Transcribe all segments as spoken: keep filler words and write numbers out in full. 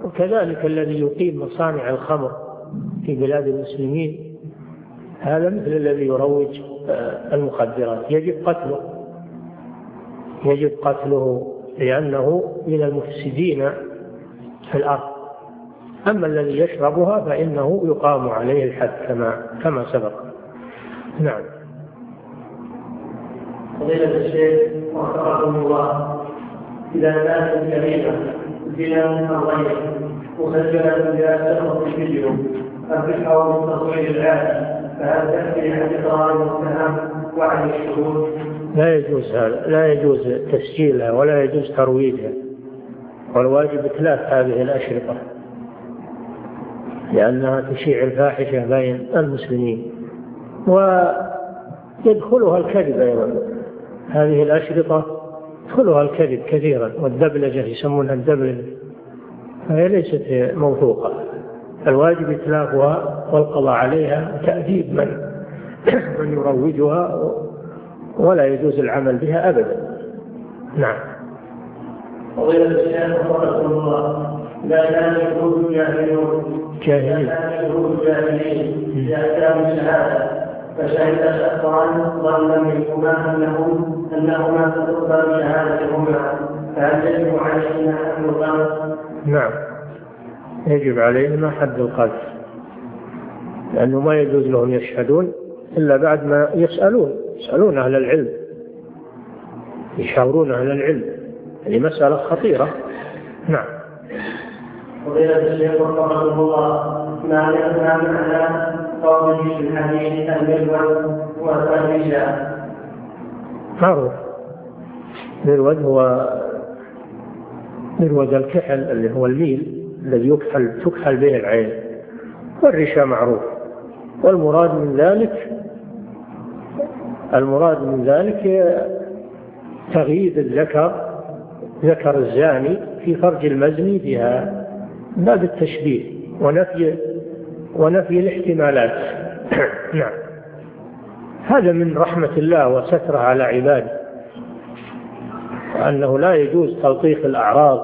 وكذلك الذي يقيم مصانع الخمر في بلاد المسلمين هذا مثل الذي يروج المخدرات، يجب قتله يجب قتله لأنه من المفسدين في الأرض. أما الذي يشربها فإنه يقام عليه الحد كما كما سبق. نعم. فضيلة الشيخ وفقكم الله، إذا كانت الجريمة زنا أو غيره مسجلة بها سقط الفيديو الربح أو التصوير العادي، فهل تكفي عن إقرار المتهم وعن الشهود؟ لا يجوز هذا، لا يجوز تسجيلها ولا يجوز ترويجها، والواجب إتلاف هذه الأشرطة لأنها تشيع الفاحشة بين المسلمين ويدخلها الكذب أيضا. هذه الأشرطة يدخلها الكذب كثيرا والدبلجة يسمونها الدبلجة، فهي ليست موثوقة. الواجب إتلافها والقضاء عليها وتأديب من من يروجها، ولا يجوز العمل بها أبدا. نعم. فضيلة الشيخ وفقكم الله، لا كان الشهود جاهلون جاهلين بأحكام الشهادة، فشهد شخصان ظن منهما أنهم أنهما تقبل شهادتهما، فهل يجب عليهما حد القذف؟ نعم، يجب عليهما حد القذف، لأنه ما يجوز لهم يشهدون إلا بعد ما يسألون يسألون أهل العلم، يشاورون أهل العلم. هذه مسألة خطيرة. نعم. فضيلة الشيخ وفقكم الله، ما يفهم معنى قوله في الحديث المرود والرجاء؟ معروف، المرود هو مرود الكحل اللي هو الميل الذي يكحل تكحل به العين، والرشا معروف. والمراد من ذلك المراد من ذلك تغييب الذكر ذكر الزاني في فرج المزني بها، باب التشبيه ونفي ونفي الاحتمالات. نعم. هذا من رحمة الله وستره على عباده، وأنه لا يجوز تلطيخ الأعراض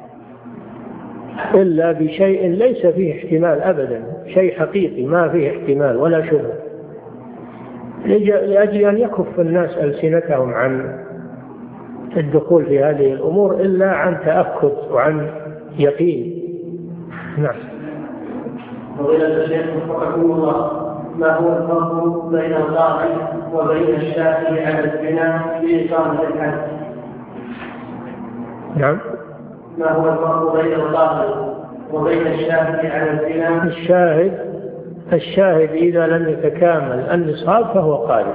إلا بشيء ليس فيه احتمال أبدا، شيء حقيقي ما فيه احتمال ولا شبهة، لأجل أن يكف الناس ألسنتهم عن الدخول في هذه الأمور إلا عن تأكد وعن يقين. نعم. فضيلة الشيخ وفقكم الله، ما هو الفرق بين القاضي وبين الشاهد على الزنا بإقامة الحد؟ نعم. ما هو الفرق بين القاضي وبين الشاهد على الزنا؟ الشاهد الشاهد إذا لم يتكامل النصاب فهو قاذف.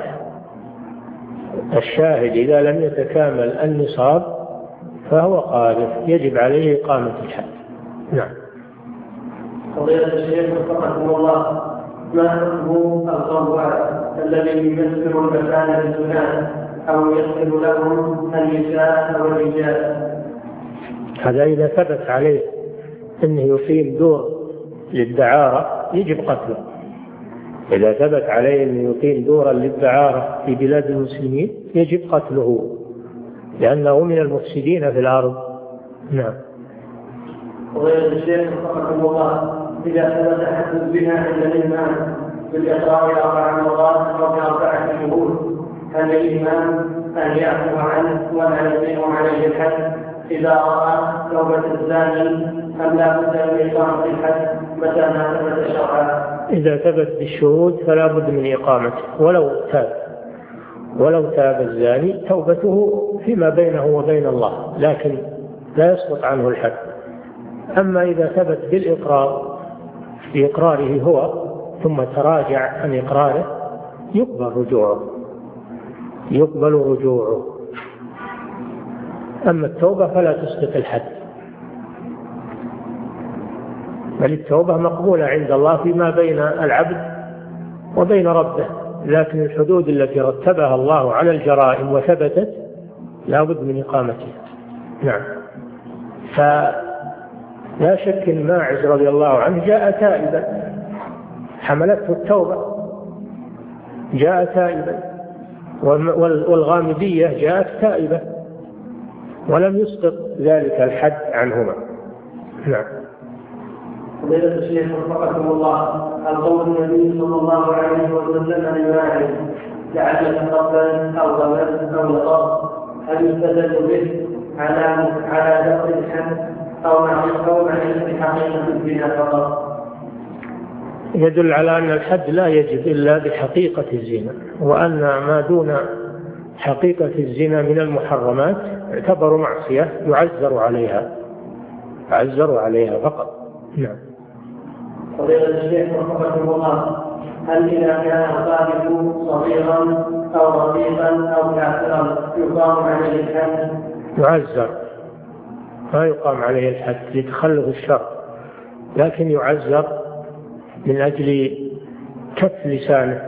الشاهد إذا لم يتكامل النصاب فهو قاذف، يجب عليه إقامة الحد. نعم. فضيلة الشيخ وفقكم الله، ما حكم الضوء الذي يمثل المكان للزنا أو يدخل لهم النساء أو الرجال؟ هذا إذا ثبت عليه أنه يقيم دور للدعارة يجب قتله. إذا ثبت عليه أنه يقيم دورا للدعارة في بلاد المسلمين يجب قتله، لأنه من المفسدين في الأرض. نعم. فضيلة الشيخ وفقكم الله، إذا ثبت حد الزنا عند الإمام بالإقرار أربع مرات أو بأربعة شهود، هل الإمام أن يعفو عنه ولا يقيم عليه الحد إذا رأى توبة الزاني، أم لا بد من إقامة الحد متى ما ثبت شرعا؟ إذا ثبت بالشهود فلا بد من إقامته ولو تاب ولو تاب الزاني توبته فيما بينه وبين الله، لكن لا يسقط عنه الحد. أما إذا ثبت بالإقرار بإقراره هو ثم تراجع عن إقراره يقبل رجوعه يقبل رجوعه أما التوبة فلا تسقط الحد، بل التوبة مقبولة عند الله فيما بين العبد وبين ربه، لكن الحدود التي رتبها الله على الجرائم وثبتت لا بد من إقامتها. نعم. فلا شك أن ماعز رضي الله عنه جاء تائبا، حملته التوبة، جاء تائبا، والغامدية جاءت تائبة، ولم يسقط ذلك الحد عنهما. نعم. فضيلة الشيخ وفقكم الله، القول النبي صلى الله عليه وسلم للماعز لعلك قبلا أو غمز أو لطف، هل يستدل به على على دخل الحد أو معرفة بحقيقة الزنا فقط؟ يدل على أن الحد لا يجب إلا بحقيقة الزنا، وأن ما دون حقيقة الزنا من المحرمات يعتبر معصية يعزر عليها يعزر عليها فقط. نعم. فضيلة الشيخ وفقكم الله، هل إذا كان الطالب صغيرا أو رقيقا أو كافرا يقام عليه الحد؟ يعزر، ما يقام عليه الحد لتخلف الشر، لكن يعزر من أجل كف لسانه.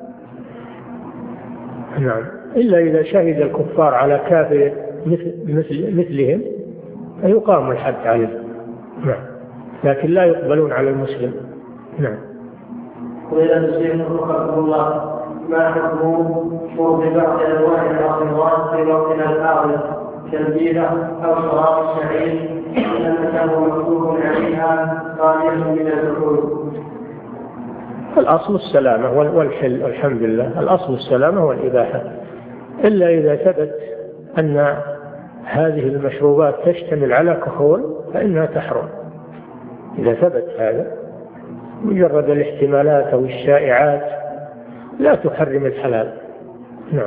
نعم، إلا إذا شهد الكفار على كافر مثل مثل مثلهم فيقام الحد عليه. نعم، لكن لا يقبلون على المسلم. نعم. فضيلة الشيخ وفقكم الله، ما حكم شرب بعض أنواع الأخضرات في وقتنا الحاضر كالبيرة أو شراب الشعير لأنه مكتوب عليها خالية من الدخول؟ الأصل السلامة والحل، الحمد لله، الأصل السلامة والإباحة، إلا إذا ثبت أن هذه المشروبات تشتمل على كحول فإنها تحرم. إذا ثبت هذا، مجرد الاحتمالات أو الشائعات لا تحرم الحلال. نعم.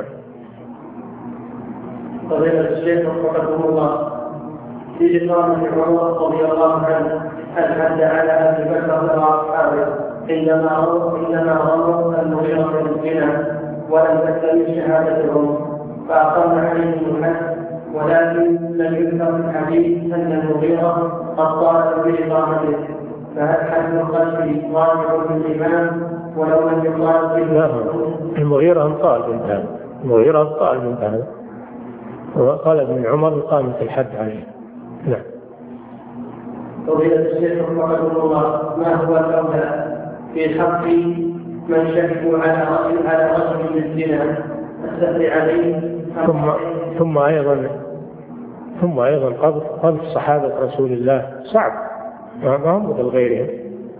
فضيلة الشيخ وفقكم الله، في إقامة عمر رضي الله عنه الحد على أبي بكر وأصحابه عندما عندما رموا المغيرة بالزنا ولم تكتمل شهادتهم فأقام عليهم الحد، ولكن لم يذكر في الحديث أن المغيرة قد طالب بإقامته، فهل حد القتل راجع بالإمام ولو لم يقال به؟ المغيرة انطال من هذا، المغيرة انطال من هذا، وقال ابن عمر إقامة الحد عليه. نعم. فضيلة الشيخ وفقكم الله، ما هو الأولى في حق من شهدوا على رجل على رجل بالزنا السهل عليه؟ ثم ثم أيضا ثم أيضا قبض قبض صحابة رسول الله صعب، ما هم مثل غيرهم،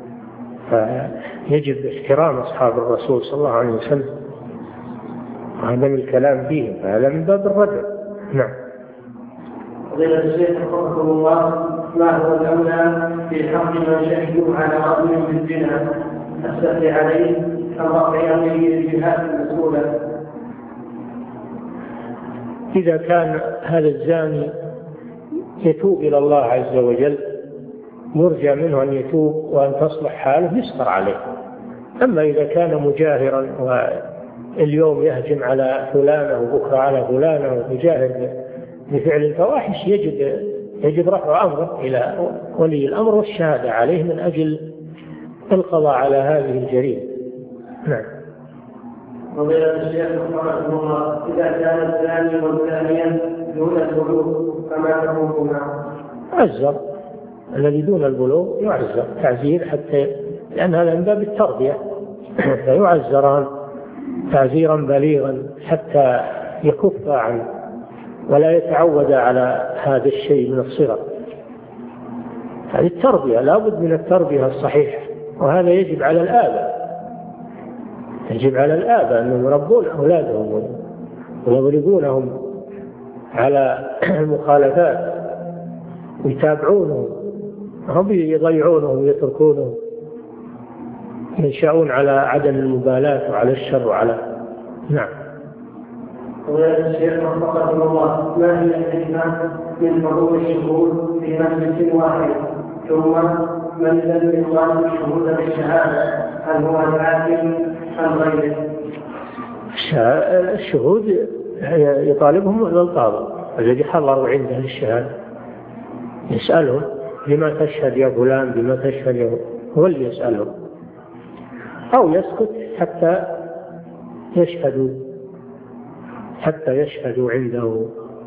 فيجب احترام أصحاب الرسول صلى الله عليه وسلم، وعدم الكلام فيهم، هذا من باب الردع. نعم. فضيلة الشيخ وفقكم الله، ما هو الأولى في حق من شهدوا على رجل بالزنا السهل عليه أم رفع أمره للجهات المسؤولة؟ إذا كان هذا الزاني يتوب إلى الله عز وجل يرجى منه أن يتوب وأن تصلح حاله يستر عليه. أما إذا كان مجاهرا واليوم يهجم على فلانة وبكرة على فلانة ويجاهر بفعل الفواحش، يجب يجب رفع أمره إلى ولي الأمر والشهادة عليه من أجل القضاء على هذه الجريمة. نعم. فضيلة الشيخ وفقكم الله، إذا كان الزاني والزانية دون البلوغ فما حكمهما؟ عزر، الذي دون البلوغ يعزر تعزير، حتى لأن هذا من باب التربية فيعزران تعزيرا بليغا حتى يكف عنه ولا يتعود على هذا الشيء من الصغر. هذه التربية، لا بد من التربية الصحيحة، وهذا يجب على الآباء يجب على الآباء أنهم يربون أولادهم ويضربونهم على المخالفات ويتابعونهم، هم يضيعونهم ويتركونهم، ينشأون على عدم المبالاة وعلى الشر وعلى. نعم. فضيلة الشيخ وفقكم الله، ما هي الحكمة من حضور الشهود في مجلس واحد؟ ثم من لم يطالب الشهود بالشهادة هل هو الحاكم أم غيره؟ الشهود يطالبهم القاضي الذي حضروا عنده للشهادة، يسألهم بما تشهد يا فلان، بما تشهد يا فلان، هو اللي يسألهم، أو يسكت حتى يشهدوا حتى يشهدوا عنده.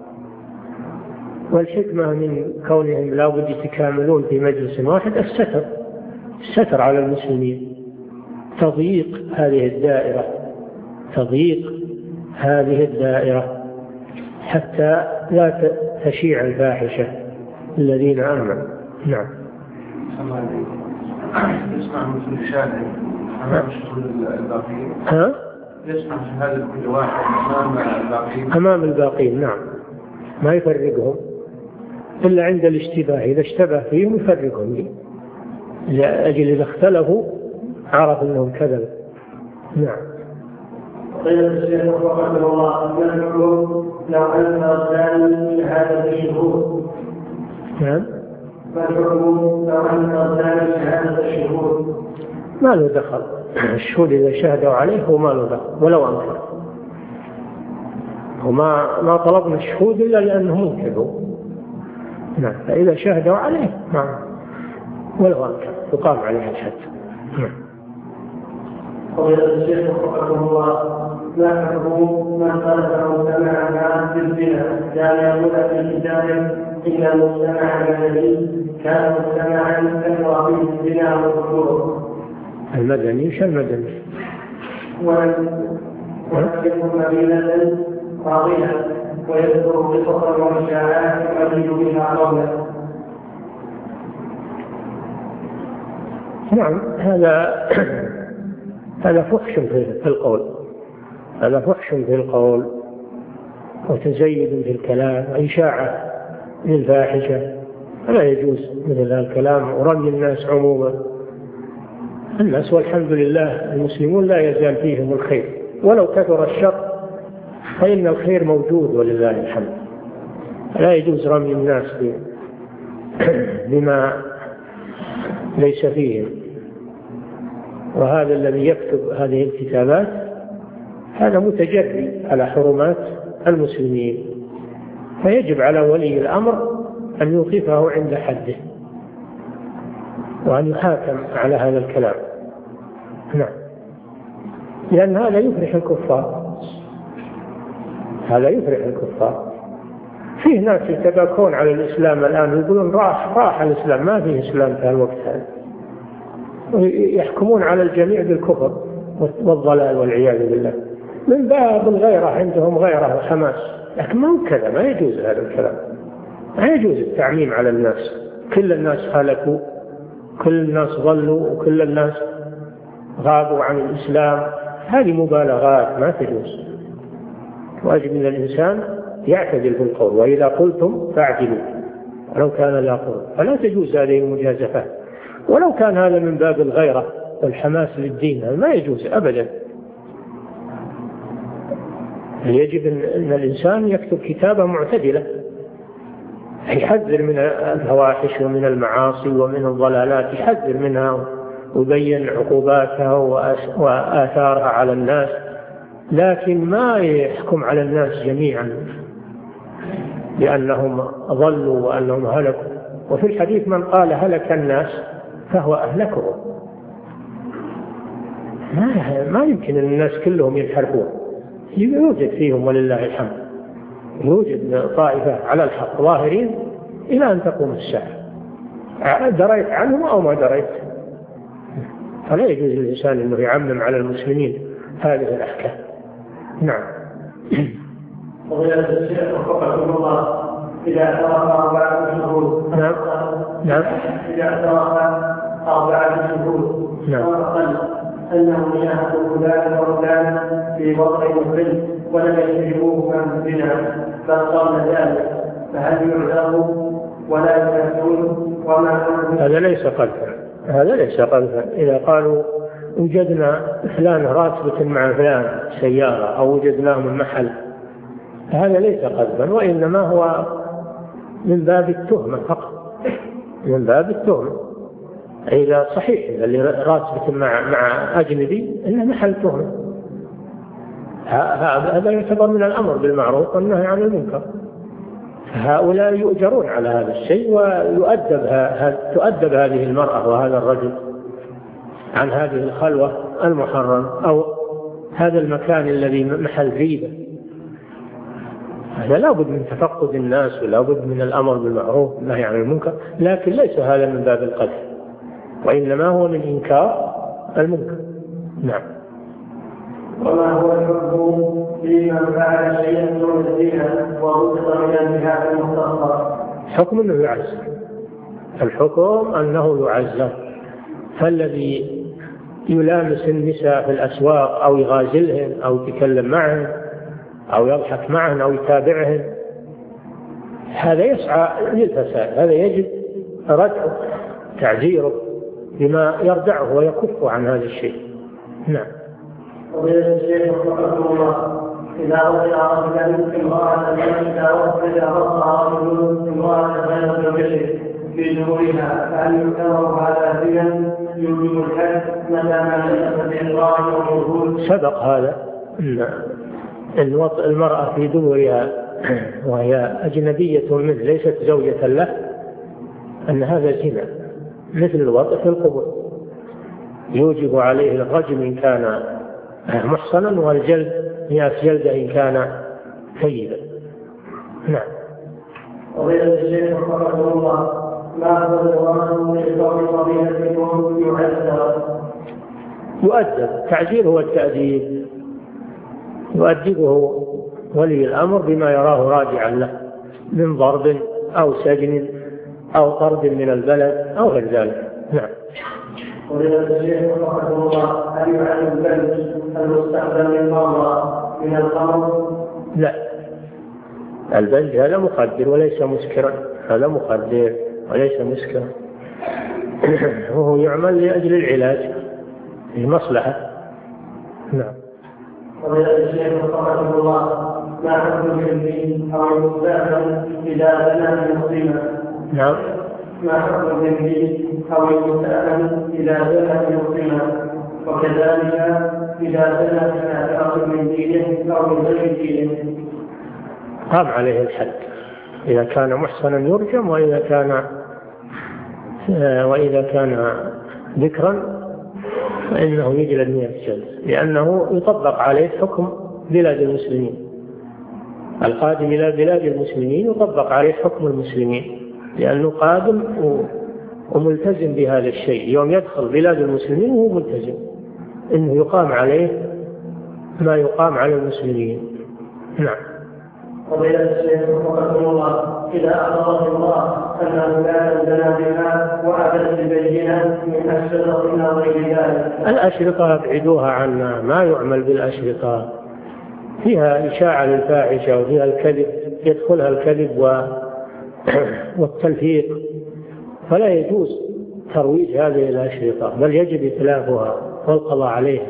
والحكمة من كونهم لا بد يتكاملون في مجلس واحد الستر الستر على المسلمين، تضييق هذه الدائرة تضييق هذه الدائرة حتى لا تشيع الفاحشة الذين آمنوا. نعم. يسمع من كل شاهد أمام شهود الباقين. ها؟ يسمع شهادة كل واحد أمام الباقين. أمام الباقين نعم، ما يفرقهم إلا عند الاشتباه، إذا اشتبه فيهم يفرقهم لأجل إذا اختلفوا عرف أنهم كذب. نعم. قيل الشيخ رحمه الله يدعو لو أن أرسال شهادة الشهود. نعم. فالحكم لو أن أرسال شهادة الشهود ما له دخل، الشهود إذا شهدوا عليه هو ما له دخل ولو أنكر، وما ما طلبنا الشهود إلا لأنهم انكروا. نعم. فإذا شهدوا عليه نعم ولو أنكر يقام عليه الحد. نعم. قيل الشيخ رحمه الله لا حكم من خلفه سمع الناس بالزنا كان يقول في كتابه إن المجتمع الذي كان مجتمعا كثر فيه الزنا والفجور. المدني وش المدني؟ ولم يكن مدينة راضية ويذكر بصخر والشاعات يؤيد بها قوله. نعم. هذا هذا فحش في القول، هذا فحش في القول وتزيد في الكلام وإشاعة للفاحشة، فلا يجوز مثل هذا الكلام ورمي الناس عموما. الناس والحمد لله المسلمون لا يزال فيهم الخير، ولو كثر الشر فإن الخير موجود ولله الحمد. لا يجوز رمي الناس بما ليس فيهم. وهذا الذي يكتب هذه الكتابات هذا متجري على حرمات المسلمين، فيجب على ولي الأمر أن يوقفه عند حده وأن يحاكم على هذا الكلام. نعم. لأن هذا يفرح الكفار، هذا يفرح الكفار. فيه ناس يتباكون على الإسلام الآن ويقولون راح راح الإسلام، ما فيه إسلام في الوقت هذا، ويحكمون على الجميع بالكفر والضلال والعياذ بالله من باب الغيرة، عندهم غيرة وحماس. لكن ما هو كذا، ما يجوز هذا الكلام، ما يجوز التعميم على الناس. كل الناس هلكوا، كل الناس ضلوا، وكل الناس غابوا عن الإسلام. هذه مبالغات ما تجوز. واجب من الإنسان يعتدل في القول، وإذا قلتم فاعدلوا ولو كان لا قول. فلا تجوز هذه المجازفات، ولو كان هذا من باب الغيرة والحماس للدين ما يجوز أبدا. يجب أن الإنسان يكتب كتابة معتدلة يحذر من الفواحش ومن المعاصي ومن الضلالات، يحذر منها ويبين عقوباتها وآثارها على الناس، لكن ما يحكم على الناس جميعا لأنهم ضلوا وأنهم هلكوا. وفي الحديث من قال هلك الناس فهو أهلكهم. ما, ما يمكن أن الناس كلهم ينحرفون، يوجد فيهم ولله الحمد، يوجد طائفة على الحق ظاهرين إلى أن تقوم الساعة، دريت عنهم أو ما دريت. فلا يجوز للإنسان أنه يعمم على المسلمين هذه الأحكام. نعم. وغير الشيخ وفقكم الله إذا اعترف أربعة شهور. نعم. نعم. إذا اعترف أربعة شهور. نعم. وقال أنه شاهدوا فلانا وفلانا في وضع مخل ولم يشركوه عن الزنا فقال ذلك، فهل يعذروا ولا يكفرون؟ وما هذا ليس قذفا، هذا ليس قذفا. إذا قالوا وجدنا فلان راتبة مع فلان سيارة أو وجدناه من محل، هذا ليس قذفا، وإنما هو من باب التهمة فقط، من باب التهمة. إذا صحيح اللي راتبة مع مع أجنبي إنه محل تهمة، هذا يعتبر من الأمر بالمعروف والنهي عن المنكر. هؤلاء يؤجرون على هذا الشيء، ويؤدب تؤدب هذه المرأة وهذا الرجل عن هذه الخلوة المحرم أو هذا المكان الذي محل غيبة. هذا لا بد من تفقد الناس ولا بد من الأمر بالمعروف والنهي عن المنكر، لكن ليس هذا من باب القذف، وإنما هو من إنكار المنكر. نعم. وما هو الحكم لمن فعل شيئا دون الزنا ورزق من الجهاد المختصر؟ حكم أنه يعزر، الحكم أنه يعزر فالذي يلامس النساء في الأسواق أو يغازلهن أو يتكلم معهن أو يضحك معهن أو يتابعهن هذا يسعى للفساد، هذا يجب ردعه تعزيره بما يردعه ويكف عن هذا الشيء. نعم. وبإذن الشيخ وفقكم الله، إذا وضع رجلا امرأة إذا وضع رجل امرأة غير زوجته في دورها فهل يعتبر هذا زنا يوجب الحد متى ما ليس بإقرار وموجود؟ سبق هذا أن وطئ المرأة في دورها وهي أجنبية منه ليست زوجة له أن هذا زنا مثل الوطئ في القبور، يوجب عليه الرجم إن كان محصنا والجلد مئة جلدة إن كان ثيبا. نعم. وبإذن الشيخ وفقكم الله، ما هو الجواب لإقرار فضيلتكم يعذر؟ يؤدب، تعزير هو التأديب، يؤدبه ولي الأمر بما يراه راجعا له من ضرب أو سجن أو طرد من البلد أو غير ذلك. نعم. وبإذن الشيخ وفقكم الله، هل يعلم البلد المستخدم للمرأة من الخمر؟ لا، البنج هذا مخدر وليس مسكرا، هذا مخدر وليس مسكرا وهو يعمل لأجل العلاج لمصلحة. نعم. وبإذن الشيخ وفقكم الله، ما حكم الذنب أو المستأمن إذا زنى مسلما؟ نعم. ما حكم الذنب أو المستأمن إذا زنى مسلما؟ وكذلك إذا زنى كافرا من دينه أو من غير دينه؟ قام عليه الحد، إذا كان محصنا يرجم، وإذا كان وإذا كان ذكرا فإنه يجلد مئة جلد، لأنه يطبق عليه حكم بلاد المسلمين. القادم إلى بلاد المسلمين يطبق عليه حكم المسلمين، لأنه قادم وملتزم بهذا الشيء. يوم يدخل بلاد المسلمين وهو ملتزم إنه يقام عليه ما يقام على المسلمين. نعم. وبإذن الشيخ وفقكم الله، إذا أخبرت الله أنه لا زنى بها وأتت البينة من أشرطة أو غير ذلك؟ الأشرطة ابعدوها عنا، ما يعمل بالأشرطة، فيها إشاعة للفاحشة وفيها الكذب، يدخلها الكذب والتلفيق، فلا يجوز ترويج هذه الأشرطة، بل يجب إتلافها والقضاء عليها.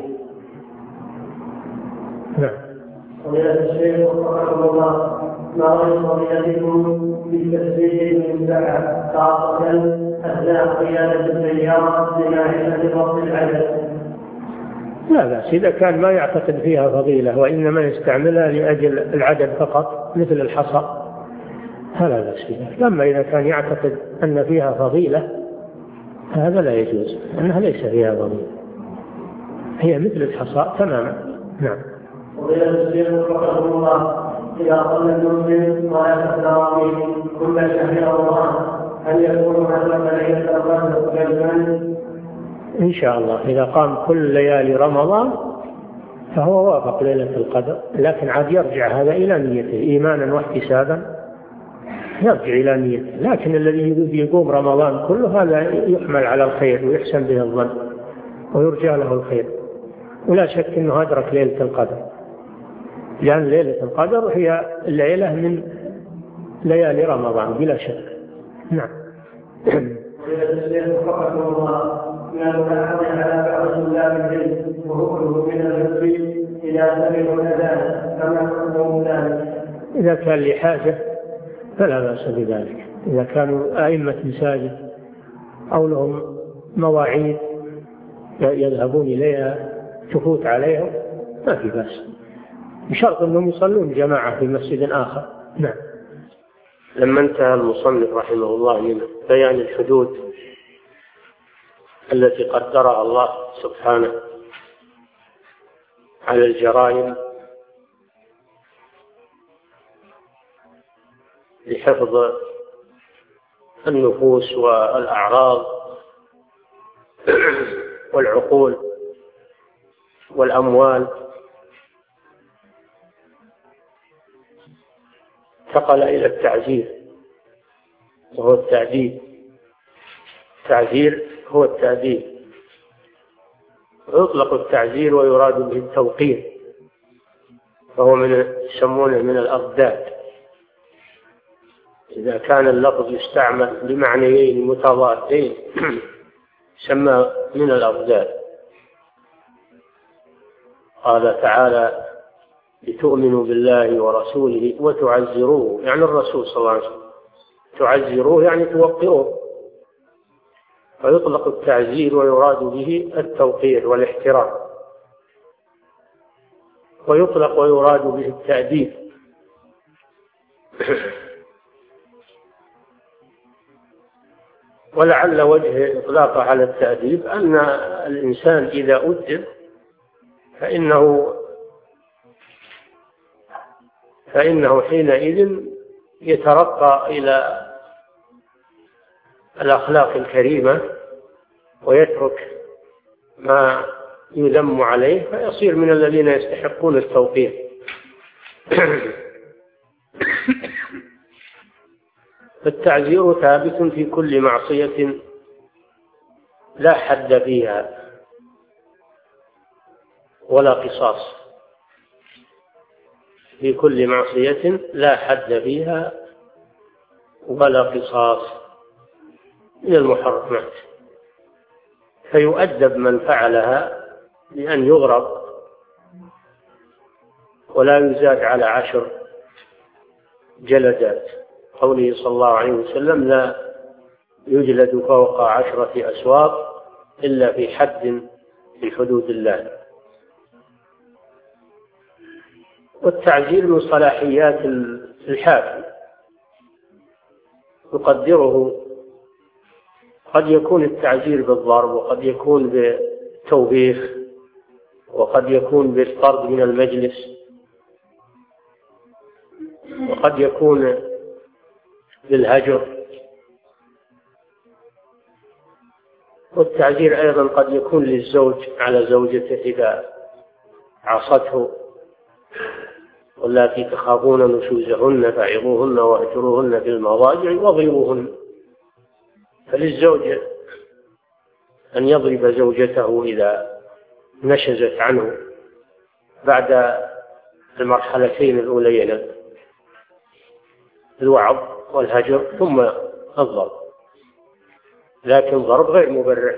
نعم. وبإذن الشيخ وفقكم الله، ما رأي فضيلتكم في تسجيل الممتعة خاصة أثناء قيادة السيارة لمعرفة ضبط العدد؟ لا بأس إذا كان ما يعتقد فيها فضيلة وإنما يستعملها لأجل العدد فقط مثل الحصى، هذا لا بأس فيها. لما إذا كان يعتقد أن فيها فضيلة هذا لا يجوز، أنها ليس فيها فضيلة، هي مثل الحصى تماما. نعم. وبإذن الشيخ وفقكم الله، إذا صلى المسلم صلاة التراويح كل شهر رمضان هل يكون هذا ليلة القدر جزما؟ إن شاء الله إذا قام كل ليالي رمضان فهو وافق ليلة القدر، لكن عاد يرجع هذا إلى نيته إيمانا واحتسابا، يرجع إلى نيته. لكن الذي يقوم رمضان كله هذا يحمل على الخير ويحسن به الظن ويرجى له الخير، ولا شك أنه أدرك ليلة القدر، لأن ليلة القدر هي الليلة من ليالي رمضان بلا شك. نعم. وبإذن الشيخ وفقكم الله، من الملاحظ على بعض طلاب العلم وهو من المسجد إذا سمعوا الأذان كما حكمه ذلك؟ إذا كان لحاجة فلا بأس بذلك، إذا كانوا أئمة مساجد أو لهم مواعيد يذهبون إليها تفوت عليهم ما في بأس، بشرط أنهم يصلون جماعة في مسجد آخر. نعم. لما انتهى المصنف رحمه الله من بيان الحدود التي قدرها الله سبحانه على الجرائم لحفظ النفوس والأعراض والعقول والأموال، انتقل إلى التعزير وهو التعذيب. التعزير هو التأديب ويطلق التعزير ويراد به التوقير، فهو من يسمونه من الأضداد، إذا كان اللفظ يستعمل بمعنيين متضادين يسمى من الأضداد. قال تعالى لتؤمنوا بالله ورسوله وتعزروه، يعني الرسول صلى الله عليه وسلم، تعزروه يعني توقروه، فيطلق التعزير ويراد به التوقير والاحترام، ويطلق ويراد به التأديب. ولعل وجه إطلاقه على التأديب أن الإنسان إذا أدب فإنه فإنه حينئذ يترقى إلى الأخلاق الكريمة ويترك ما يذم عليه، فيصير من الذين يستحقون التوقير. فالتعزير ثابت في كل معصية لا حد فيها ولا قصاص، في كل معصية لا حد فيها ولا قصاص من المحرمات، فيؤدب من فعلها بأن يغرب ولا يزاد على عشر جلدات، قوله صلى الله عليه وسلم لا يجلد فوق عشرة أسواق إلا في حد من حدود الله. والتعزير من صلاحيات الحاكم يقدره، قد يكون التعزير بالضرب، وقد يكون بالتوبيخ، وقد يكون بالطرد من المجلس، وقد يكون بالهجر. والتعزير أيضا قد يكون للزوج على زوجته إذا عصته، واللاتي تخافون نشوزهن فعظوهن واهجروهن في المضاجع واضربوهن. فللزوج أن يضرب زوجته إذا نشزت عنه بعد المرحلتين الأوليين، الوعظ والهجر ثم الضرب، لكن ضرب غير مبرح.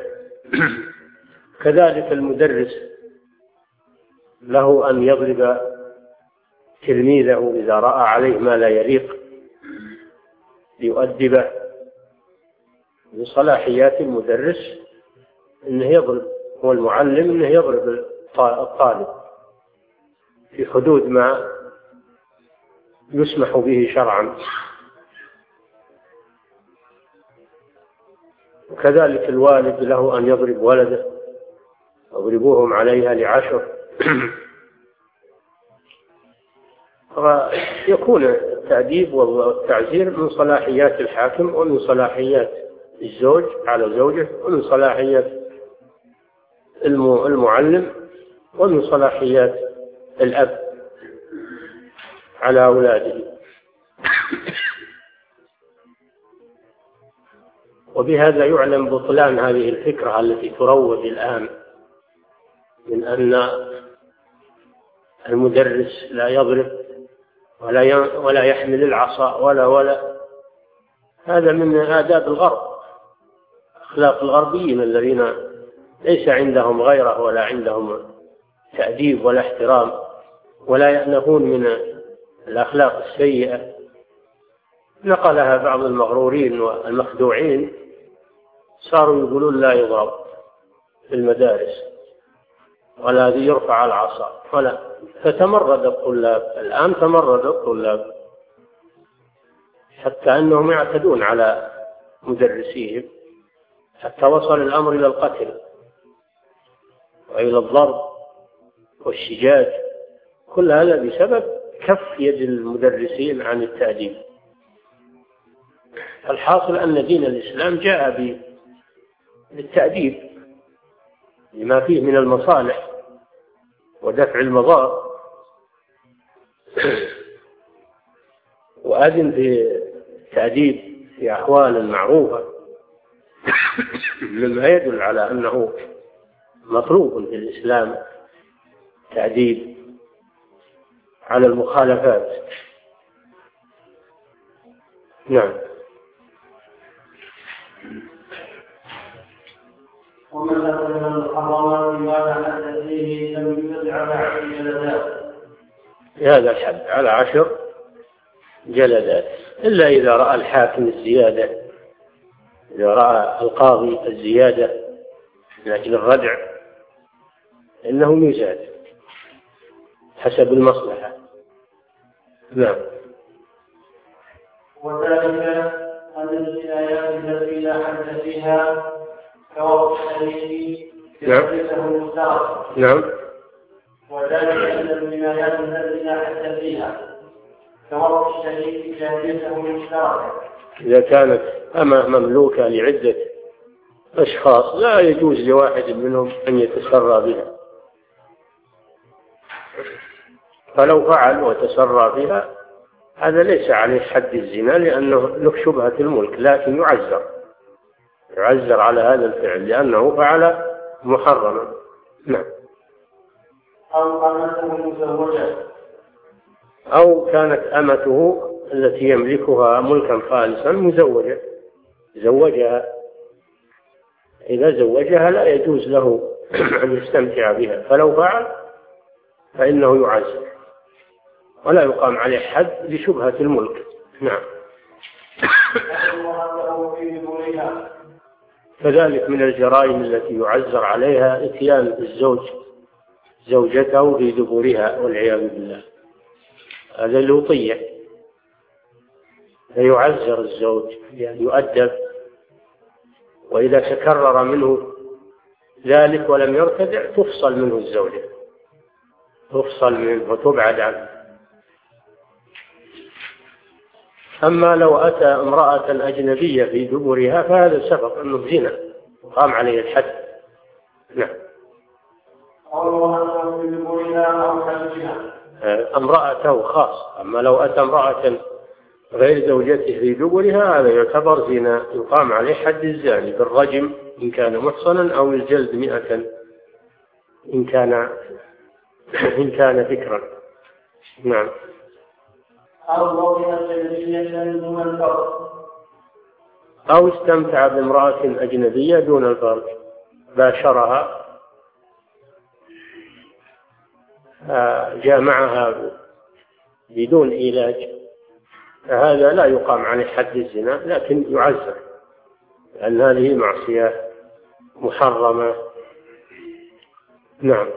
كذلك المدرس له أن يضرب تلميذه إذا رأى عليه ما لا يليق ليؤدبه. من صلاحيات المدرس أنه يضرب، والمعلم أنه يضرب الطالب في حدود ما يسمح به شرعا. وكذلك الوالد له أن يضرب ولده، يضربوهم عليها لعشر. فيكون التأديب والتعزير من صلاحيات الحاكم، ومن صلاحيات الزوج على زوجه، ومن صلاحيات المعلم، ومن صلاحيات الأب على أولاده. وبهذا يعلم بطلان هذه الفكرة التي تروج الآن من أن المدرس لا يضرب ولا ولا يحمل العصا ولا ولا هذا من آداب الغرب، أخلاق الغربيين الذين ليس عندهم غيره ولا عندهم تأديب ولا احترام، ولا يأنفون من الأخلاق السيئة. نقلها بعض المغرورين والمخدوعين، صاروا يقولون لا يضرب في المدارس ولا يرفع العصا ولا، فتمرد الطلاب. الآن تمرد الطلاب حتى أنهم يعتدون على مدرسيهم، حتى وصل الأمر إلى القتل وإلى الضرب والشجاج. كل هذا بسبب كف يد المدرسين عن التأديب. الحاصل أن دين الإسلام جاء بالتأديب لما فيه من المصالح ودفع المضار، وأذن بالتأديب في أحوال معروفة مما يدل على أنه مطلوب في الإسلام تعديل على المخالفات. نعم. ومن أكل المحرمات ما حدث فيه لم يزد على عشر جلدات. هذا الحد على عشر جلدات، إلا إذا رأى الحاكم الزيادة، إذا رأى القاضي الزيادة من أجل الردع إنه يزاد حسب المصلحة. نعم. وذلك أن الجنايات التي لا حد فيها كوقف الشريك يحدثه المشترك. نعم. وذلك أن الجنايات التي لا حد فيها كوقف الشريك يحدثه المشترك. إذا كانت أمة مملوكة لعدة أشخاص لا يجوز لواحد منهم أن يتسرى بها، فلو فعل وتسرى بها هذا ليس عليه حد الزنا لأنه له شبهة الملك، لكن يعزر يعزر على هذا الفعل لأنه فعل محرما. نعم. أو أمته مزوجة، أو كانت أمته التي يملكها ملكا خالصا مزوجة، زوجها، إذا زوجها لا يجوز له أن يستمتع بها، فلو فعل فإنه يعزر ولا يقام عليه حد لشبهة الملك. نعم. كذلك من الجرائم التي يعزر عليها إتيان الزوج زوجته في دبرها والعياذ بالله، هذا اللوطية، فيعزر الزوج يعني يؤدب، وإذا تكرر منه ذلك ولم يرتدع تفصل منه الزوجة، تفصل منه وتبعد عنه. أما لو أتى امرأة أجنبية في دبرها فهذا سبق أنه زنا وقام عليه الحد. نعم. امرأته خاص، أما لو أتى امرأة غير زوجته في دبرها هذا يعتبر زنا يقام عليه حد الزاني بالرجم إن كان محصنا، أو الجلد مئة إن كان إن كان ذكرا. نعم. أو استمتع بامرأة أجنبية دون الفرج، باشرها، جامعها بدون علاج، فهذا لا يقام عليه حد الزنا لكن يعزر لأن هذه معصية محرمة. نعم.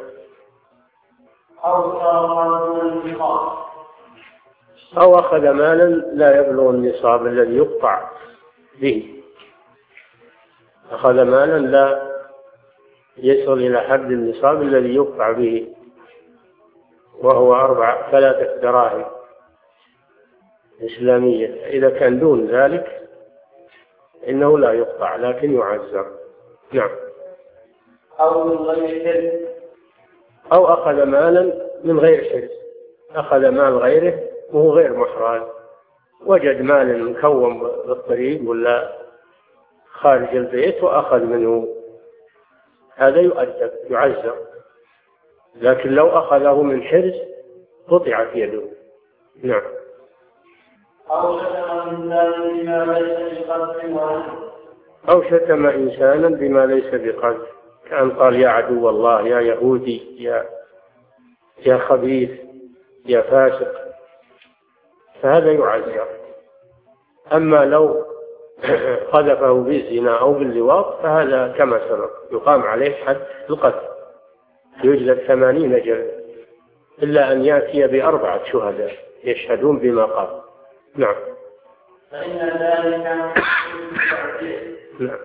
أو أخذ مالا لا يبلغ النصاب الذي يقطع به، أخذ مالا لا يصل إلى حد النصاب الذي يقطع به، وهو أربع ثلاثة دراهم إسلامية، إذا كان دون ذلك إنه لا يقطع لكن يعزر. نعم. أو من غير حرز، أو أخذ مالا من غير حرز، أخذ مال غيره وهو غير محراز، وجد مال مكوم بالطريق ولا خارج البيت وأخذ منه، هذا يؤدب يعزر، لكن لو أخذه من حرز قطعت يده. نعم. أو شتم إنسانا بما ليس بقدر، أو شتم إنسانا بما ليس بقدر، كان قال يا عدو الله، يا يهودي، يا يا خبيث، يا فاسق، فهذا يعزر. أما لو قذفه بالزنا أو باللواط فهذا كما سبق يقام عليه حد القتل، يجلد ثمانين جلد، إلا أن يأتي بأربعة شهداء يشهدون بما قال. نعم. فإن ذلك نعم.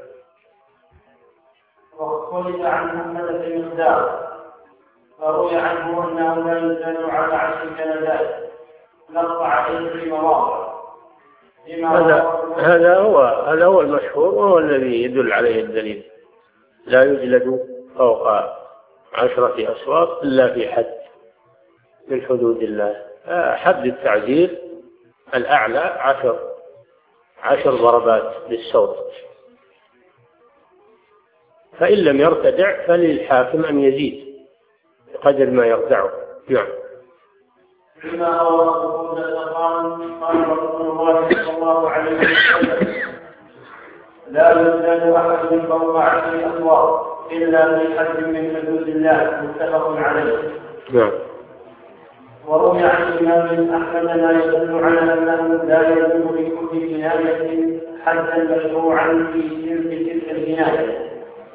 واختلف عن محمد في مقدار، فروي عنه أنه لا يزال على عشر جلدات نقطع عليه في مواضع. هذا هذا هو هذا هو المشهور وهو الذي يدل عليه الدليل، لا يجلد فوق عشرة أصوات إلا في حد من حدود الله. حد التعزير الأعلى عشر عشر ضربات بالصوت. فإن لم يرتدع فللحاكم أن يزيد بقدر ما يرتعه. نعم. فيما رواه قال قال رسول الله صلى الله عليه وسلم: لا يزداد أحد من فوق عشر أسواق إلا في حد من حدود الله. متفق عليه. نعم. وروي عن الإمام أحمد ما يدل على أنه لا يجوز بكل جناية حدا مشروعا في تلك الجناية،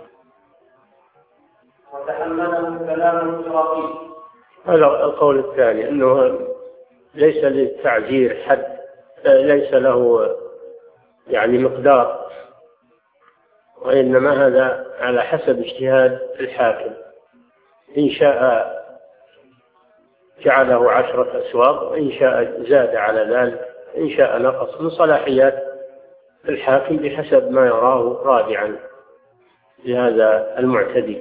وتحمله كلام الصراطي. هذا القول الثاني، أنه ليس للتعزير حد، ليس له يعني مقدار، وإنما هذا على حسب اجتهاد الحاكم. إن شاء جعله عشرة أسواق، وإن شاء زاد على ذلك، إن شاء نقص، من صلاحيات الحاكم بحسب ما يراه رادعا لهذا المعتدي.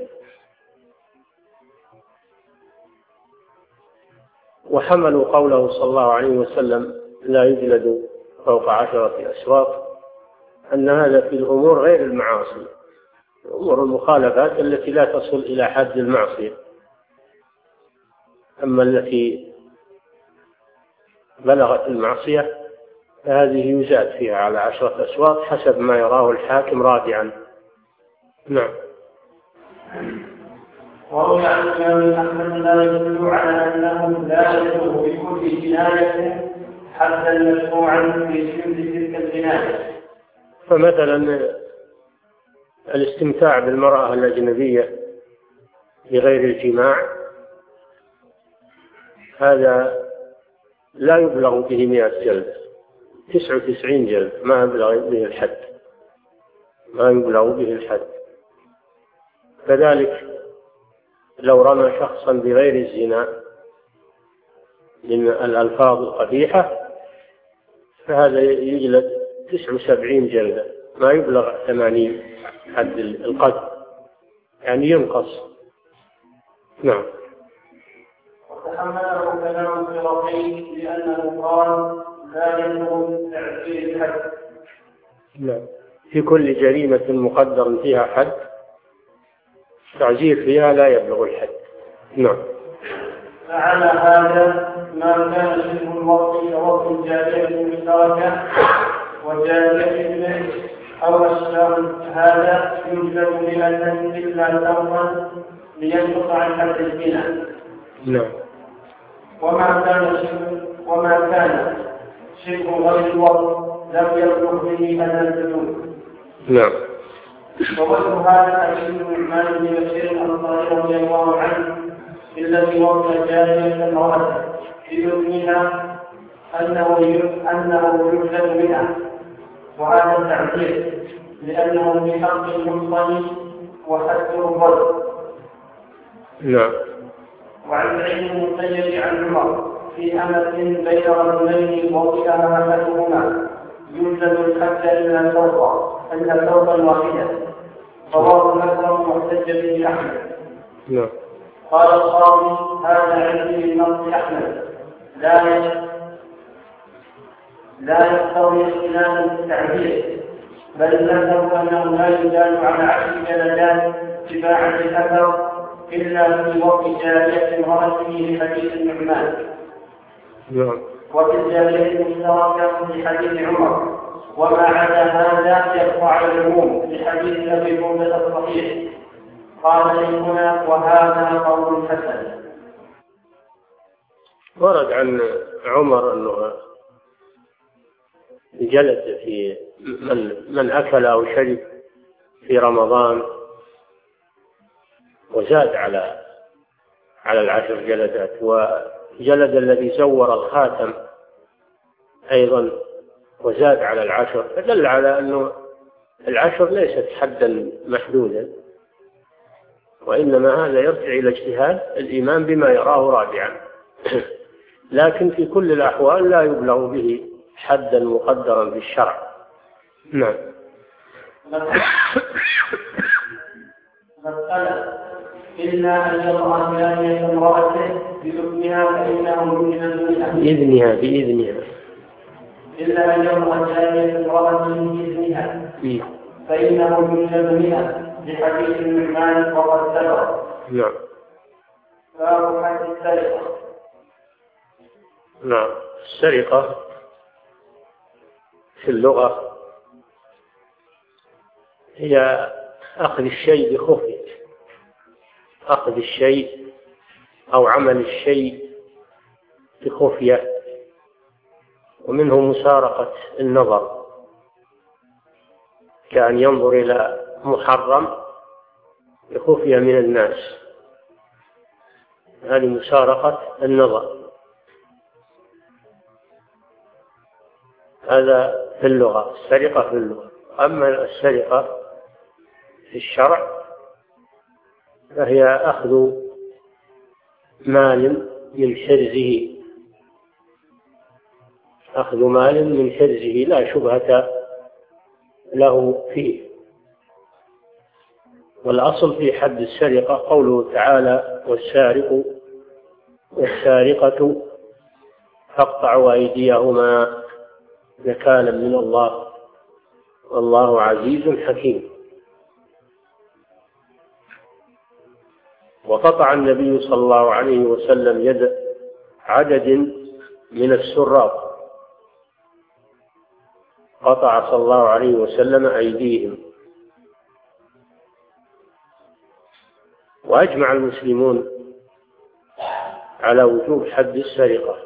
وحملوا قوله صلى الله عليه وسلم لا يجلد فوق عشرة أسواق أن هذا في الأمور غير المعاصي، أمور المخالفات التي لا تصل إلى حد المعصية. أما التي بلغت المعصية فهذه يزاد فيها على عشرة أسواق حسب ما يراه الحاكم رادعا. نعم. وروي عن الإمام أحمد لا يدل على أنه لا يجوز بكل جناية حتى مشروعا في سند تلك الجناية. فمثلا الاستمتاع بالمرأة الأجنبية بغير الجماع هذا لا يبلغ به مئة جلدة، تسعة وتسعين جلدة ما يبلغ به الحد، ما يبلغ به الحد. كذلك لو رمى شخصا بغير الزنا من الألفاظ القبيحة فهذا يجلد تسعة وسبعين جلدة، ما يبلغ ثمانين حد القذف، يعني ينقص. نعم. وتحمله كلام الصراطي لأنه قال لا يبلغ تعزير الحد. نعم. في كل جريمة مقدر فيها حد، تعزير فيها لا يبلغ الحد. نعم. فعلى هذا ما كان شبه الوقت كوقت الجارية المشتركة وجارية ابنه أو الشام، هذا يوجد مئة إلا الأول لينقص عن حد الزنا. نعم. وما كان شبه وما كان شبه غير الوقت لم يبلغ به أن الجنون. نعم. ووجه هذا حديث النعمان بن بشير الأنصاري رضي الله عنه الذي وصل جارية امرأته بإذنها أنه أنه يوجد منها، وهذا التعبير لأنه من حق المحصن وحد الظلم. نعم. وعن سعيد بن المسيب عن عمر في أمة بين رجلين وطئها أحدهما يوجد الحد إلا سوطا إلا سوطا واحدا. رواه الأكثر واحتج به أحمد. نعم. قال القاضي هذا عندي من نص أحمد لا لا يقتضي اختلاف التعبير، بل ذكروا أنه لا يزال على عشر جلدات تباعا للأثر إلا في وقت جارية امرأته لحديث النعمان. نعم. وفي الجارية المشتركة لحديث عمر، وما عدا هذا يقع على العموم لحديث أبي هريرة الصحيح. قال هنا وهذا قول حسن. ورد عن عمر أنه جلد في من, من أكل أو شرب في رمضان وزاد على على العشر جلدات، وجلد الذي زور الخاتم أيضا وزاد على العشر، فدل على أنه العشر ليست حدا محدودا، وإنما هذا يرجع إلى اجتهاد الإمام بما يراه راجعا. لكن في كل الأحوال لا يبلغ به حدا مقدرا في الشرع. نعم. مسألة إلا أن يرى جارية امرأته بإذنها فإنه يجلد بإذنها بإذنها إلا أن يرى جارية امرأته بإذنها فإنه يجلد منها، لحديث النعمان وقد سبق. نعم. باب حد السرقة. نعم. السرقة في اللغة هي أخذ الشيء بخفية، أخذ الشيء أو عمل الشيء بخفية، ومنه مسارقة النظر، كأن ينظر إلى محرم بخفية من الناس، هذه مسارقة النظر. هذا في اللغة، السرقة في اللغة. أما السرقة في الشرع فهي أخذ مال من حرزه، أخذ مال من حرزه لا شبهة له فيه. والأصل في حد السرقة قوله تعالى: والسارق والسارقة فاقطعوا أيديهما نكالا من الله والله عزيز حكيم. وقطع النبي صلى الله عليه وسلم يد عدد من السراق، قطع صلى الله عليه وسلم أيديهم. وأجمع المسلمون على وجوب حد السرقة،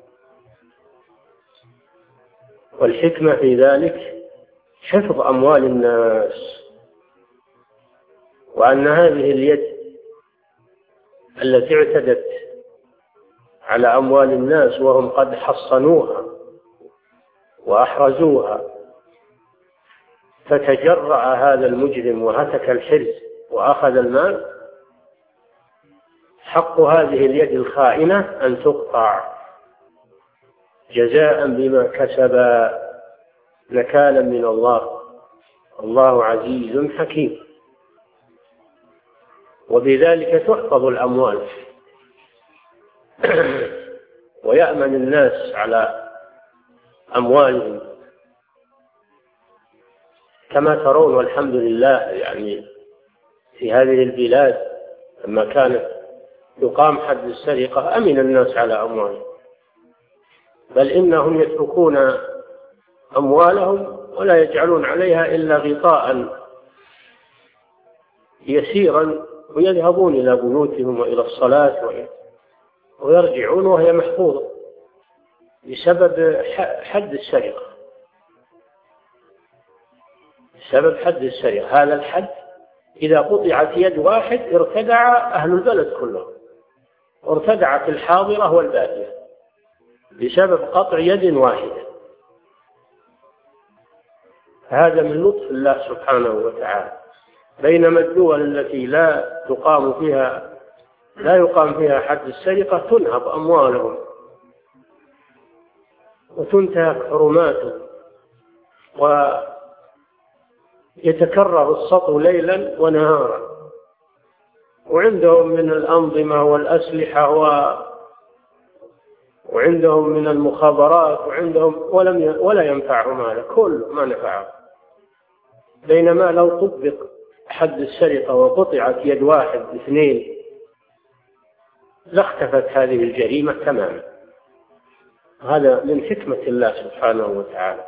والحكمة في ذلك حفظ أموال الناس، وأن هذه اليد التي اعتدت على أموال الناس وهم قد حصنوها وأحرزوها، فتجرأ هذا المجرم وهتك الحرز وأخذ المال، حق هذه اليد الخائنة أن تقطع جزاء بما كسب نكالا من الله الله عزيز حكيم. وبذلك تحفظ الأموال ويأمن الناس على أموالهم، كما ترون والحمد لله. يعني في هذه البلاد لما كانت يقام حد السرقة أمن الناس على أموالهم، بل إنهم يتركون أموالهم ولا يجعلون عليها إلا غطاء يسيرا، ويذهبون إلى بيوتهم وإلى الصلاة ويرجعون وهي محفوظة بسبب حد السرقة. بسبب حد السرقة هذا الحد إذا قطعت يد واحد ارتدع أهل البلد كلهم، وارتدعت الحاضرة والبادية بسبب قطع يد واحدة. هذا من لطف الله سبحانه وتعالى. بينما الدول التي لا تقام فيها لا يقام فيها حد السرقة تنهب أموالهم وتنتهك حرماتهم، ويتكرر السطو ليلا ونهارا، وعندهم من الأنظمة والأسلحة و... وعندهم من المخابرات، وعندهم ولم ي... ولا ينفعهم هذا كل ما نفعه. بينما لو طبق حد السرقة وقطعت يد واحد اثنين لاختفت هذه الجريمة تماما. هذا من حكمة الله سبحانه وتعالى.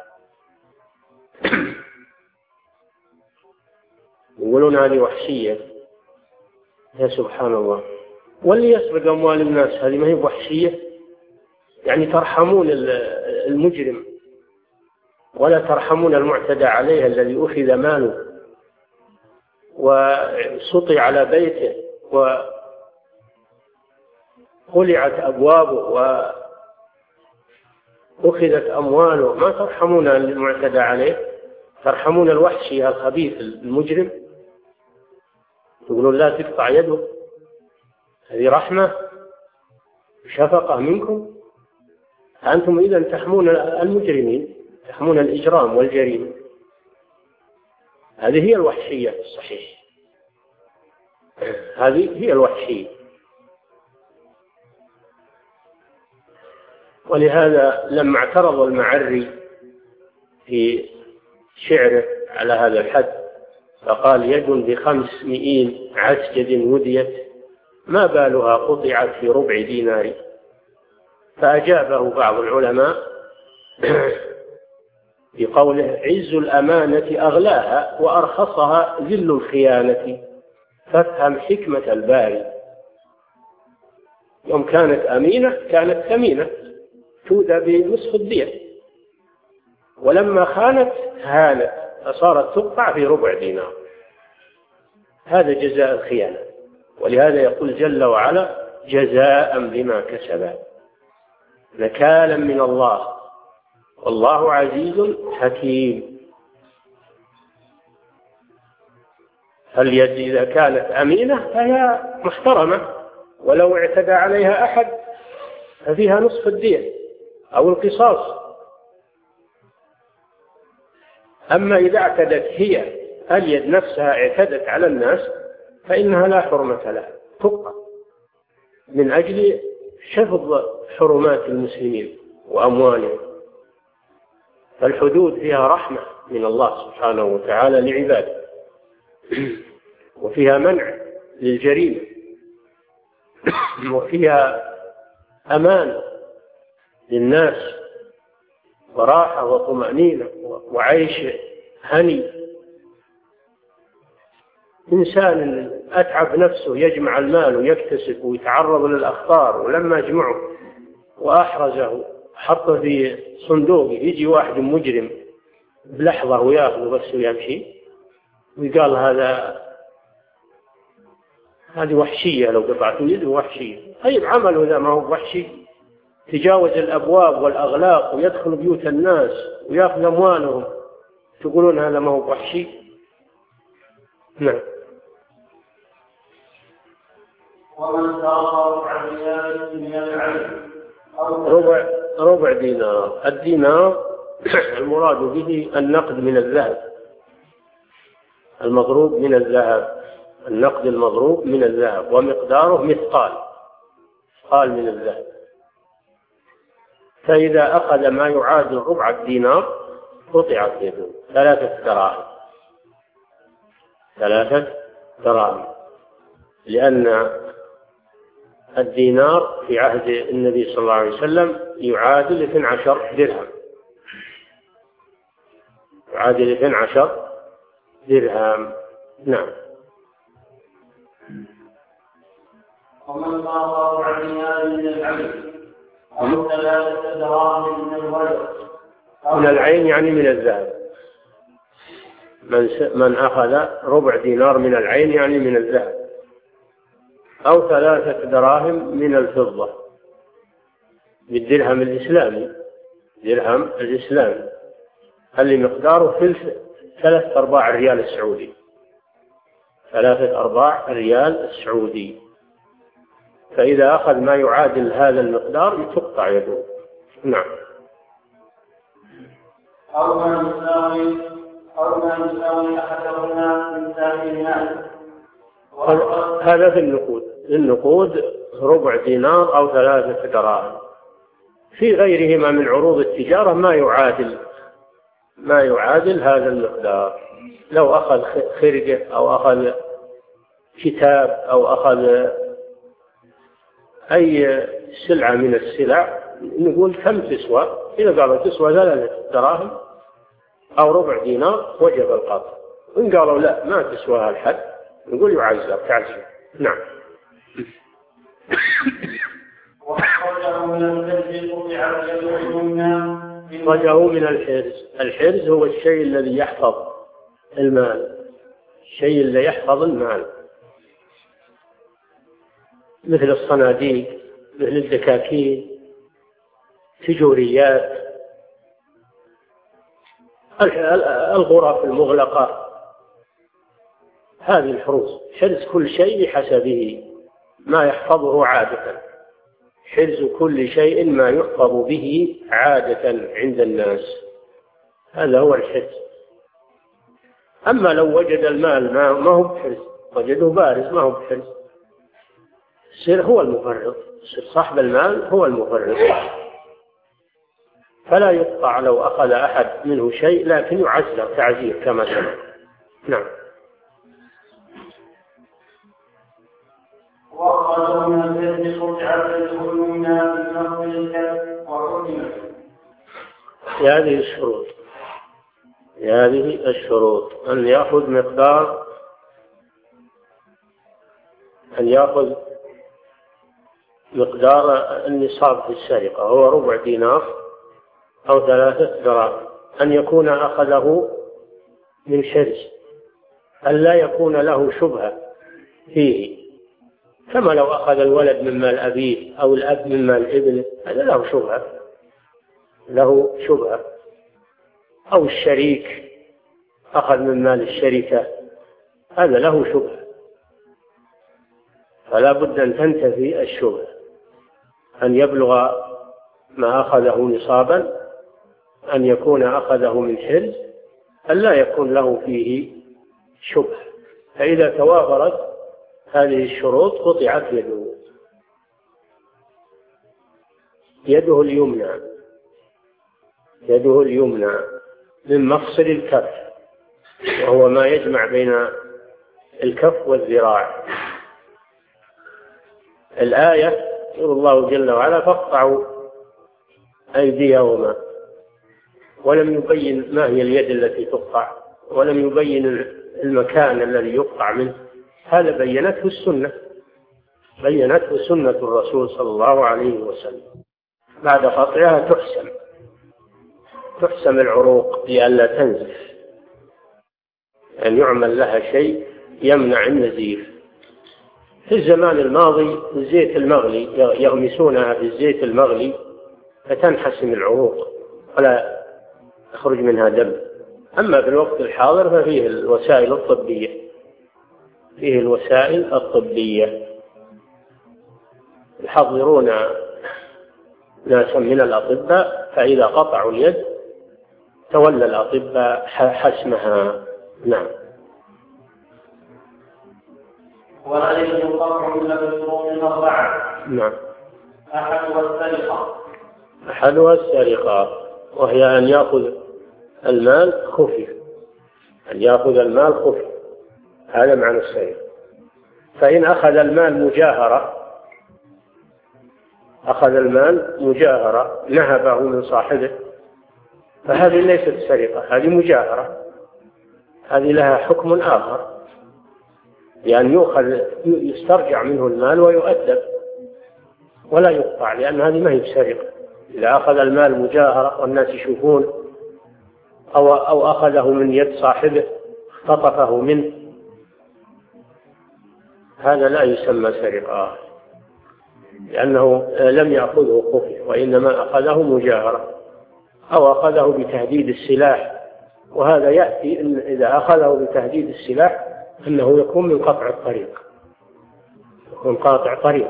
يقولون هذه وحشية، يا سبحان الله. واللي يسرق أموال الناس هذه ما هي وحشية؟ يعني ترحمون المجرم ولا ترحمون المعتدى عليه الذي أخذ ماله وسطي على بيته وخلعت أبوابه وأخذت أمواله. ما ترحمون المعتدى عليه، ترحمون الوحشي الخبيث المجرم. تقولون لا تقطع يده، هذه رحمة شفقة منكم. أنتم إذا تحمون المجرمين، تحمون الإجرام والجريمة. هذه هي الوحشية الصحيح، هذه هي الوحشية. ولهذا لما اعترض المعري في شعره على هذا الحد فقال يد بخمس مئين عسجد وديت ما بالها قطعت في ربع دينار. فأجابه بعض العلماء بقوله عز الأمانة أغلاها وأرخصها ذل الخيانة، فافهم حكمة الباري. يوم كانت أمينة كانت ثمينة تودى بنصف الدية، ولما خانت هانت فصارت تقطع في ربع دينار. هذا جزاء الخيانة، ولهذا يقول جل وعلا جزاء بما كسبا نكالا من الله والله عزيز حكيم. فاليد إذا كانت أمينة فهي محترمة، ولو اعتدى عليها أحد ففيها نصف الدية أو القصاص. أما إذا اعتدت هي اليد نفسها اعتدت على الناس فإنها لا حرمة لها، تقطع من أجل حفظ حرمات المسلمين وأموالهم. فالحدود فيها رحمة من الله سبحانه وتعالى لعباده، وفيها منع للجريمة، وفيها أمان للناس وراحة وطمأنينة وعيش هني. إنسان أتعب نفسه يجمع المال ويكتسب ويتعرض للأخطار، ولما جمعه وأحرزه حطه في صندوق يجي واحد مجرم بلحظة ويأخذه بس ويمشي ويقال هذا هذه وحشية، لو قطعت يده وحشية. طيب عمله إذا ما هو وحشي تجاوز الأبواب والأغلاق ويدخل بيوت الناس ويأخذ أموالهم، تقولون هذا ما هو وحشي؟ نعم. ومن ساق عن من العلم ربع ربع دينار. الدينار المراد به النقد من الذهب المضروب من الذهب، النقد المضروب من الذهب، ومقداره مثقال مثقال من الذهب. فإذا أخذ ما يعادل ربع الدينار قطعت يده ثلاثة دراهم ثلاثة دراهم لأن الدينار في عهد النبي صلى الله عليه وسلم يعادل اثني عشر درهم يعادل اثني عشر درهم. نعم. ومن ساق عن من العلم أو ثلاثة دراهم من الورق من العين يعني من الذهب. من من أخذ ربع دينار من العين يعني من الذهب، أو ثلاثة دراهم من الفضة بالدرهم الإسلامي، درهم الإسلامي اللي مقداره ثلث ثلاثة أرباع الريال السعودي، ثلاثة أرباع الريال السعودي. فإذا أخذ ما يعادل هذا المقدار تقطع يده. نعم. أو ما يساوي أو ما يساوي أحدهما من ثانيهما. هذا في النقود النقود ربع دينار أو ثلاثة دراهم. في غيرهما من عروض التجارة ما يعادل ما يعادل هذا المقدار. لو أخذ خرقة أو أخذ كتاب أو أخذ أي سلعة من السلع نقول كم تسوى. إذا قالوا تسوى ثلاثة دراهم أو ربع دينار وجب القطع. إن قالوا لا ما تسوى هالحد نقول يعزر تعزر. نعم. وأخرجه من الحرز قطع اليمنى. أخرجه من الحرز. الحرز هو الشيء الذي يحفظ المال، الشيء اللي يحفظ المال مثل الصناديق، مثل الدكاكين، تجوريات، الغرف المغلقة. هذه الحروز. حرز كل شيء بحسبه ما يحفظه عادة. حرز كل شيء ما يحفظ به عادة عند الناس، هذا هو الحرز. أما لو وجد المال ما هو بحرز، وجده بارز ما هو بحرز، يصير هو المفرط، يصير صاحب المال هو المفرط. فلا يقطع لو أخذ أحد منه شيء، لكن يعزر تعزير كما سمع. نعم. وأخرجه من البيت قطع اليمنى بالنقل الكف وحكمت. هذه الشروط هذه الشروط أن يأخذ مقدار أن يأخذ مقدار النصاب في السرقة هو ربع دينار أو ثلاثة دراهم، أن يكون أخذه من حرز، أن لا يكون له شبهة فيه، كما لو أخذ الولد من مال أبيه أو الأب من مال ابنه هذا له شبهة له شبهة أو الشريك أخذ من مال الشركة هذا له شبهة، فلا بد أن تنتفي الشبهة، أن يبلغ ما أخذه نصابا، أن يكون أخذه من حرز، أن لا يكون له فيه شبهة. فإذا توافرت هذه الشروط قطعت يده يده اليمنى يده اليمنى من مفصل الكف، وهو ما يجمع بين الكف والذراع. الآية يقول الله جل وعلا فاقطعوا أيديهما، ولم يبين ما هي اليد التي تقطع، ولم يبين المكان الذي يقطع منه، هذا بينته السنة بينته سنة الرسول صلى الله عليه وسلم. بعد قطعها تحسم تحسم العروق لئلا تنزف، أن يعمل لها شيء يمنع النزيف. في الزمان الماضي الزيت المغلي يغمسونها في الزيت المغلي فتنحسم العروق ولا يخرج منها دم. أما في الوقت الحاضر ففيه الوسائل الطبية فيه الوسائل الطبية يحضرون ناسا من الأطباء، فإذا قطعوا اليد تولى الأطباء حسمها. نعم. ولا يجوز القطع إلا بشروط أربعة. نعم. أحدها السرقة أحدها السرقة وهي أن يأخذ المال خفي أن يأخذ المال خفي هذا معنى السرقة. فإن أخذ المال مجاهرة أخذ المال مجاهرة نهبه من صاحبه فهذه ليست سرقة، هذه مجاهرة، هذه لها حكم آخر، يعني يؤخذ يسترجع منه المال ويؤدب ولا يقطع، لأن هذه ما هي بسرقة. إذا أخذ المال مجاهرة والناس يشوفون أو, أو أخذه من يد صاحبه اختطفه منه هذا لا يسمى سرقة، لأنه لم يأخذه خفي وإنما أخذه مجاهرة أو أخذه بتهديد السلاح، وهذا يأتي إن إذا أخذه بتهديد السلاح أنه يكون من قطع الطريق يكون قاطع طريق،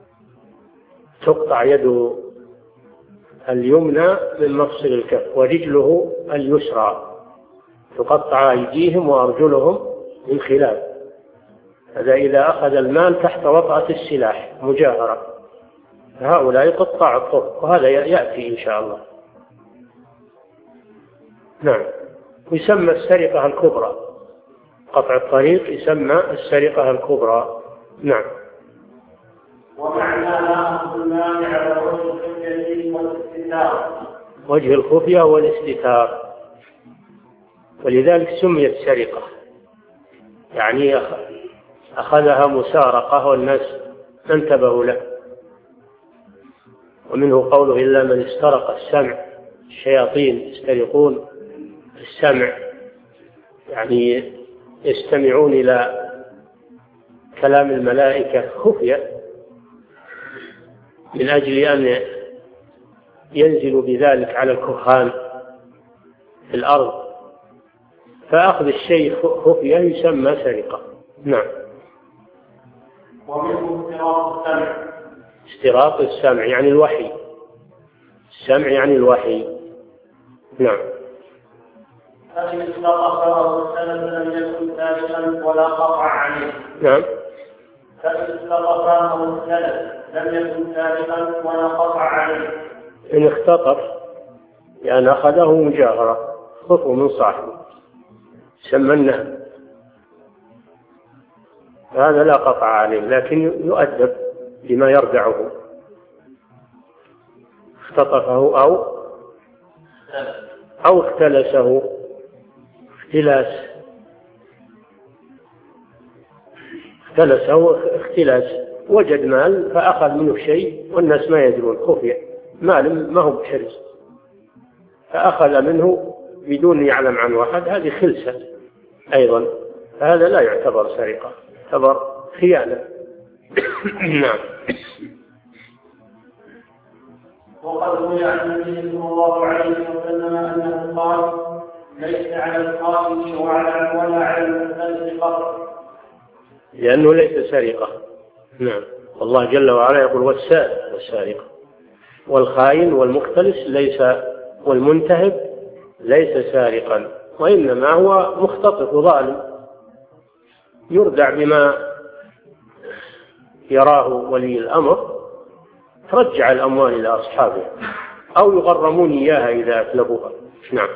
تقطع يده اليمنى من مفصل الكف ورجله اليسرى، تقطع أيديهم وأرجلهم من خلاف. هذا إذا أخذ المال تحت وطأة السلاح مجاهرة، هؤلاء قطاع الطرق، وهذا يأتي إن شاء الله. نعم. يسمى السرقة الكبرى، قطع الطريق يسمى السرقة الكبرى. نعم. ومعنى لا أخذ المال على وجه الخفية والاستتار وجه الخفية والاستتار، ولذلك سميت سرقة، يعني أخذها مسارقة والناس انتبهوا له. ومنه قوله إلا من استرق السمع، الشياطين يسترقون السمع، يعني يستمعون إلى كلام الملائكة خفية من أجل أن ينزل بذلك على الكهان في الأرض، فأخذ الشيء خفية يسمى سرقة. نعم. ومنه استراق السمع استراق السمع يعني الوحي، السمع يعني الوحي. نعم. فإن استرق أو السلف لم يكن سارقا ولا قطع عليه. نعم. فإن استرق أو السلف لم يكن سارقا ولا قطع عليه. إن اختطف يعني أخذه مجاهرة خطو من صاحبه سمى النهب. هذا لا قطع عليه، لكن يؤدب بما يردعه. اختطفه أو أو اختلسه اختلاس اختلسه اختلاس وجد مال فأخذ منه شيء والناس ما يدرون، خفي مال ما هو بحرز فأخذ منه بدون يعلم عن واحد، هذه خلسة أيضا، هذا لا يعتبر سرقة، يعتبر خيانة. نعم. وقد روي عن النبي صلى الله عليه وسلم أنه قال: ليس على القائم وعلى ولا على المختلف فقط، لأنه ليس سرقة. نعم. والله جل وعلا يقول: والسارق والسارقة، والخائن والمختلس ليس والمنتهب ليس سارقا، وإنما هو مختطف ظالم يردع بما يراه ولي الأمر، ترجع الأموال إلى أصحابه أو يغرمون إياها إذا أتلفوها. نعم.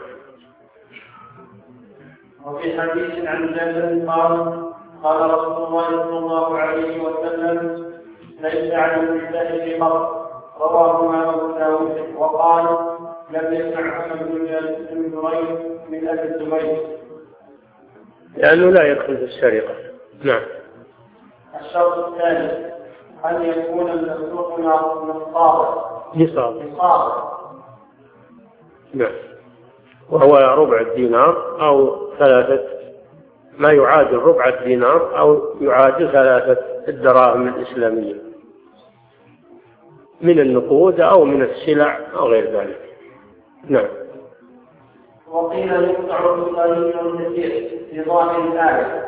وفي حديث عن جابر قال: قال رسول الله صلى الله عليه وسلم: ليس على المجتهد فقط، رواه أبو داود. وقال: لم يسمع بن جريج من أبي الزبير، لأنه لا يدخل في السرقة. نعم. الشرط الثالث: أن يكون المسروق نصابا نصابا. نعم. وهو ربع الدينار أو ثلاثة، ما يعادل ربع الدينار أو يعادل ثلاثة الدراهم الإسلامية من النقود أو من السلع أو غير ذلك. نعم. وقيل يقطع بالقليل والكثير في ظاهر الآية،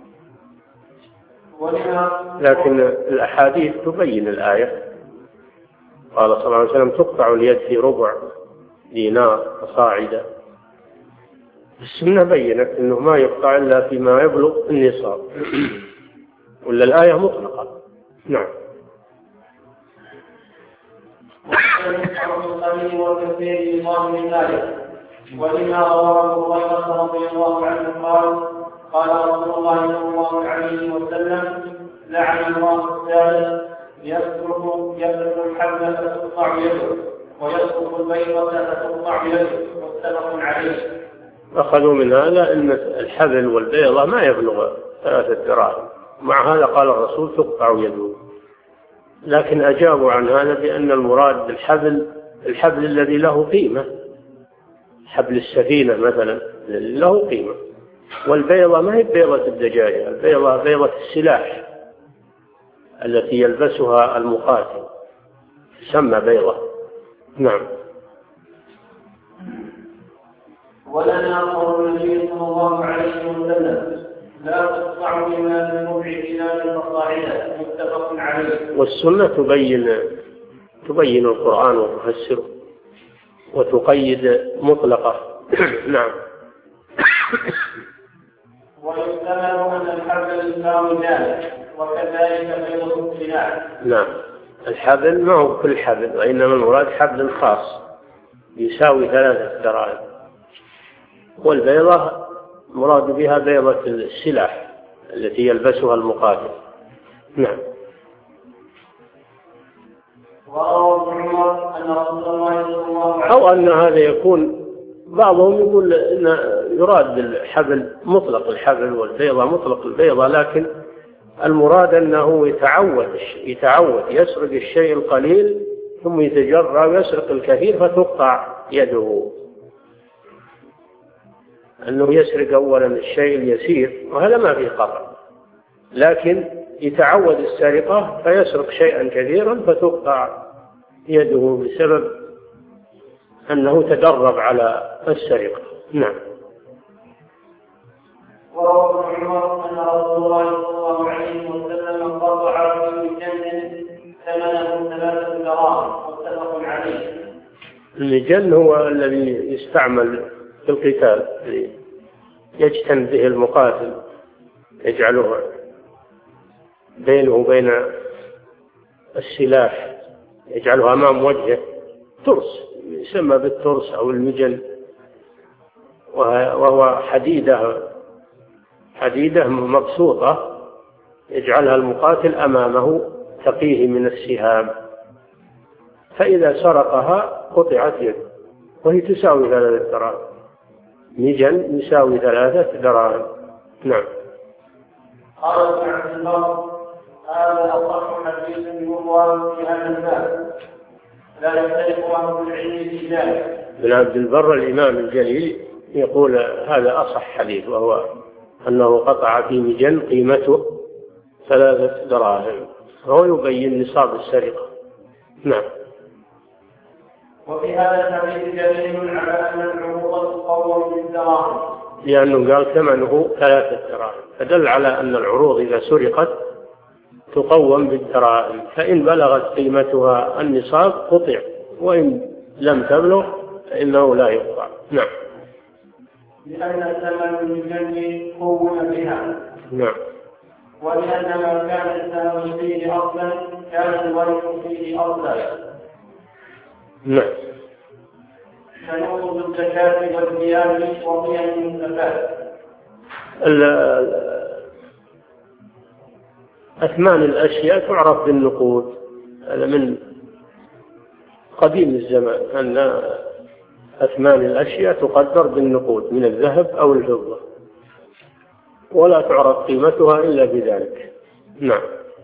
لكن الأحاديث تبين الآية. قال صلى الله عليه وسلم: تقطع اليد في ربع دينار فصاعدا. السنة بينت أنه ما يقطع إلا فيما يبلغ النصاب، ولا الآية مطلقة. نعم. ولما رواه أبو هريرة رضي الله عنه قال: قال رسول الله صلى الله عليه وسلم: لعن الله السارق يسرق يسرق الحبل فتقطع يده، ويسرق البيضة فتقطع يده، متفق عليه. أخذوا من هذا أن الحبل والبيضة ما يبلغ ثلاثة دراهم، مع هذا قال الرسول: تقطع يده. لكن أجابوا عن هذا بأن المراد بالحبل الحبل الذي له قيمة، حبل السفينة مثلا له قيمة، والبيضة ما هي بيضة الدجاجة، البيضة بيضة السلاح التي يلبسها المقاتل تسمى بيضة. نعم. ولنا قول النبي صلى الله عليه وسلم: لا تقطع بما من ربع دينار فصاعدا، متفق عليه. والسنة تبين تبين القرآن وتفسره وتقيد مطلقة. نعم. ويحتمل أن الحبل يساوي ذلك، وكذلك بيضة السلاح. نعم. الحبل ما هو كل حبل، وإنما المراد حبل خاص يساوي ثلاثة دراهم، والبيضة مراد بها بيضة السلاح التي يلبسها المقاتل. نعم. أو أن هذا يكون بعضهم يقول إن يراد الحبل مطلق الحبل والبيضة مطلق البيضة، لكن المراد أنه يتعود يتعود يسرق الشيء القليل ثم يتجرأ ويسرق الكثير فتقطع يده، أنه يسرق أولا الشيء اليسير وهذا ما فيه قطع، لكن يتعود السرقة فيسرق شيئا كثيرا فتقطع يده بسبب أنه تدرب على السرقة. نعم. وروى ابن عمر أن رسول الله صلى الله عليه وسلم قطع في جن ثمنه ثلاثة دراهم، متفق عليه. الجن هو الذي يستعمل في القتال، يجتن به المقاتل، يجعله بينه وبين السلاح، يجعله أمام وجهه، ترس يسمى بالترس أو المجن، وهو حديدة حديدة مبسوطة يجعلها المقاتل أمامه تقيه من السهام، فإذا سرقها قطعت يده، وهي تساوي ثلاثة دراهم، مجن يساوي ثلاثة دراهم. نعم. قال ابن عبد البر: هذا أصح حديث يروى في هذا الباب، لا يختلف أهل العلم في ذلك. ابن عبد البر الإمام الجليل يقول هذا أصح حديث، وهو أنه قطع في مجن قيمته ثلاثة دراهم، وهو يبين نصاب السرقة. نعم. وفي هذا الحديث دليل على أن العروض تقوم بالدراهم، لأنه قال ثمنه ثلاثة دراهم، فدل على أن العروض إذا سرقت تقوم بالدراهم، فإن بلغت قيمتها النصاب قطع، وإن لم تبلغ فإنه لا يقطع. نعم. لأن الثمن المجني قوم بها. نعم. ولأن ما كان الثمن فيه أصلا كان الورث فيه أصلا. نعم. شروط الزكاة والثياب وقيم الزكاة. أثمان الأشياء تعرف بالنقود، هذا من قديم الزمان أن أثمان الأشياء تقدر بالنقود من الذهب أو الفضة، ولا تعرف قيمتها إلا بذلك. نعم.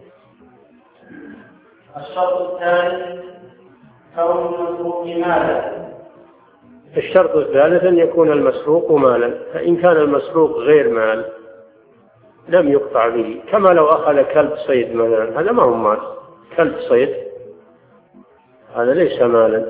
الشرط الثالث كون المسروق مالا. الشرط الثالث أن يكون المسروق مالا، فإن كان المسروق غير مال لم يقطع به، كما لو أخذ كلب صيد مثلا، هذا ما هو مال، كلب صيد هذا ليس مالا،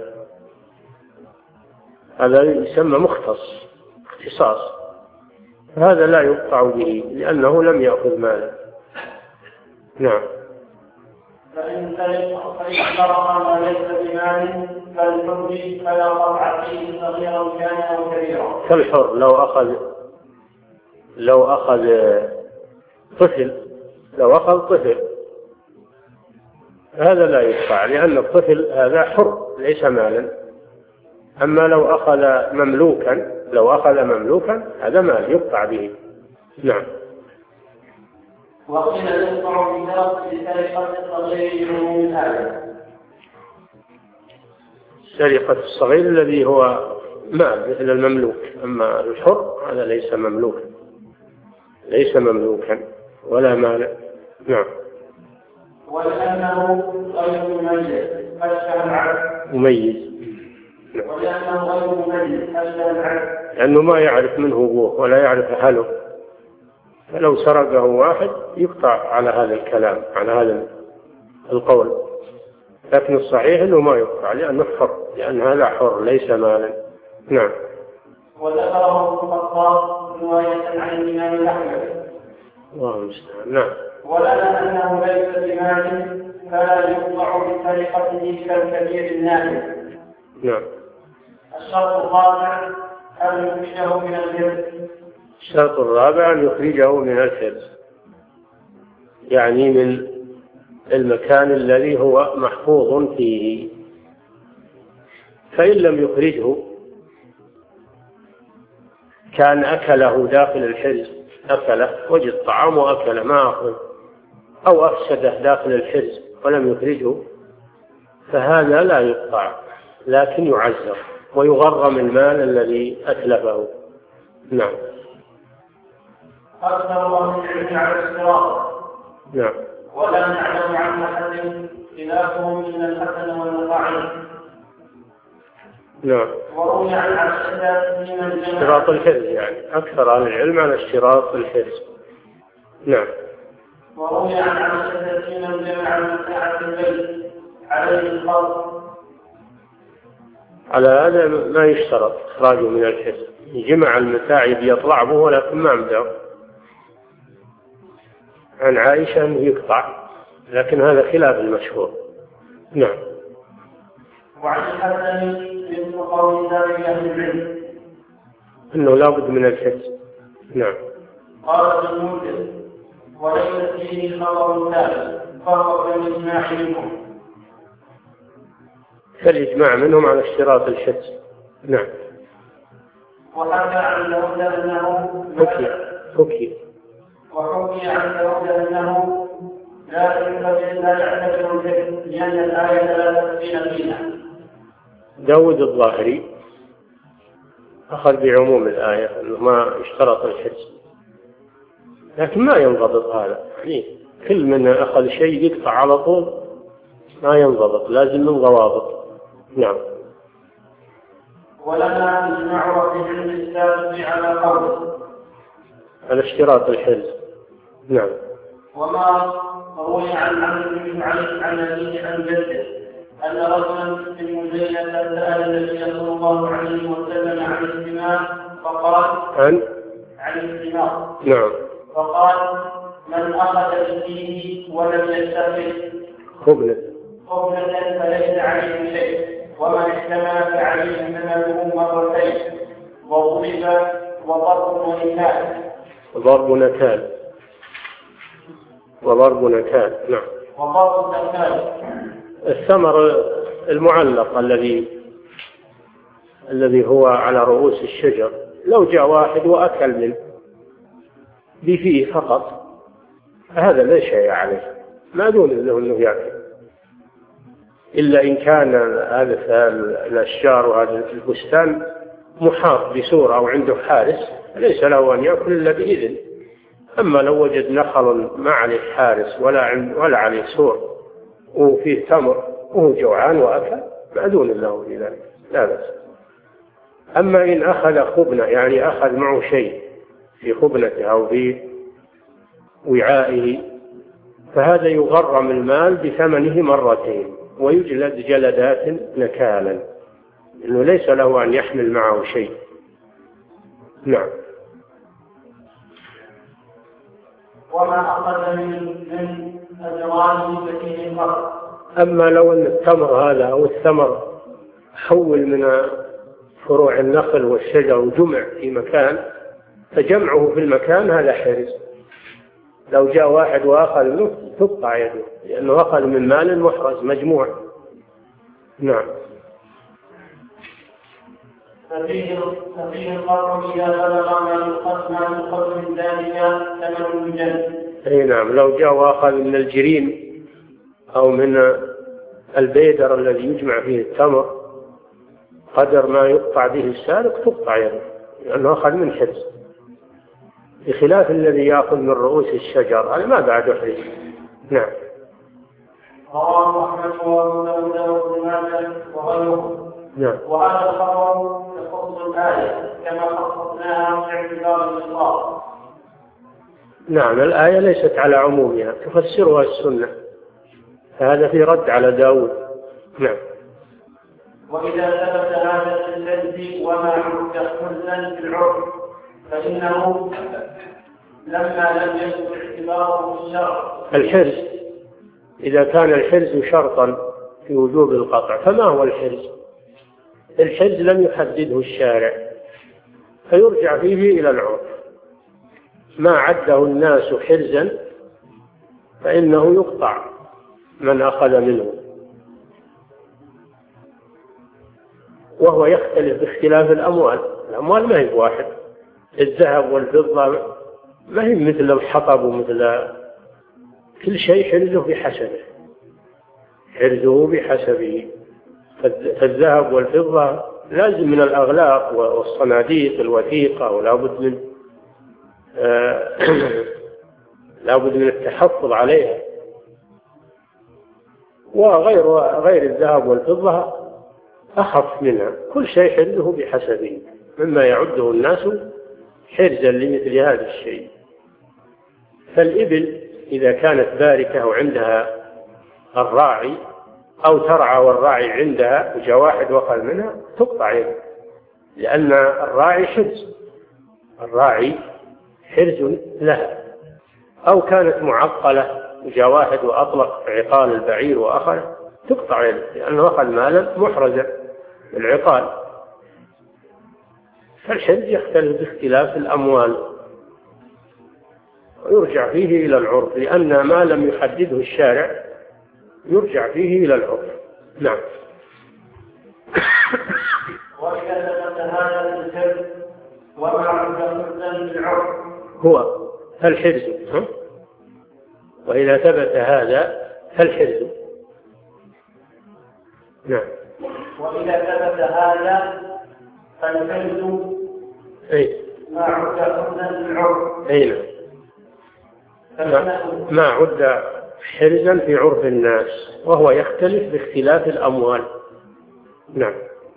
هذا يسمى مختص، اختصاص، هذا لا يقطع به لأنه لم يأخذ مالا. نعم. فإن سرق ما ليس بمال كالحر فلا قطع فيه صغيرا كان أو كبيرا. كالحر لو أخذ لو أخذ طفل لو أخذ طفل هذا لا يقطع، لأن الطفل هذا حر ليس مالا. أما لو أخذ مملوكا لو أخذ مملوكا هذا مال يقطع به. نعم. وقيل يقطع بشرط لسرقة الصغير من الآية. سرقة الصغير الذي هو مال مثل المملوك، أما الحر هذا ليس مملوكا ليس مملوكا ولا مال. نعم. ولأنه غير مميز أشبه العبد. مميز. ولأنه غير مميز أشبه العبد، لأنه ما يعرف منه أبوه ولا يعرف أهله، فلو سرقه واحد يقطع على هذا الكلام على هذا القول، لكن الصحيح أنه ما يقطع لأنه حر، لأن هذا حر ليس مالا. نعم. وذكره ابن الخطاب رواية عن الإمام أحمد. الله المستعان. نعم. ولنا أنه ليس بمال فلا يقطع بسرقته كالكبير النائم. نعم. الشرط الرابع أن يخرجه من الحرز. الشرط الرابع أن يخرجه من الحرز، يعني من المكان الذي هو محفوظ فيه، فإن لم يخرجه كان أكله داخل الحرز، أكله وجد طعام وأكله ما أخرج، أو أفسده داخل الحرز ولم يخرجه، فهذا لا يقطع لكن يعزر ويغرم المال الذي أتلفه. نعم. أكثر أهل العلم على الصراط. نعم. ولا نعلم عن أحد خلافهم من الحسن والنخعي. نعم. وروي عن عائشة من الجماعة اشتراط الحرز، يعني أكثر أهل العلم على اشتراط الحرز. نعم. وروي عن عائشة من الجماعة من ساعة الليل عليه الخلق. على هذا ما يشترط إخراجه من الحرز، جمع المتاعب يطلع به ولكن ما أمدعه. عن عائشة أنه يقطع، لكن هذا خلاف المشهور. نعم. وعن الحسن مثل قول ذلك أهل العلم أنه لا بد من الحرز. نعم. قال ابن المنذر وليس فيه خبر ثالث فهو كالإجماع منهم. فالإجماع منهم على اشتراط الحرز. نعم. وحكى عن داود أنه حكي حكي وحكي عن داود أنه لا يعتبر الحفظ لأن الآية لا تفصيل فيها. داود الظاهري أخذ بعموم الآية أنه ما اشترط الحفظ، لكن ما ينضبط هذا، يعني كل من أخذ شيء يقطع على طول ما ينضبط، لازم من ضوابط. نعم. ولما نجمع في علم السابق على قوله على اشتراط الحفظ. نعم. وما روي عن عمرو بن علي عن أبيه عن جده أن رجلا من مزينة سأل النبي صلى الله عليه وسلم عن الثمار فقال عن عن الثمار. نعم. فقال من أخذ بفيه ولم يستخرج خبلة خبلة فليس عليه شيء، ومن احتمل فعليه ثمنه مرتين، وضرب وضرب ونكال. ضرب نكال وضرب نكال. نعم. وضرب نكال. الثمر المعلق الذي الذي هو على رؤوس الشجر، لو جاء واحد وأكل منه بفيه فقط هذا لا شيء عليه، ما دون له أنه يأكل، إلا إن كان هذا الأشجار وهذا البستان محاط بسور أو عنده حارس ليس له أن يأكل إلا بإذن. أما لو وجد نخل ما عليه حارس ولا ولا عليه سور وفيه تمر وهو جوعان وأكل ما دون له في ذلك لا بأس. أما إن أخذ خبنة، يعني أخذ معه شيء في خبنته أو في وعائه، فهذا يغرم المال بثمنه مرتين ويجلد جلدات نكالا، إنه ليس له أن يحمل معه شيء. نعم. وما أخذ من أجرانه ففيه المرء. أما لو أن التمر هذا أو الثمر حول من فروع النخل والشجر وجمع في مكان، فجمعه في المكان هذا حرز. لو جاء واحد وأخذ منه تقطع يده، لأنه أخذ من مال محرز مجموع. نعم. ففيه المرء إذا بلغ ما يقص ما يقص من ذلك ثمن الجنة. أي نعم. لو جاء وأخذ من الجرين أو من البيدر الذي يجمع فيه التمر قدر ما يقطع به السارق تقطع يده، لأنه أخذ من حرز، بخلاف الذي يأخذ من رؤوس الشجر هذا ما بعد حرز. نعم. رواه أحمد وأبو داود وابن ماجه وغيره. نعم. وهذا الخبر يخص الآية كما خصصناها في اعتبار الإصرار. نعم. الآية ليست على عمومها، تفسرها السنة، فهذا في رد على داود. نعم. وإذا ثبت هذا في الحرز وما عد حرزا في العرف فإنه لما لم يكن اعتباره في الشرع. الحرز إذا كان الحرز شرطا في وجوب القطع فما هو الحرز؟ الحرز لم يحدده الشارع فيرجع فيه إلى العرف. ما عده الناس حرزا فإنه يقطع من أخذ منه، وهو يختلف باختلاف الأموال. الأموال ما هي واحد، الذهب والفضة ما هي مثل الحطب ومثل كل شيء حرزه بحسبه، حرزه بحسبه. فالذهب والفضة لازم من الأغلاق والصناديق الوثيقة، ولا بد من آه لا بد من التحفظ عليها. وغير غير الذهب والفضة أخف منها، كل شيء حرزه بحسبه، مما يعده الناس حرزا لمثل هذا الشيء. فالإبل إذا كانت باركة وعندها الراعي أو ترعى والراعي عندها وجاء واحد وأخذ منها تقطع يده، لأن الراعي حرز، الراعي حرز لها. أو كانت معقلة وجاء واحد وأطلق عقال البعير وأخذ تقطع يده، لأنه أخذ مالا محرزا بالعقال. فالحرز يختلف باختلاف الأموال ويرجع فيه إلى العرف، لأن ما لم يحدده الشارع يرجع فيه إلى العرف. نعم. وإذا ثبت هذا الحرز وما عند حرزا بالعرف هو فالحرز، وإذا ثبت هذا فالحرز. نعم. وإذا ثبت هذا فالحرز أي ما عد حرزا للعرف. أي نعم. ما عد حرزا في عرف الناس، وهو يختلف باختلاف الأموال. نعم.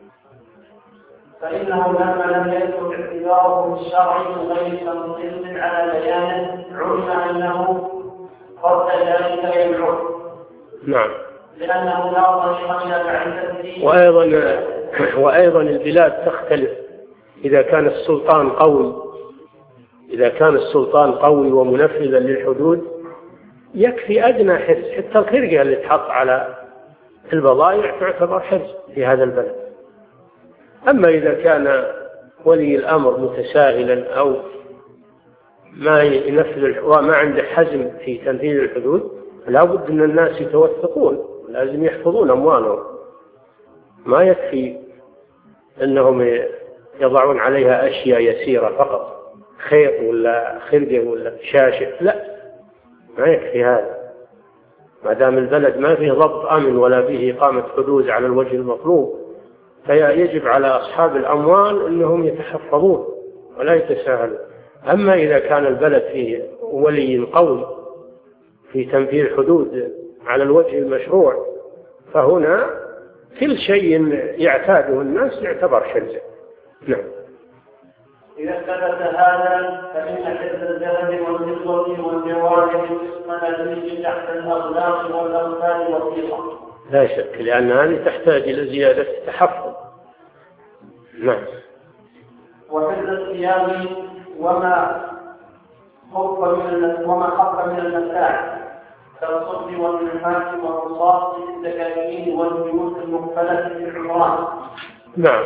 فإنه لما لم يثبت اعتباره في الشرع من غير تنصيص على بيانه علم أنه رد ذلك إلى العرف. نعم. لأنه لا طريق إلى معرفته. وأيضا وأيضا البلاد تختلف. إذا كان السلطان قوي إذا كان السلطان قوي ومنفذا للحدود يكفي أدنى حرز، حتى الخرقة اللي تحط على البضائع تعتبر حرز في هذا البلد. أما إذا كان ولي الأمر متساهلا أو ما ينفذ وما عنده حزم في تنفيذ الحدود، لا بد أن الناس يتوثقون، لازم يحفظون أموالهم. ما يكفي أنهم يضعون عليها أشياء يسيرة فقط، خيط ولا خرقة ولا شاشة، لا، ما يكفي هذا. ما دام البلد ما فيه ضبط أمن ولا فيه إقامة حدود على الوجه المطلوب، فيجب على أصحاب الأموال أنهم يتحفظون ولا يتساهلون. أما إذا كان البلد فيه ولي قوي في تنفيذ حدود على الوجه المشروع، فهنا كل شيء يعتاده الناس يعتبر حرزا. نعم. إذا ثبت هذا فإن حرز الذهب والفضة والجواهر والمنازل تحت الأغلاق والأغلال والثقة. لا شك، لأن هذه تحتاج إلى زيادة التحفظ. نعم. وحرز الثياب وما خف من وما خف من المتاع كالصب والنحاس والرصاص الدكاكين والبيوت المقفلة في العمران. نعم.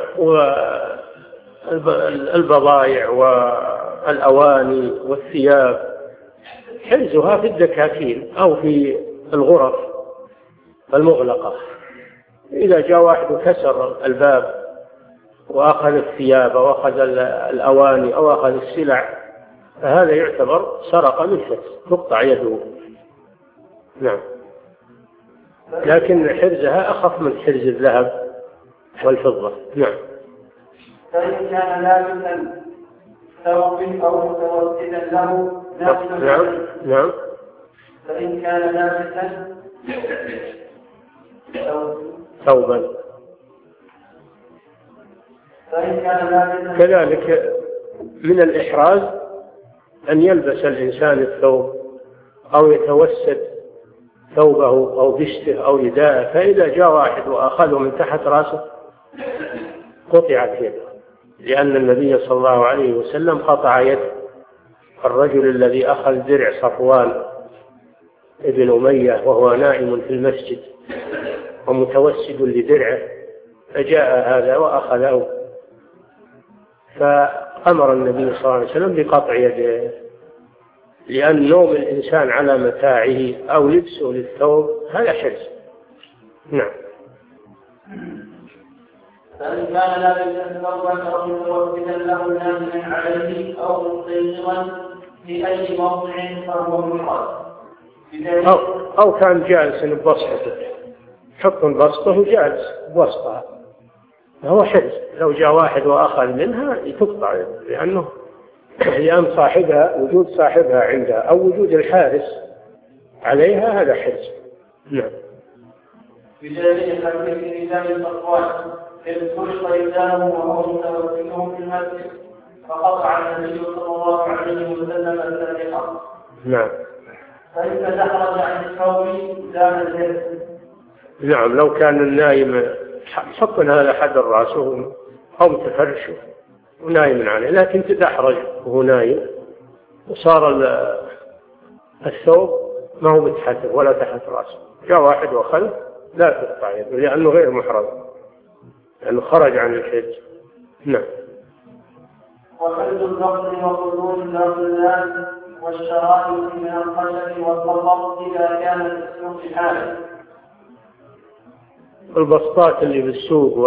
والبضائع والأواني والثياب حرزها في الدكاكين أو في الغرف المغلقة. إذا جاء واحد وكسر الباب وأخذ الثياب أو أخذ الأواني أو أخذ السلع، فهذا يعتبر سرقة من حرز، تقطع يده. نعم. لكن حرزها أخف من حرز الذهب والفضة. نعم. فإن كان لابسا ثوب أو متوسدا له نعم. نعم. فإن كان لابسا ثوبا فإن كان لابسا كذلك من الإحراز أن يلبس الإنسان الثوب أو يتوسد ثوبه أو بشته أو رداءه، فإذا جاء واحد وأخذه من تحت رأسه قطعت يده، لأن النبي صلى الله عليه وسلم قطع يد الرجل الذي أخذ درع صفوان ابن أمية وهو نائم في المسجد ومتوسد لدرعه، فجاء هذا وأخذه، فأمر النبي صلى الله عليه وسلم بقطع يده، لأن نوم الإنسان على متاعه أو لبسه للثوب هذا حرز. نعم. فإن كان لابسا ثوبا أو متوسدا له نازلا عليه أو مستيقظا في أي موضع فهو محرز. أو, أو كان جالسا بوسطه، حط بسطه جالس بوسطها فهو حرز. لو جاء واحد وأخذ منها تقطع، لأنه لأن صاحبها وجود صاحبها عندها أو وجود الحارس عليها هذا حرز. نعم. بدليل حديث نساء صفوان إذ كشف إنسانه وهو متوسل في المسجد فقطع النبي صلى الله عليه وسلم السابقة. نعم. فإن تحرج عن الثوب زال الحرز. نعم. لو كان النايم حط هذا حد رأسه أو متفرش ونايم عليه، لكن تدحرج وهو نايم وصار الثوب ما هو متحتف ولا تحت رأسه، جاء واحد وخلف لا تقطع يده، لأنه غير محرم، لأنه خرج عن الحج. نعم. وحرز الضغط وخلود الأغلال والشرائط من الخشب والبطر إذا كانت السوق حالا. البسطات اللي بالسوق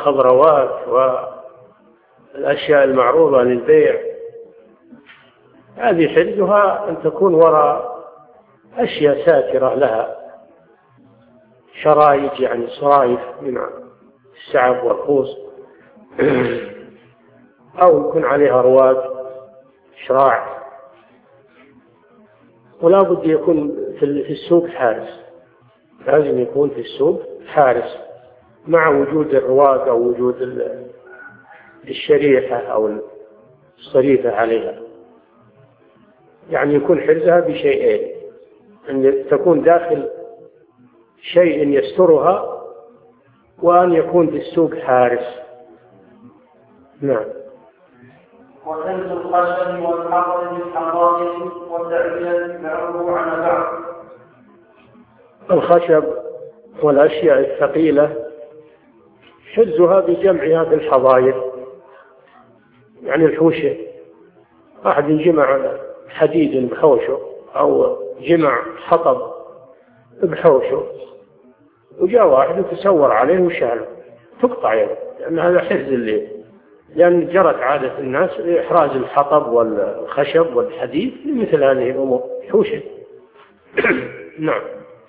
والخضروات والأشياء المعروضة للبيع هذه حرزها أن تكون وراء أشياء ساترة لها، شرايط يعني صرايف من السعف والخوص، أو يكون عليها رواد شراع. ولا بد يكون في السوق حارس، لازم يكون في السوق حارس مع وجود الرواد أو وجود الشريحة أو الصريفة عليها، يعني يكون حرزها بشيئين: أن تكون داخل شيء يسترها، وأن يكون في السوق حارس. نعم. وحرز الخشب والحطب بالحضائر والتعبية بعضه على بعض. الخشب والأشياء الثقيلة حرزها بجمعها في الحظاير، يعني الحوشة. واحد يجمع حديد بحوشه أو جمع حطب بحوشه، وجاء واحد وتسور عليه وشاله، تقطع يده، لأن هذا حرز الليل، لأن جرت عادة الناس لإحراز الحطب والخشب والحديد لمثل هذه الأمور، حوشة. نعم.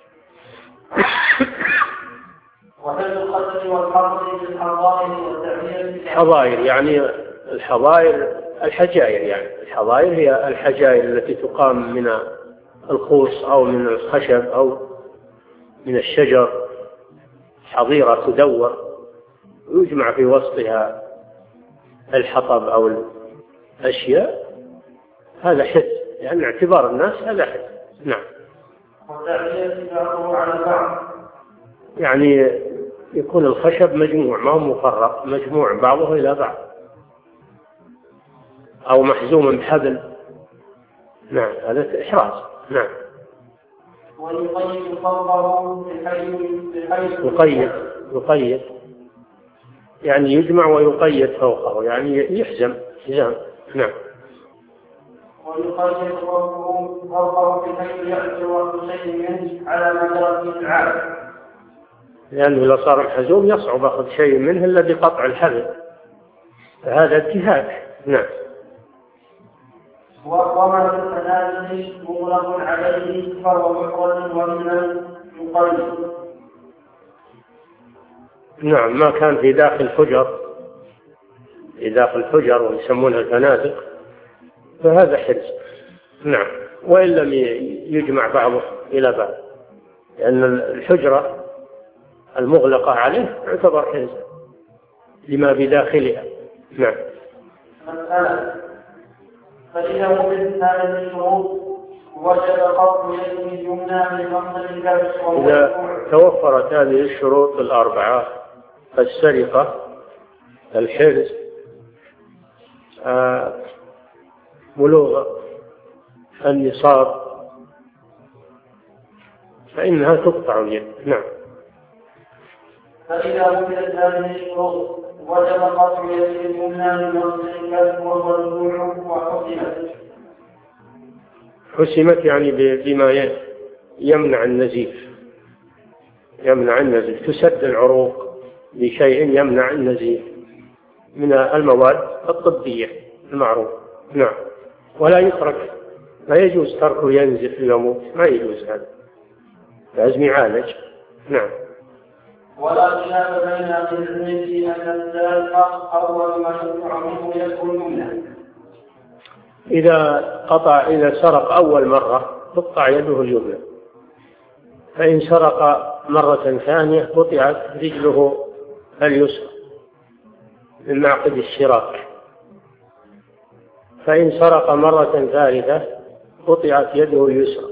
وحرز الخشب والحطب بالحظائر والتعبية. الحظائر يعني الحظائر الحجائر، يعني الحظائر هي الحجائر التي تقام من الخوص أو من الخشب أو من الشجر، حظيرة تدور ويجمع في وسطها الحطب أو الأشياء، هذا حرز، يعني اعتبار الناس هذا حرز. نعم. والتعبية بعضه على بعض، يعني يكون الخشب مجموع ما هو مفرق، مجموع بعضه إلى بعض، أو محزوم بحبل. نعم، هذا إحراز. نعم. ويقيد فوقه بحيث يقيد يقيد يعني يجمع ويقيد فوقه، يعني يحزم حزام. نعم. ويقيد فوقه فوقه بحيث يأتي وقت شيء منه على ما جرت به العادة، لأنه لو صار محزوم يصعب أخذ شيء منه إلا بقطع الحبل، فهذا انتهاك. نعم. وما في التنازل مغلق عليه فهو محرز ومن يقيد. نعم، ما كان في داخل حجر، في داخل حجر ويسمونها الفنادق، فهذا حرز. نعم. وإن لم يجمع بعضه إلى بعض، لأن الحجرة المغلقة عليه يعتبر حرز لما بداخلها. نعم. مسألة: فإذا وجدت هذه الشروط وجب قطع يده اليمنى من مصدر الكبش. إذا توفرت هذه الشروط الأربعة: السرقة، الحرز، آه، بلوغ النصاب، فإنها تقطع اليد. نعم. فإذا وجدت هذه الشروط وجب قطع يده اليمنى من مصدر الكبش وهو الرجوع وحسمت. حسمت يعني بما يمنع النزيف، يمنع النزيف، تسد العروق بشيء يمنع النزيف من المواد الطبية المعروفة. نعم. ولا يترك، لا يجوز تركه ينزف ويموت، ما يجوز هذا، لازم يعالج. نعم. ولا خلاف بين أهل العلم في أن السارق أول ما يقطع منه يكون يمنى. إذا قطع إذا سرق أول مرة تقطع يده اليمنى، فإن سرق مرة ثانية قطعت رجله اليسرى من معقد الشراك، فإن سرق مرة ثالثة قطعت يده اليسرى.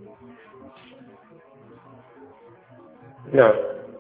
نعم.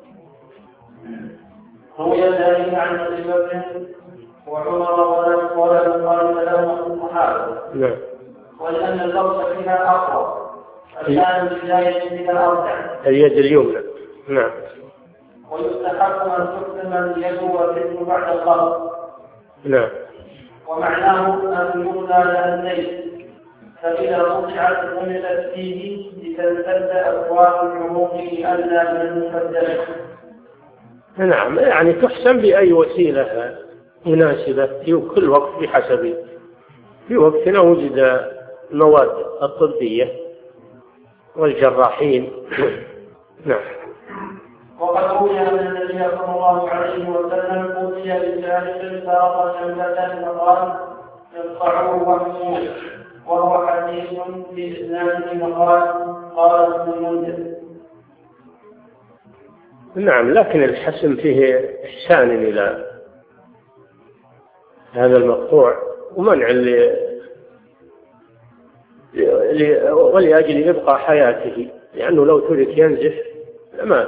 روي ذلك عن ابي بكر وعمر ولم قال لهم الصحابه. نعم. ولان اللفظ فيها اقوى، فكان البدايه بها ارجع. اليد اليمنى. نعم. ويستحق ان تقدم اليد والرجل بعد الضرب. نعم. ومعناه ان يبنى لها الزيت، فاذا قطعت غمست فيه لتمتد ابواب العروق لئلا من المفدله. نعم، يعني تحسن بأي وسيلة مناسبة في كل وقت بحسبه. في وقتنا وجد المواد الطبية والجراحين. نعم. وقد روي أن النبي صلى الله عليه وسلم أوتي بجانب سرق جنة فقال اقطعوه واحموه، وهو حديث في إسناده مقال قال ابن المنذر. نعم، لكن الحسن فيه إحسان إلى هذا المقطوع ومنع ل... ل... ولأجل إبقاء حياته، لأنه لو ترك ينزف لمات.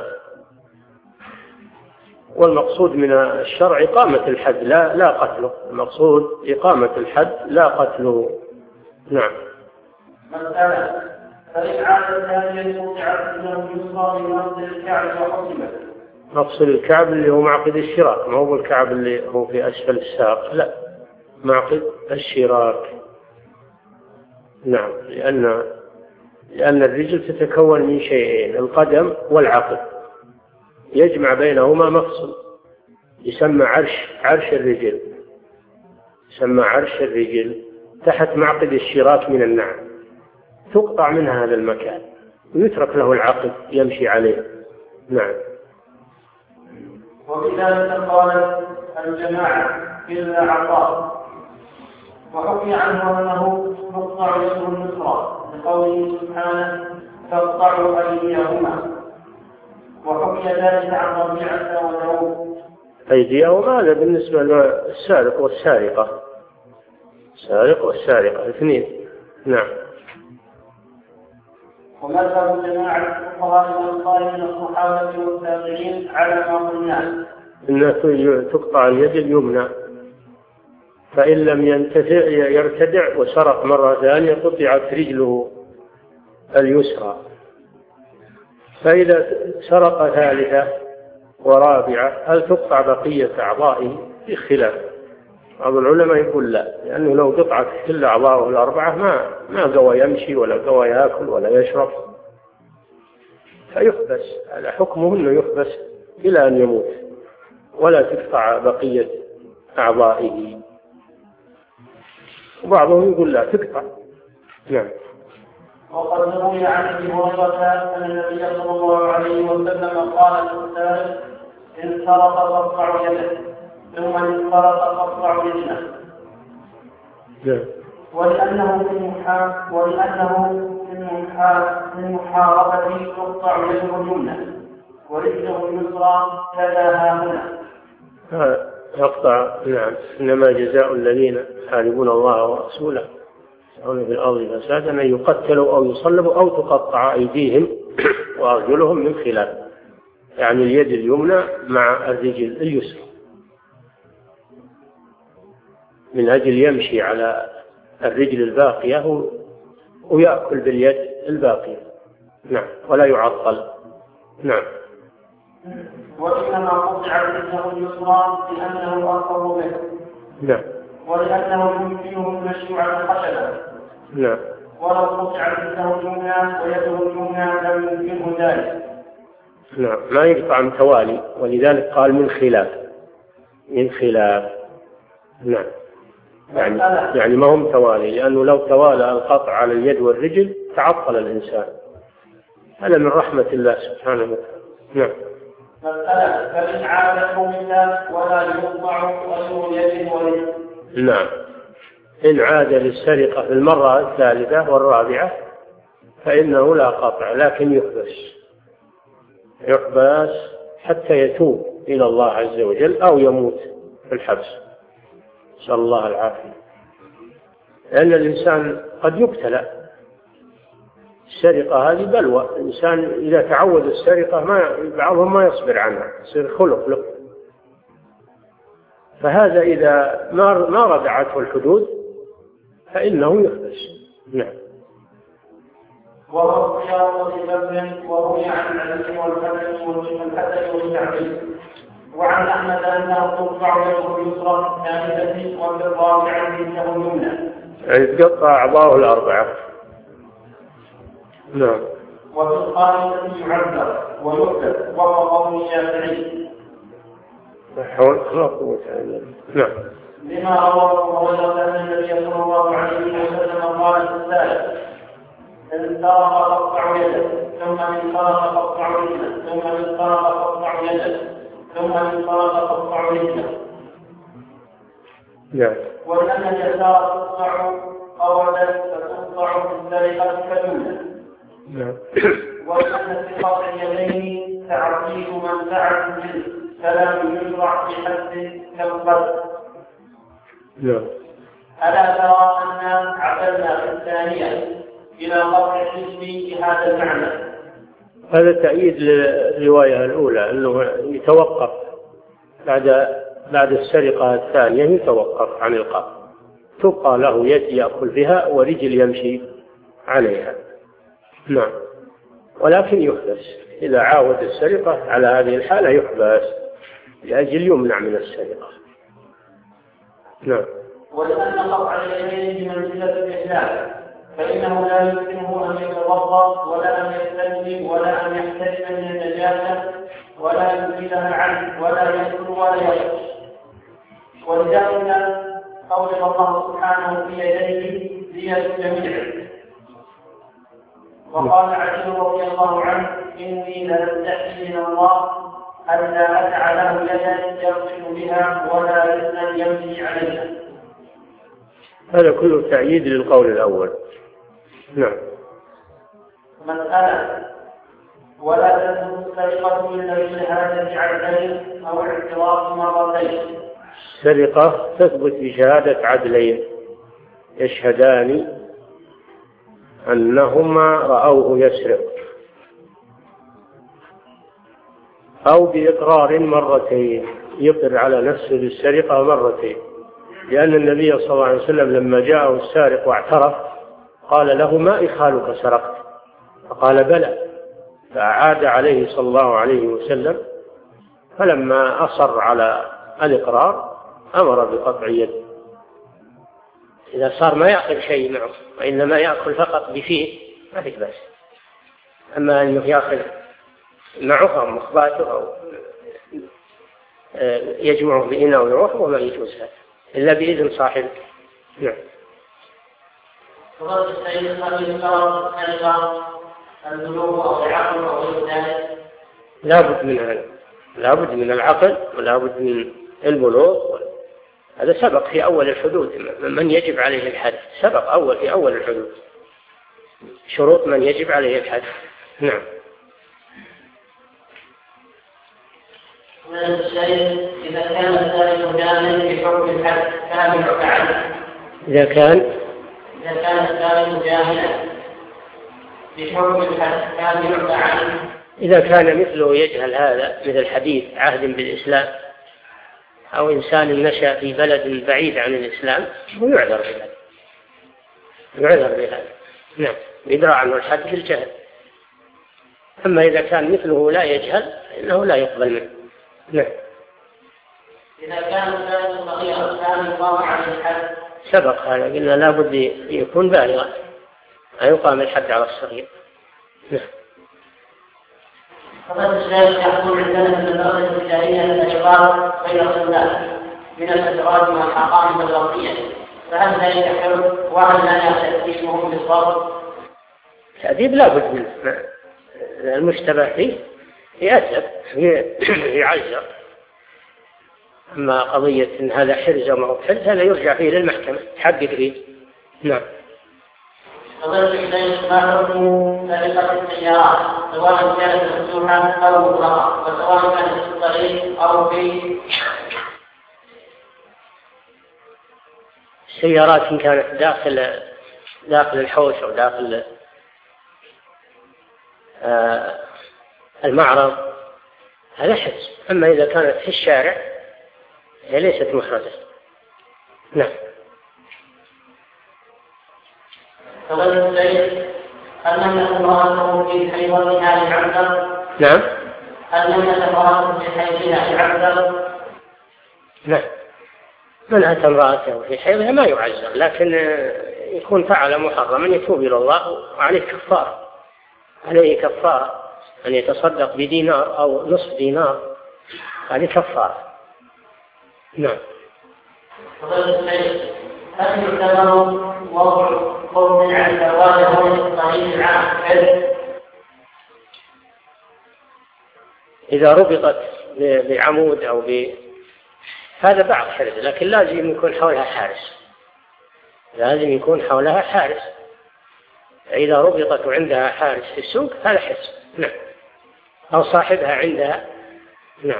والمقصود من الشرع إقامة الحد لا لا قتله، المقصود إقامة الحد لا قتله. نعم. مسألة: فإن عادت هذه وقعت له يسرى بمفصل الكعب وحكمت. مفصل الكعب اللي هو معقد الشراك، ما هو الكعب اللي هو في أسفل الساق، لا، معقد الشراك. نعم، لأن لأن الرجل تتكون من شيئين، القدم والعقد، يجمع بينهما مفصل يسمى عرش عرش الرجل، يسمى عرش الرجل تحت معقد الشراك من النعل، تقطع من هذا المكان ويترك له العقد يمشي عليه. نعم. وبذلك قالت الجماعة إلا عطاء، وحكي عنه أنه تقطع يده اليسرى لقوله سبحانه فاقطعوا أيديهما، وحكي ذلك عن ربيعة وداود. أيديهما هذا بالنسبة للسارق والسارقة، السارق والسارقة الاثنين. نعم. ومذهب جماعة الفقهاء والقائل من الصحابة والتابعين على ما قلنا إنها تقطع اليد اليمنى، فإن لم ينتفع يرتدع وسرق مرة ثانية قطعت رجله اليسرى. فإذا سرق ثالثة ورابعة هل تقطع بقية أعضائه؟ في خلاف. بعض العلماء يقول لا، لأنه لو قطعت كل أعضائه الأربعة ما ما قوى يمشي ولا قوى يأكل ولا يشرب، فيحبس. على حكمه أنه يحبس إلى أن يموت، ولا تقطع بقية أعضائه. وبعضهم يقول لا تقطع. نعم. وقد روي عن ابي هريره ان النبي صلى الله عليه وسلم قال للسارق ان سرق فاقطعوا يده، ثم ان سرق فاقطعوا رجله. نعم. ولانه في المحا ولانه في المحا في المحاربه تقطع يده اليمنى ورجله اليسرى كذا ها هنا. يقطع. نعم. إنما جزاء الذين يحاربون الله ورسوله يسعون في الأرض فسادا أن يقتلوا أو يصلبوا أو تقطع أيديهم وأرجلهم من خلاف، يعني اليد اليمنى مع الرجل اليسرى، من أجل يمشي على الرجل الباقية ويأكل باليد الباقية. نعم. ولا يعطل. نعم. وإنما قطع رجله اليسرى لأنه أرفض به. نعم. ولأنه يمكنه المشي على الخشبة. نعم. ولو قطع رجله اليمنى ويده اليمنى لم يمكنه ذلك. نعم. ما يقطع من توالي، ولذلك قال من خلاف، من خلاف. نعم. يعني يعني ما هم توالي، لأنه لو توالى القطع على اليد والرجل تعطل الإنسان. هذا من رحمة الله سبحانه وتعالى. نعم. مسألة: فإن عاد مؤمنا ولا يقطع غير يد ورجل. نعم. إن عاد للسرقة في المرة الثالثة والرابعة فإنه لا قطع، لكن يحبس يحبس حتى يتوب إلى الله عز وجل أو يموت في الحبس، نسأل الله العافية. لأن الإنسان قد يبتلى. السرقة هذه بلوى، الإنسان إذا تعود السرقة ما بعضهم ما يصبر عنها، يصير خلق له. فهذا إذا ما ما ردعته الحدود فإنه يحبس. نعم. وهو خيار لبن وروي عن العلم والفتح والحسن والشعبي، وعن أحمد أنه تقطع يده اليسرى كاملة وفي الرابعة يده اليمنى، يعني تقطع أعضاءه الأربعة. نعم. وفي الخامسة يعذر ويكتب، وهو قول الشافعي. لا حول ولا قوة إلا بالله. نعم. لما رواه أبو هريرة أن النبي صلى الله عليه وسلم قال في الثالث: إن سرق فاقطع يده، ثم إن سرق فاقطع رجله، ثم إن سرق فاقطع يده، ثم إن سرق فاقطع رجله. نعم. وأن اليسار تقطع أولا فتقطع في السرقة كجملة. نعم. وأن في قطع اليدين تعطيل منفعة الجنس فلم يشرع في حد كالقتل. نعم. ألا ترى أن عدلنا في الثانية إلى قطع الجسم بهذا المعنى؟ هذا تأييد للرواية الأولى أنه يتوقف بعد بعد السرقة الثانية، يتوقف عن القتل، تبقى له يد يأكل بها ورجل يمشي عليها. نعم. ولكن يحبس إذا عاود السرقة على هذه الحالة، يحبس لأجل يمنع من السرقة. نعم. ولأن قطع اليدين بمنزلة الإحلال، فإنه لا يمكنه أن يتوضأ ولا أن يستنجي ولا أن يحترم من النجاسة ولا يزيلها عنه ولا يأكل ولا يشرب. ولذلك قول الله سبحانه في يديه دية جميع. وقال علي رضي الله عنه: إني لأستحي من الله ألا أدع له يدا يغسل بها ولا رجلا يمشي عليها. هذا كله تأييد للقول الأول. نعم. مسألة: ولا تثبت السرقة إلا بشهادة عدلين أو اعتراف مرتين. السرقة تثبت بشهادة عدلين يشهدان أنهما رأوه يسرق، أو بإقرار مرتين، يقر على نفسه بالسرقة مرتين، لأن النبي صلى الله عليه وسلم لما جاءه السارق واعترف قال له: ما إخالك سرقت؟ فقال: بلى. فأعاد عليه صلى الله عليه وسلم، فلما أصر على الإقرار أمر بقطع يده. إذا صار ما يأكل شيء معه وإنما يأكل فقط بفيه ما في بأس. أما أنه يأكل معه أو مخباته أو يجمعه بإناء ويروح وما يجوز هذا إلا بإذن صاحبه. نعم. فضل السيد الخبير قرار السرقة البلوغ أو العقل أو غير ذلك؟ لابد من هذا، لابد من العقل ولابد من البلوغ. هذا سبق في أول الحدود، من يجب عليه الحد سبق أول في أول الحدود، شروط من يجب عليه الحد. نعم. إذا كان السارق جاهلا بحكم الحد كان يعفى عنه. إذا كان إذا كان السارق جاهلا بحكم الحد كان يعفى عنه. إذا كان مثله يجهل هذا، مثل حديث عهد بالإسلام أو إنسان نشأ في بلد بعيد عن الإسلام، ويعذر بهذا، يعذر بهذا. نعم. يدرى عنه الحد بالجهل. أما إذا كان مثله لا يجهل فإنه لا يقبل منه. نعم. إذا كان السارق صغيرا كان يقام عليه الحد. سبق هذا، قلنا لابد يكون بالغا، لا يقام الحد على الصغير. نعم. فقد الشيخ يحكم عندنا من الدرجة الإدارية الإقرار غير الصلاة من الأزواج والحقائق الوقتية، فهل ذلك حر وهل لا يأتيهم بالصبر؟ التأديب لابد منه، المشتبه فيه يأدب يعزر. أما قضية إن هذا حرز أو ما هو حرز هذا يرجع فيه للمحكمة تحقق فيه. نعم. فضلت إليه ما حكم سرقة السيارات سواء كانت مفتوحة أو مغلقة وسواء كانت في الطريق أو في السيارات إن كانت داخل داخل الحوش أو داخل آه المعرض هذا حرز. أما إذا كانت في الشارع هي ليست محرزة. نعم. فضلت إليه هل لم يكن مرأته في حيضها يعذر؟ نعم. هل لم يكن مرأته في حيضها يعذر؟ نعم. من أتى امرأته في حيضها ما يعذر، لكن يكون فعل محرما يتوب إلى الله وعليه كفارة، عليه كفارة أن يتصدق بدينار أو نصف دينار، هذه كفارة. نعم. هل يعتبر وضع قوم عن زواجه الصحيح العام؟ إذا ربطت بعمود أو ب هذا بعض حرز، لكن لازم يكون حولها حارس، لازم يكون حولها حارس. إذا ربطت وعندها حارس في السوق هذا حرز، نعم، أو صاحبها عندها، نعم.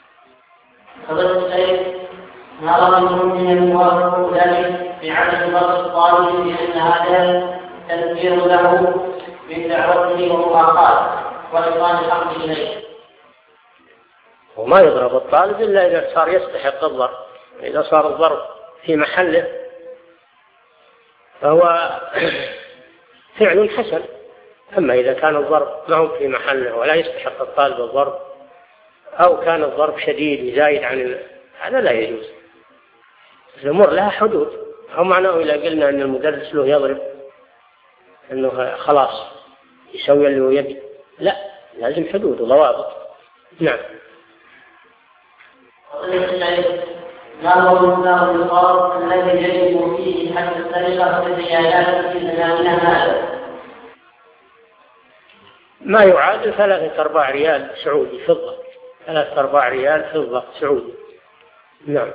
ما رأيكم من الموافق ذلك في عدد مرض الطالب لأن هذا تذكير له من دعوته ومواقعته وإقام الحق إليه؟ وما يضرب الطالب إلا إذا صار يستحق الضرب. إذا صار الضرب في محله فهو فعل حسن. أما إذا كان الضرب ما هو في محله ولا يستحق الطالب الضرب، أو كان الضرب شديد زايد عن هذا لا يجوز. الأمور لها حدود. أو معناه إذا قلنا أن المدرس له يضرب أنه خلاص يسوي اللي يبي، لا، لازم حدود وضوابط. نعم. ما هو المقدار الخاص الذي يجب فيه حد السرقة في الريالات في زماننا هذا؟ ما يعادل ثلاثة أرباع ريال سعودي فضة، ثلاثة أرباع ريال فضة سعودي. نعم.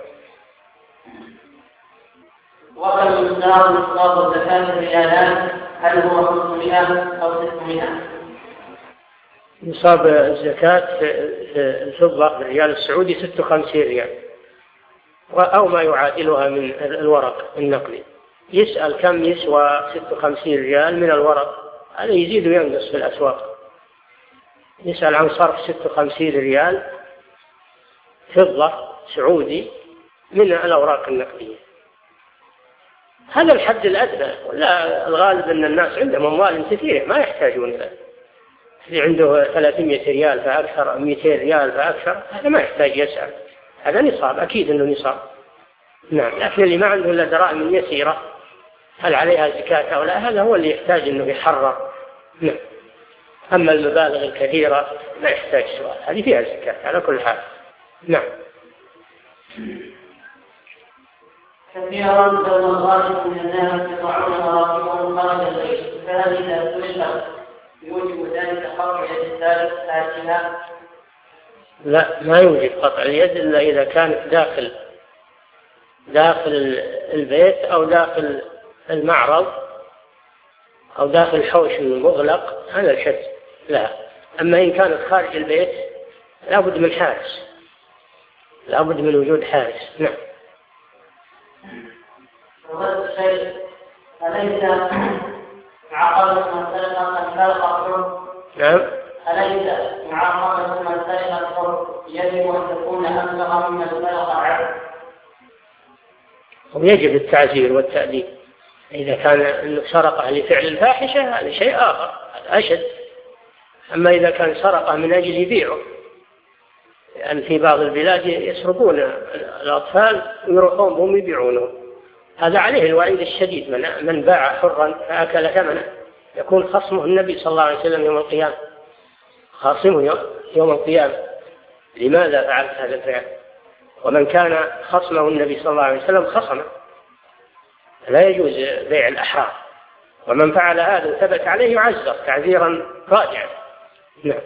وكم مقدار نصاب زكاة الريالات؟ هل هو خمسمائة أو ستمائة؟ نصاب الزكاة الفضة بالريال السعودي ستة وخمسين ريال، أو ما يعادلها من الورق النقدي. يسأل كم يسوى ستة وخمسين ريال من الورق، هذا يزيد وينقص في الأسواق. يسأل عن صرف ستة وخمسين ريال فضة سعودي من الأوراق النقدية. هذا الحد الأدنى، ولا الغالب أن الناس عندهم أموال كثيرة ما يحتاجون له. اللي عنده ثلاثمائة ريال فأكثر، مئتين ريال فأكثر، هذا ما يحتاج يسأل، هذا نصاب، أكيد أنه نصاب. نعم. لكن اللي ما عنده إلا دراهم يسيرة هل عليها زكاة أو لا، هذا هو اللي يحتاج أنه يحرر. نعم. أما المبالغ الكثيرة ما يحتاج سؤال، هذه فيها زكاة على كل حال. نعم. كثيرا دون الغالب من الناس يضعون مراكبهم خارج البيت، فهل إذا سئل يوجب ذلك قطع يد الثالث آتها؟ لا، ما يوجب قطع اليد إلا إذا كانت داخل داخل البيت أو داخل المعرض أو داخل حوش مغلق، هذا الحد لا. أما إن كانت خارج البيت لابد من حارس، لابد من وجود حارس. نعم. أليس معاقبة من سرق من سرق الحر؟ نعم. أليس معاقبة من سرق الحر يجب أن تكون أبلغ ممن سرق العبد؟ ويجب التعزير والتأديب. إذا كان سرقه لفعل الفاحشة هذا شيء آخر، هذا أشد. أما إذا كان سرقه من أجل يبيعه، لأن في بعض البلاد يسرقون الأطفال ويروحون بهم يبيعونه، هذا عليه الوعيد الشديد. من من باع حرا فأكل ثمنه يكون خصمه النبي صلى الله عليه وسلم يوم القيامة، خاصمه يوم القيامة. لماذا فعلت هذا الفعل؟ ومن كان خصمه النبي صلى الله عليه وسلم خصمه، لا يجوز بيع الأحرار. ومن فعل هذا ثبت عليه يعزر تعزيرا راجعا. نعم.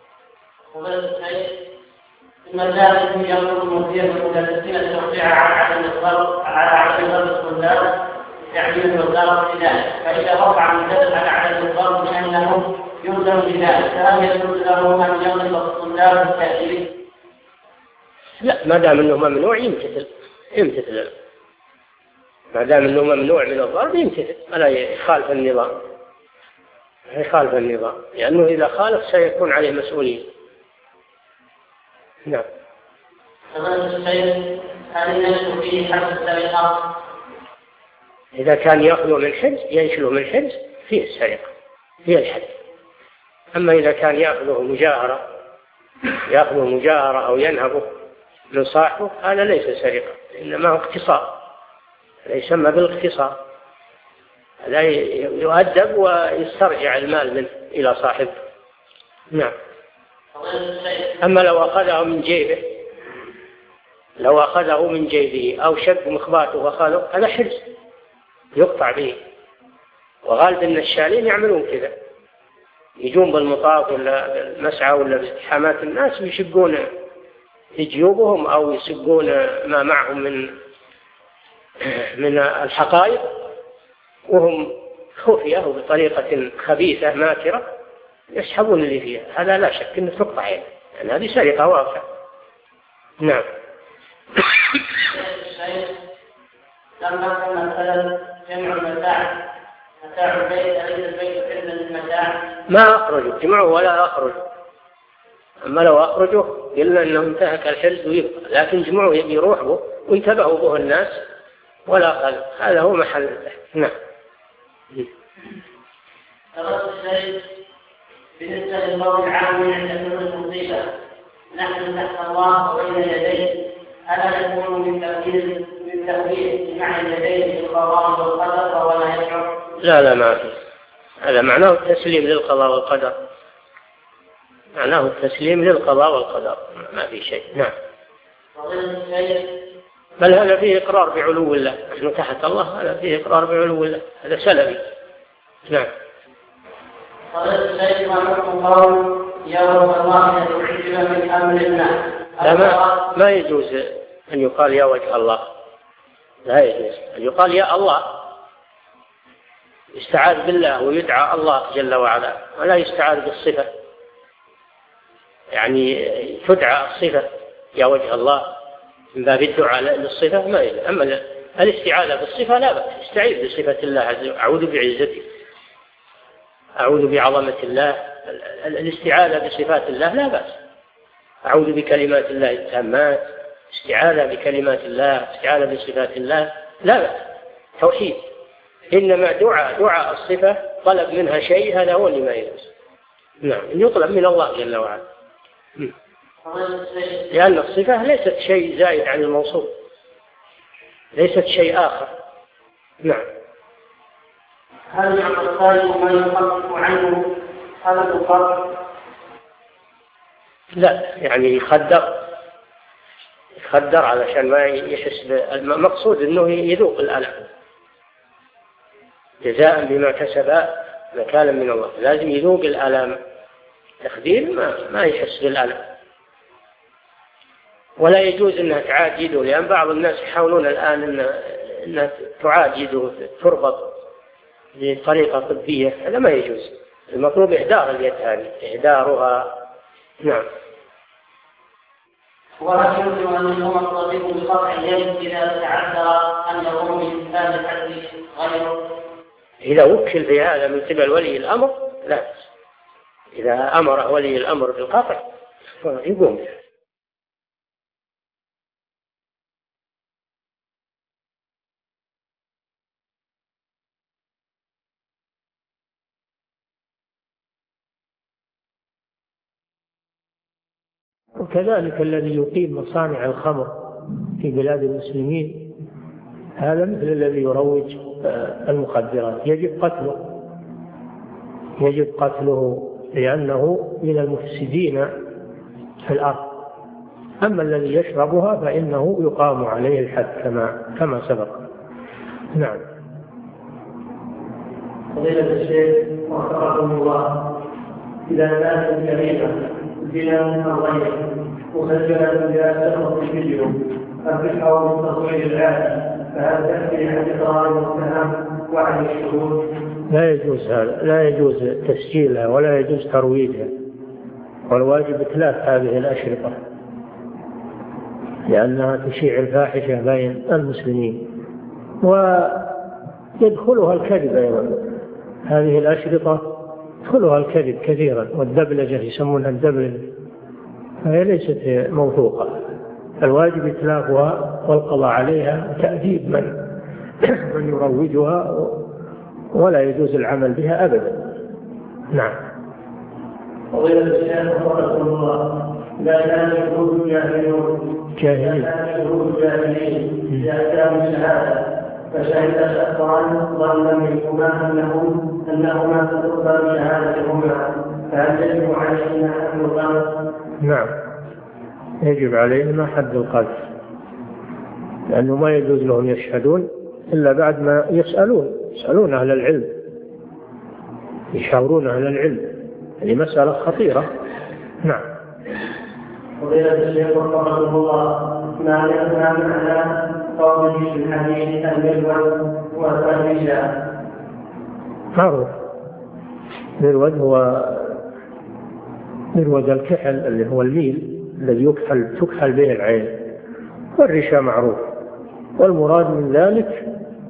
ثم ذلك يقول المدير المدرسين التوقيع على عدم الضرب على عدم ضرب الطلاب تعليم الضرب بذلك، فإذا رفع المدرس على عدم الضرب لأنه يلزم بذلك، فهل يجوز له أن يضرب الطلاب بالتأثير؟ لا، ما دام أنه ممنوع يمتثل، يمتثل ما دام أنه ممنوع من الضرب يمتثل، ولا يخالف النظام، يخالف النظام، لأنه إذا خالف سيكون عليه مسؤولية. نعم. إذا كان يأخذه من حجز ينشله من حجز فيه السرقة، فيه الحد. أما إذا كان يأخذه مجاهرة يأخذه مجاهرة أو ينهبه من صاحبه هذا ليس سرقة، إنما هو اغتصاب، هذا يسمى بالاغتصاب، لا يؤدب ويسترجع المال منه إلى صاحبه. نعم. أما لو أخذه من جيبه لو أخذه من جيبه أو شد مخباته وأخذه هذا حرز يقطع به. وغالب أن الشالين يعملون كذا، يجون بالمطاف ولا المسعى ولا باستحامات الناس ويشقون في جيوبهم أو يسقون ما معهم من من الحقائق وهم خفية وبطريقة خبيثة ماكرة يسحبون اللي فيها. هذا لا شك أنه تقطع يعني. يعني هذه سرقة واقعة. نعم. لما كان مثلا جمع المتاع متاع البيت أليس البيت حلا للمتاع؟ ما أخرجوا جمعوا ولا أخرجوا، أما لو أخرجوا قلنا أنه انتهك الحرز ويبقى، لكن جمعوا يروح به وينتبهوا به الناس ولا قال هذا هو محل. نعم. فضل الشيء بالنسبة للقول العام عند كل المصيبة نحن تحت الله وبين يديه، ألا يكون من تأويل من تأويل بمعنى يديه بالقضاء والقدر ولا يشعر؟ لا لا ما في، هذا معناه التسليم للقضاء والقدر، معناه التسليم للقضاء والقدر ما في شيء. نعم. بل هذا فيه إقرار بعلو الله، نحن تحت الله هذا فيه إقرار بعلو الله، هذا سلبي. نعم. لا ما, ما يجوز أن يقال يا وجه الله، لا يجوز أن يقال يا الله، يستعاذ بالله ويدعى الله جل وعلا ولا يستعاذ بالصفة، يعني تدعى الصفة يا وجه الله من باب الدعاء للصفة ما يجوز. أما الاستعاذة بالصفة لا بأس، استعيذ بصفة الله عز وجل، أعوذ بعزته، أعوذ بعظمة الله، الاستعاذة بصفات الله لا بأس، أعوذ بكلمات الله التامات، استعاذة بكلمات الله، استعاذة بصفات الله لا بأس، توحيد. إنما دعاء دعاء الصفة طلب منها شيء هذا هو اللي ما يجوز. نعم، يطلب من الله جل وعلا، لأن الصفة ليست شيء زائد عن الموصوف، ليست شيء آخر. نعم. هل يعطى الطالب ما يخفف عنه هذا الفرق؟ لا، يعني يخدر يخدر علشان ما يحس بالمقصود أنه يذوق الألم جزاء بما كسب نكالا من الله، لازم يذوق الألم. تخدير ما, ما يحس بالألم، ولا يجوز أنها تعاد يده، لأن بعض الناس يحاولون الآن أنها, أنها تعاد يده تربط بطريقة طبية، هذا ما يجوز. المطلوب إهدار اليد هذه، إهدارها. نعم. وهل يمكن أن يقوم الطبيب بقطع اليد إذا تعذر أن يقوم بإنسان الحد غيره؟ إذا وكل بهذا من قبل ولي الأمر لا، إذا أمر ولي الأمر بالقطع يقوم به. وكذلك الذي يقيم مصانع الخمر في بلاد المسلمين هذا مثل الذي يروج المخدرات، يجب قتله، يجب قتله لأنه من المفسدين في الأرض. أما الذي يشربها فإنه يقام عليه الحد كما كما سبق. نعم. فضيلة الشيخ وفقكم الله، إذا كانت الكريمة بلا من غيره مسجلة بلا سبب الفيديو الربح من تصوير العالم، فهل تأتي عن إقرار المتهم وعن الشهود؟ لا يجوز هذا، لا يجوز تسجيلها ولا يجوز ترويجها، والواجب إتلاف هذه الأشرطة لأنها تشيع الفاحشة بين المسلمين ويدخلها الكذب أيضا. هذه الأشرطة يدخلها الكذب كثيرا والدبلجة يسمونها الدبلجة، فهي ليست موثوقة. الواجب إتلافها والقضاء عليها وتأديب من من يروجها، ولا يجوز العمل بها أبدا. نعم. فضيلة الشيخ وفقكم الله، إذا كان الشهود جاهلون جاهلين جاهلين بأحكام الشهادة فشهد شخصان ظنا منهما أنهم أنهما تقبل شهادتهما، فهل يجب عليهما حد القذف؟ نعم، يجب عليهما حد القذف لأنه ما يجوز لهم يشهدون إلا بعد ما يسألون يسألون أهل العلم، يشاورون أهل العلم. هذه مسألة خطيرة. نعم. فضيلة الشيخ وفقكم الله، ما معنى قوله في الحديث المرود والرجاء؟ معروف. المرود هو مرود الكحل اللي هو الميل الذي يكحل تكحل به العين، والرشا معروف. والمراد من ذلك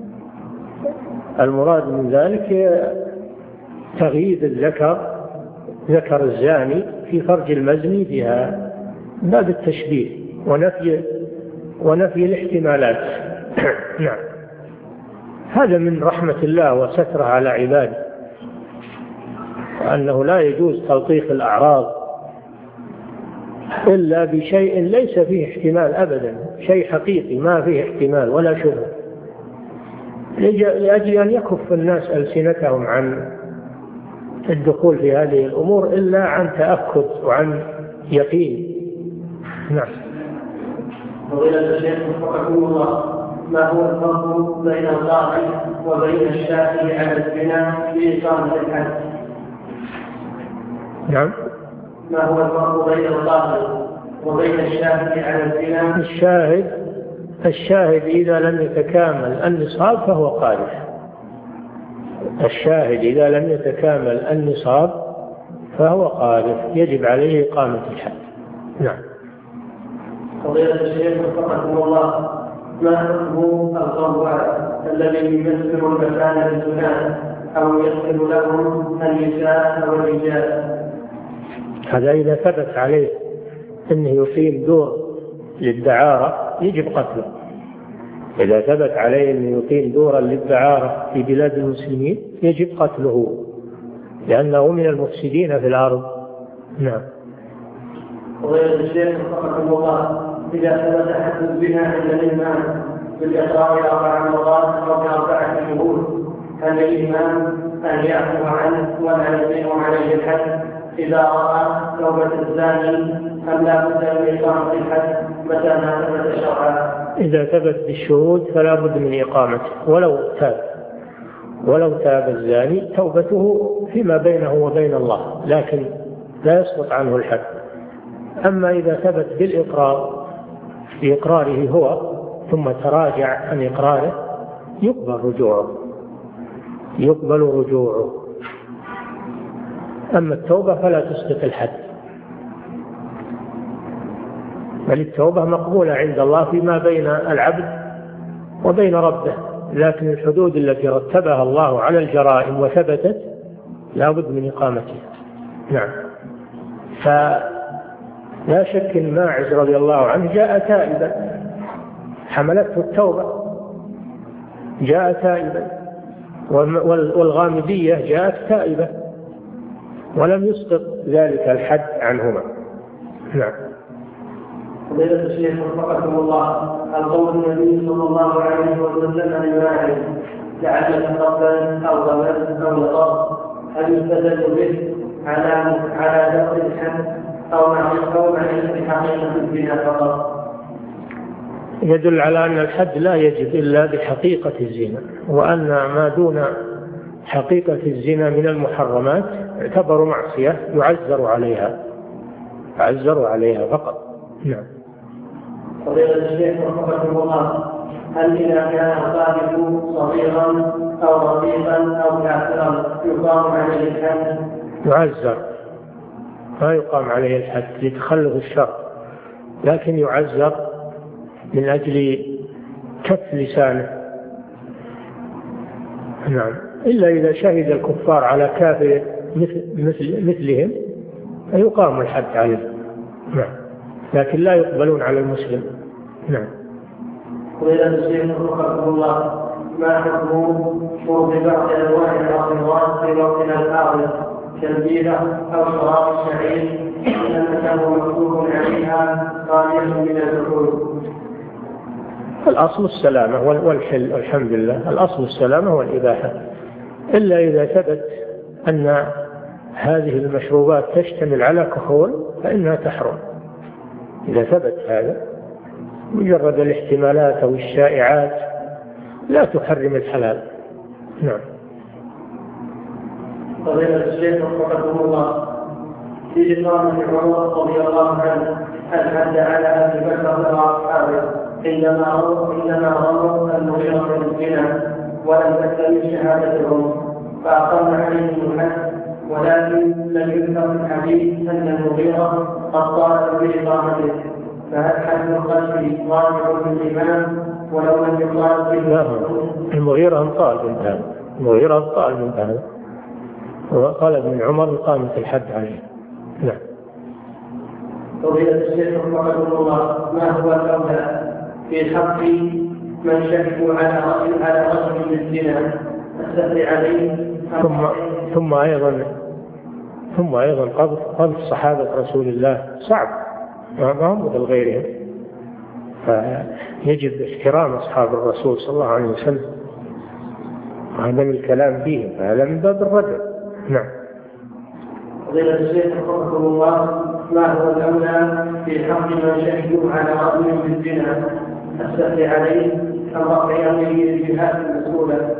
المراد من ذلك تغييب الذكر ذكر الزاني في فرج المزني بها، باب التشبيه ونفي ونفي الاحتمالات. نعم. هذا من رحمة الله وستره على عباده، وأنه لا يجوز تلطيخ الأعراض إلا بشيء ليس فيه احتمال أبدا، شيء حقيقي ما فيه احتمال ولا شبهة، لأجل أن يكف الناس ألسنتهم عن الدخول في هذه الأمور إلا عن تأكد وعن يقين. نعم. فضيلة الشيخ وفقكم الله، ما هو الفرق بين القاضي وبين الشافعي على الزنا في إقامة الحد؟ نعم. ما هو الفرق بين القاضي وبين الشاهد على الزنا؟ الشاهد الشاهد إذا لم يتكامل النصاب فهو قاذف. الشاهد إذا لم يتكامل النصاب فهو قاذف، يجب عليه إقامة الحد. نعم. فضيلة الشيخ وفقكم الله، ما حكم القواد الذي يمثل المكان للزنا أو يغفر لهم النساء أو الرجال؟ هذا إذا ثبت عليه أنه يقيم دور للدعارة يجب قتله. إذا ثبت عليه أنه يقيم دورا للدعارة في بلاد المسلمين يجب قتله، لأنه من المفسدين في الأرض. نعم. وغير الشيخ وفقكم الله، إذا ثبت حد الزنا عند الإمام بالإقرار أربع مرات أو بأربعة شهور، هل الإمام أن يعفو عنه ولا يقيم عليه الحد إذا رأى توبة الزاني أم لا بد من إقامة الحد متى ما ثبت شرعا؟ إذا ثبت بالشهود فلا بد من إقامته ولو تاب ولو تاب الزاني توبته فيما بينه وبين الله، لكن لا يسقط عنه الحد. أما إذا ثبت بالإقرار بإقراره هو ثم تراجع عن إقراره يقبل رجوعه يقبل رجوعه أما التوبة فلا تسقط الحد، بل التوبة مقبولة عند الله فيما بين العبد وبين ربه، لكن الحدود التي رتبها الله على الجرائم وثبتت لا بد من إقامتها. نعم. فلا شك أن ماعز رضي الله عنه جاء تائبا حملته التوبة، جاء تائبا، والغامدية جاءت تائبة ولم يسقط ذلك الحد عنهما. نعم. فضيلة الشيخ وفقكم الله، القول النبي صلى الله عليه وسلم لماعز لعلك قبلا أو غمز أو لطف، هل يستدل به على على دفع الحد أو مع القول عن حقيقة الزنا فقط؟ يدل على أن الحد لا يجب إلا بحقيقة الزنا، وأن ما دون حقيقة الزنا من المحرمات يعتبر معصية يعزر عليها يعزر عليها فقط. نعم. فضيلة الشيخ وفقكم الله، هل إذا كان القاذف صغيرا أو رقيقا أو كافرا يقام عليه الحد؟ يعزر، ما يقام عليه الحد لتخلف الشر، لكن يعزر من أجل كف لسانه. نعم. إلا إذا شهد الكفار على كافر مثل مثل مثلهم فيقام الحد عليه. نعم. لكن لا يقبلون على المسلم. نعم. فضيلة الشيخ وفقكم الله، ما حكم شرب بعض أنواع الأطعمات في وقتنا الحاضر كالبيرة أو شراب الشعير لأنه مكتوب عليها خالية من الدخول؟ الأصل السلامة والحل، الحمد لله، الأصل السلامة والإباحة، إلا إذا ثبت أن هذه المشروبات تشتمل على كحول فإنها تحرم. إذا ثبت هذا مجرد الاحتمالات أو الشائعات لا تحرم الحلال. نعم. فضيلة الشيخ وفقكم الله، في إقامة عمر رضي الله عنه الحد على أبي بكر وأصحابه عندما عندما رموا المغيرة بالزنا ولم تكتمل شهادتهم فأقام عليهم الحد، ولكن لم يذكر في الحديث أن المغيرة قد طالب بإقامته، فهل حد الخلف راجع بالإمام ولو لم يطالب به؟ المغيرة انطال من هذا، المغيرة انطال من هذا، وقال ابن عمر إقامة الحد عليه. نعم. فضيلة الشيخ وفقكم الله، ما هو الأولى في حق من شهدوا على رجل على رجل بالزنا السهل عليه؟ ثم ثم أيضا ثم أيضا قبض قبض صحابة رسول الله صعب، ما هم مثل غيرهم، فيجب احترام أصحاب الرسول صلى الله عليه وسلم وعدم الكلام فيهم، فهذا من باب الردع. نعم. فضيلة الشيخ وفقكم الله، ما هو الأولى في حق من شهدوا على رجل بالزنا السهل عليه أم رفع يديه الجهات المسؤولة؟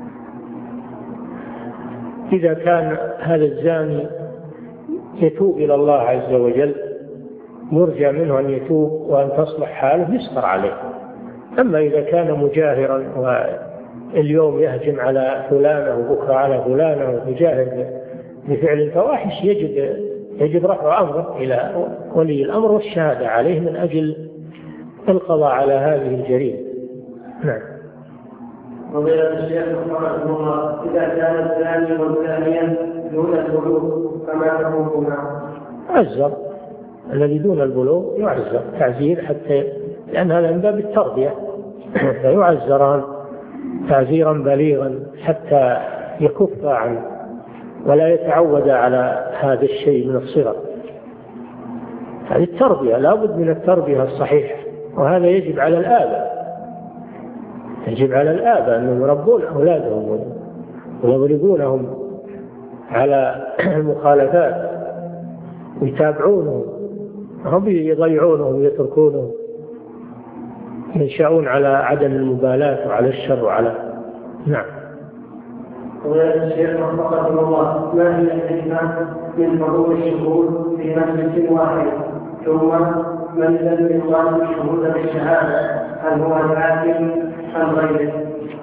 إذا كان هذا الزاني يتوب إلى الله عز وجل يرجى منه أن يتوب وأن تصلح حاله يسطر عليه. أما إذا كان مجاهرا واليوم يهجم على فلانة وبكرة على فلانة ويجاهر بفعل الفواحش يجب يجب رفع أمره إلى ولي الأمر والشهادة عليه من أجل القضاء على هذه الجريمة. نعم. فضيلة الشيخ وفقكم الله، إذا كان الزاني والزانية دون البلوغ فما حكمهما؟ عزر، الذي دون البلوغ يعزر تعزير حتى، لأن هذا من باب التربية، فيعزران تعزيرا بليغا حتى يكف عنه ولا يتعود على هذا الشيء من الصغر. هذه التربية، لا بد من التربية الصحيحة، وهذا يجب على الآباء يجب على الآباء أنهم يربون أولادهم ويضربونهم على المخالفات ويتابعونهم، هم يضيعونهم ويتركونهم، ينشأون على عدم المبالاة وعلى الشر وعلى. نعم. ويا الشيخ وفقكم الله، ما هي الحكمة من حضور الشهود في مجلس واحد؟ ثم من الذي يطالب الشهود بالشهادة؟ هل هو الحاكم أم غيره؟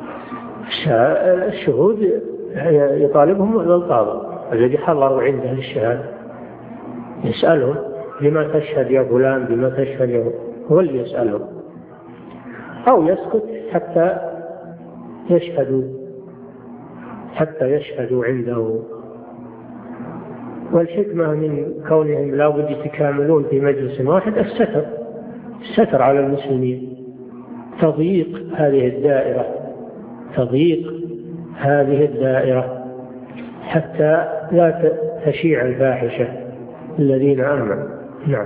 الشهود يطالبهم القاضي الذي حضروا عنده الشهادة، يسألهم لما تشهد يا فلان، بما تشهد يا، هو اللي يسألهم، أو يسكت حتى يشهدوا حتى يشهدوا عنده. والحكمة من كونهم لا بد يتكاملون في مجلس واحد الستر الستر على المسلمين، تضييق هذه الدائرة تضييق هذه الدائرة حتى لا تشيع الفاحشة الذين آمنوا. نعم.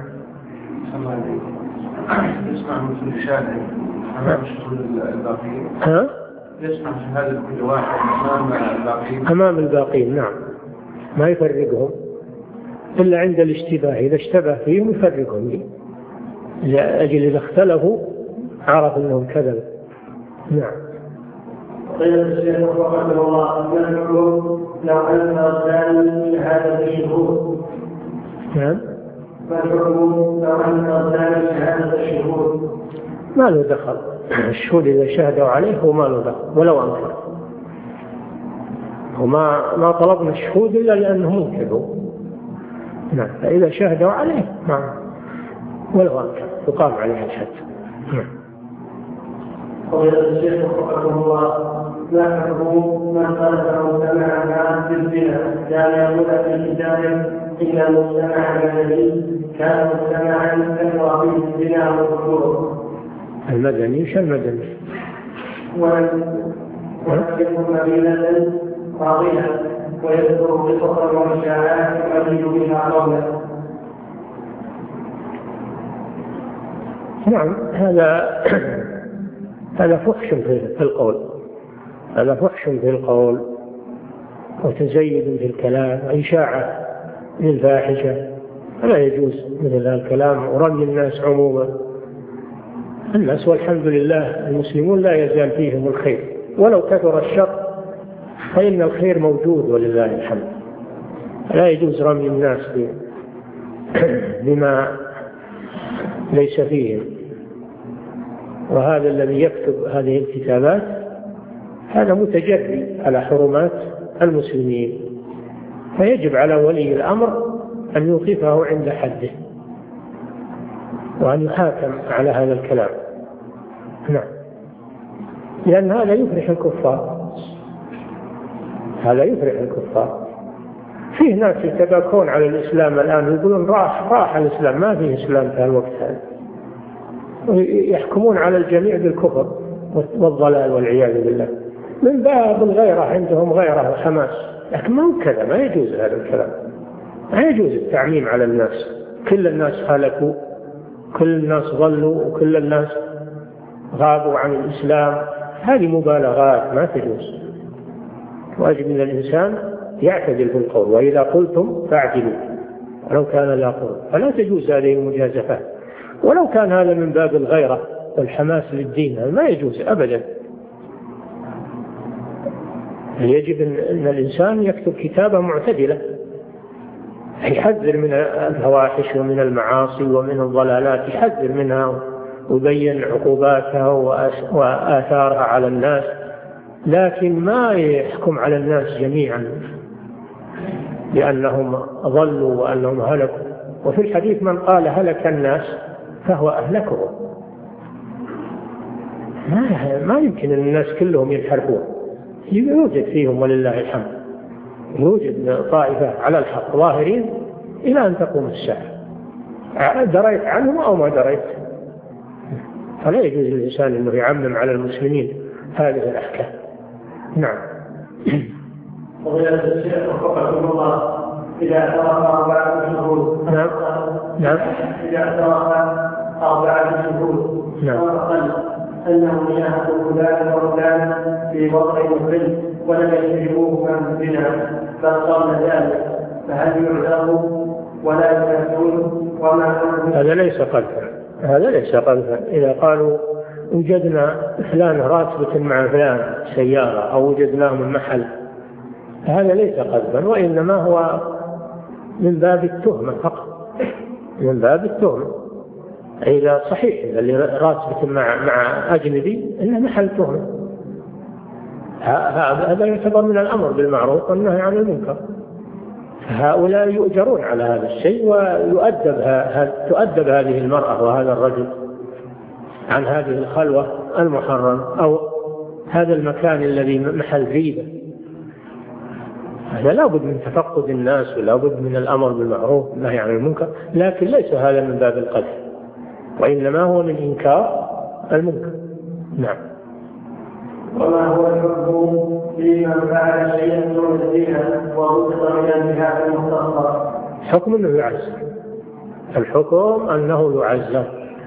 يسمع مثل الشاهد أمام الشهود الباقين. ها؟ يسمع شهادة كل واحد أمام الباقين. أمام الباقين، نعم، ما يفرقهم إلا عند الاشتباه، إذا اشتبه فيهم يفرقهم لأجل إذا اختلفوا عرف أنهم كذب. نعم. قيل الشيخ وفقكم الله، ما الحكم لو أن الزاني شهادة الشهود؟ نعم. ما الحكم لو أن الزاني شهادة الشهود؟ ما له دخل، الشهود إذا شهدوا عليه هو ما له دخل ولو أنكر، وما ما طلبنا الشهود إلا لأنهم انكروا. نعم. فإذا شهدوا عليه ما ولو أنكر يقام عليه الحد. نعم. قيل الشيخ وفقكم الله، ما حكم من خالف مجتمع الناس بالزنا كان يقول في كتابه إن المجتمع الذي كان مجتمعا كثر فيه الزنا والكفر؟ المدني وش المدني؟ ولم يكن مدينة فاضلة ويذكر بصخر ومشاعات يؤيد بها قوله. نعم. هذا هذا فحش في القول هذا فحش في القول وتزيد في الكلام وإشاعة للفاحشة، فلا يجوز مثل هذا الكلام ورمي الناس عموما. الناس والحمد لله المسلمون لا يزال فيهم الخير، ولو كثر الشر فإن الخير موجود ولله الحمد. لا يجوز رمي الناس بما ليس فيهم. وهذا الذي يكتب هذه الكتابات هذا متجري على حرمات المسلمين، فيجب على ولي الأمر أن يوقفه عند حده وأن يحاكم على هذا الكلام. نعم، لأن هذا يفرح الكفار، هذا يفرح الكفار. فيه ناس يتباكون على الإسلام الآن يقولون راح راح الإسلام، ما فيه إسلام في الوقت هذا، يحكمون على الجميع بالكفر والضلال والعياذ بالله، من باب الغيرة، عندهم غيرة وحماس. لكن ما هو كذا، ما يجوز هذا الكلام، ما يجوز التعميم على الناس. كل الناس هلكوا، كل الناس ضلوا، وكل الناس غابوا عن الإسلام، هذه مبالغات ما تجوز. واجب من الإنسان يعتدل في القول، وإذا قلتم فاعدلوا ولو كان لا قول، فلا تجوز هذه المجازفات. ولو كان هذا من باب الغيرة والحماس للدين هذا ما يجوز أبدا. يجب أن الإنسان يكتب كتابة معتدلة، يحذر من الفواحش ومن المعاصي ومن الضلالات، يحذر منها ويبين عقوباتها وآثارها على الناس، لكن ما يحكم على الناس جميعا لأنهم ضلوا وأنهم هلكوا. وفي الحديث من قال هلك الناس فهو أهلكهم. ما, ما يمكن أن الناس كلهم ينحرفون، يوجد فيهم ولله الحمد، يوجد طائفة على الحق ظاهرين إلى أن تقوم الساعة، دريت عنهم أو ما دريت. فلا يجوز للإنسان أنه يعمم على المسلمين هذه الأحكام. نعم. فضيلة الشيخ وفقكم الله، إذا اعترف أربعة شهور نعم نعم إذا اعترف أربعة شهور نعم وأقل أنه شاهدوا فلان وفلان في وضع مخل ولم يجرموه عن الزنا بل قام ذلك، فهل يعذروا ولا يكفرون؟ وما هذا ليس قذفا، هذا ليس قذفا. إذا قالوا وجدنا فلان راتبة مع فلان سيارة أو وجدناه من محل، هذا ليس قذفا، وإنما هو من باب التهمة فقط، من باب التهمة. إذا صحيح اللي راتبة مع مع أجنبي إنه محل تهمة، هذا يعتبر من الأمر بالمعروف والنهي عن المنكر. هؤلاء يؤجرون على هذا الشيء، ويؤدب تؤدب هذه المرأة وهذا الرجل عن هذه الخلوة المحرم أو هذا المكان الذي محل ريبة. هذا لا بد من تفقد الناس ولا بد من الأمر بالمعروف والنهي عن المنكر، لكن ليس هذا من باب القذف، وإنما هو من إنكار المنكر. نعم. وما هو الحكم في من فعل شيئا دون الزنا ورزق من الجهات المختصة؟ حكم أنه يعزر، الحكم أنه يعزر.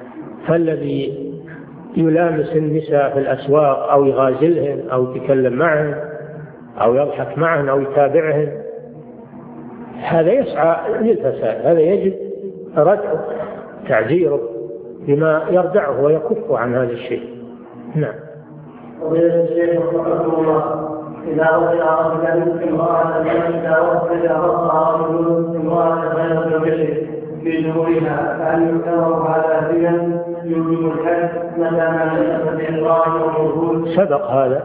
فالذي يلامس النساء في الأسواق أو يغازلهن أو يتكلم معهن أو يضحك معهن أو يتابعهن، هذا يسعى للفساد، هذا يجب ردعه تعزيره بما يردعه ويكف عن هذا الشيء. نعم. فضيلة الشيخ وفقكم الله، إذا وضع رجلا امرأة إذا وضع رجل امرأة غير زوجته في دورها، فهل يعتبر هذا زنا يوجب الحد متى ما ليس بإقرار وموجود؟ سبق هذا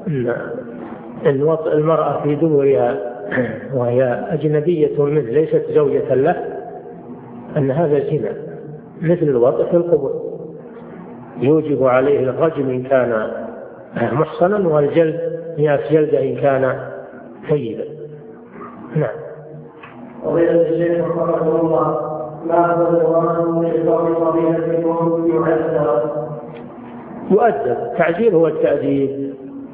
أن وطئ المرأة في دورها وهي أجنبية منه ليست زوجة له أن هذا زنا مثل الوطئ في القبور، يوجب عليه الرجم إن كان محصنا والجلد مئة جلدة إن كان ثيبا. نعم. فضيلة الشيخ وفقكم الله، ما هو القرآن لإصابة فضيلتكم يعذر؟ يؤدب، التعزير هو التأديب،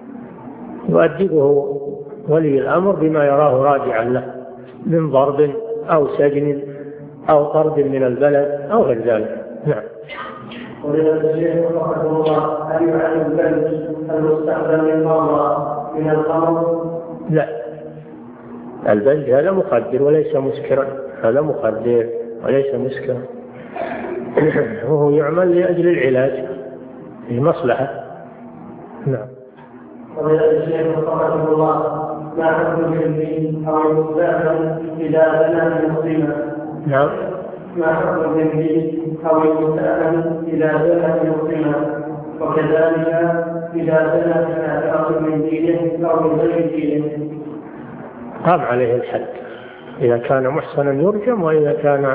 يؤدبه ولي الأمر بما يراه راجعا له من ضرب أو سجن أو طرد من البلد أو غير ذلك. نعم. فضيلة الشيخ وفقكم الله، هل يعد البلد المستخدم للمرأة من الخمر؟ لا، البلد هذا مخدر وليس مسكرا، هذا مخدر وليس مسكرا، وهو يعمل لأجل العلاج المصلحة. نعم. فضيلة الشيخ وفقكم الله، ما حكم الذنب أو المستأمن إذا بنى بمسلمة؟ نعم. ما حكم الذنب أو المستأمن إذا بنى بمسلمة، وكذلك إذا بنى بما من دينه أو من غير دينه؟ قام عليه الحد إذا كان محسنا يرجم، وإذا كان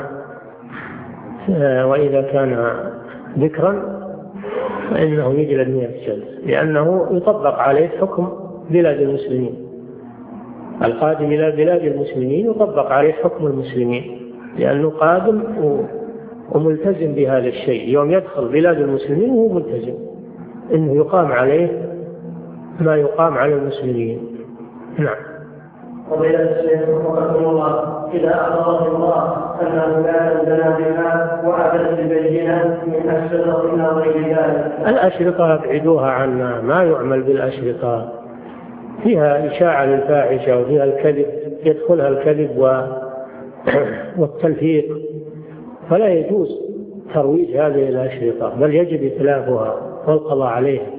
وإذا كان ذكرا فإنه يجلد مئة جلد، لأنه يطبق عليه حكم بلاد المسلمين. القادم إلى بلاد المسلمين يطبق عليه حكم المسلمين، لأنه قادم وملتزم بهذا الشيء. يوم يدخل بلاد المسلمين وهو ملتزم إنه يقام عليه ما يقام على المسلمين. نعم. فضيلة الشيخ وفقكم الله، إذا أخبر الله أن فلانا زنى بها وأتت ببينة من أشرطة أو غير ذلك؟ الأشرطة أبعدوها عنا، ما يعمل بالأشرطة، فيها إشاعة للفاحشة وفيها الكذب، يدخلها الكذب والتلفيق، فلا يجوز ترويج هذه الأشرطة، بل يجب إتلافها والقضاء عليها.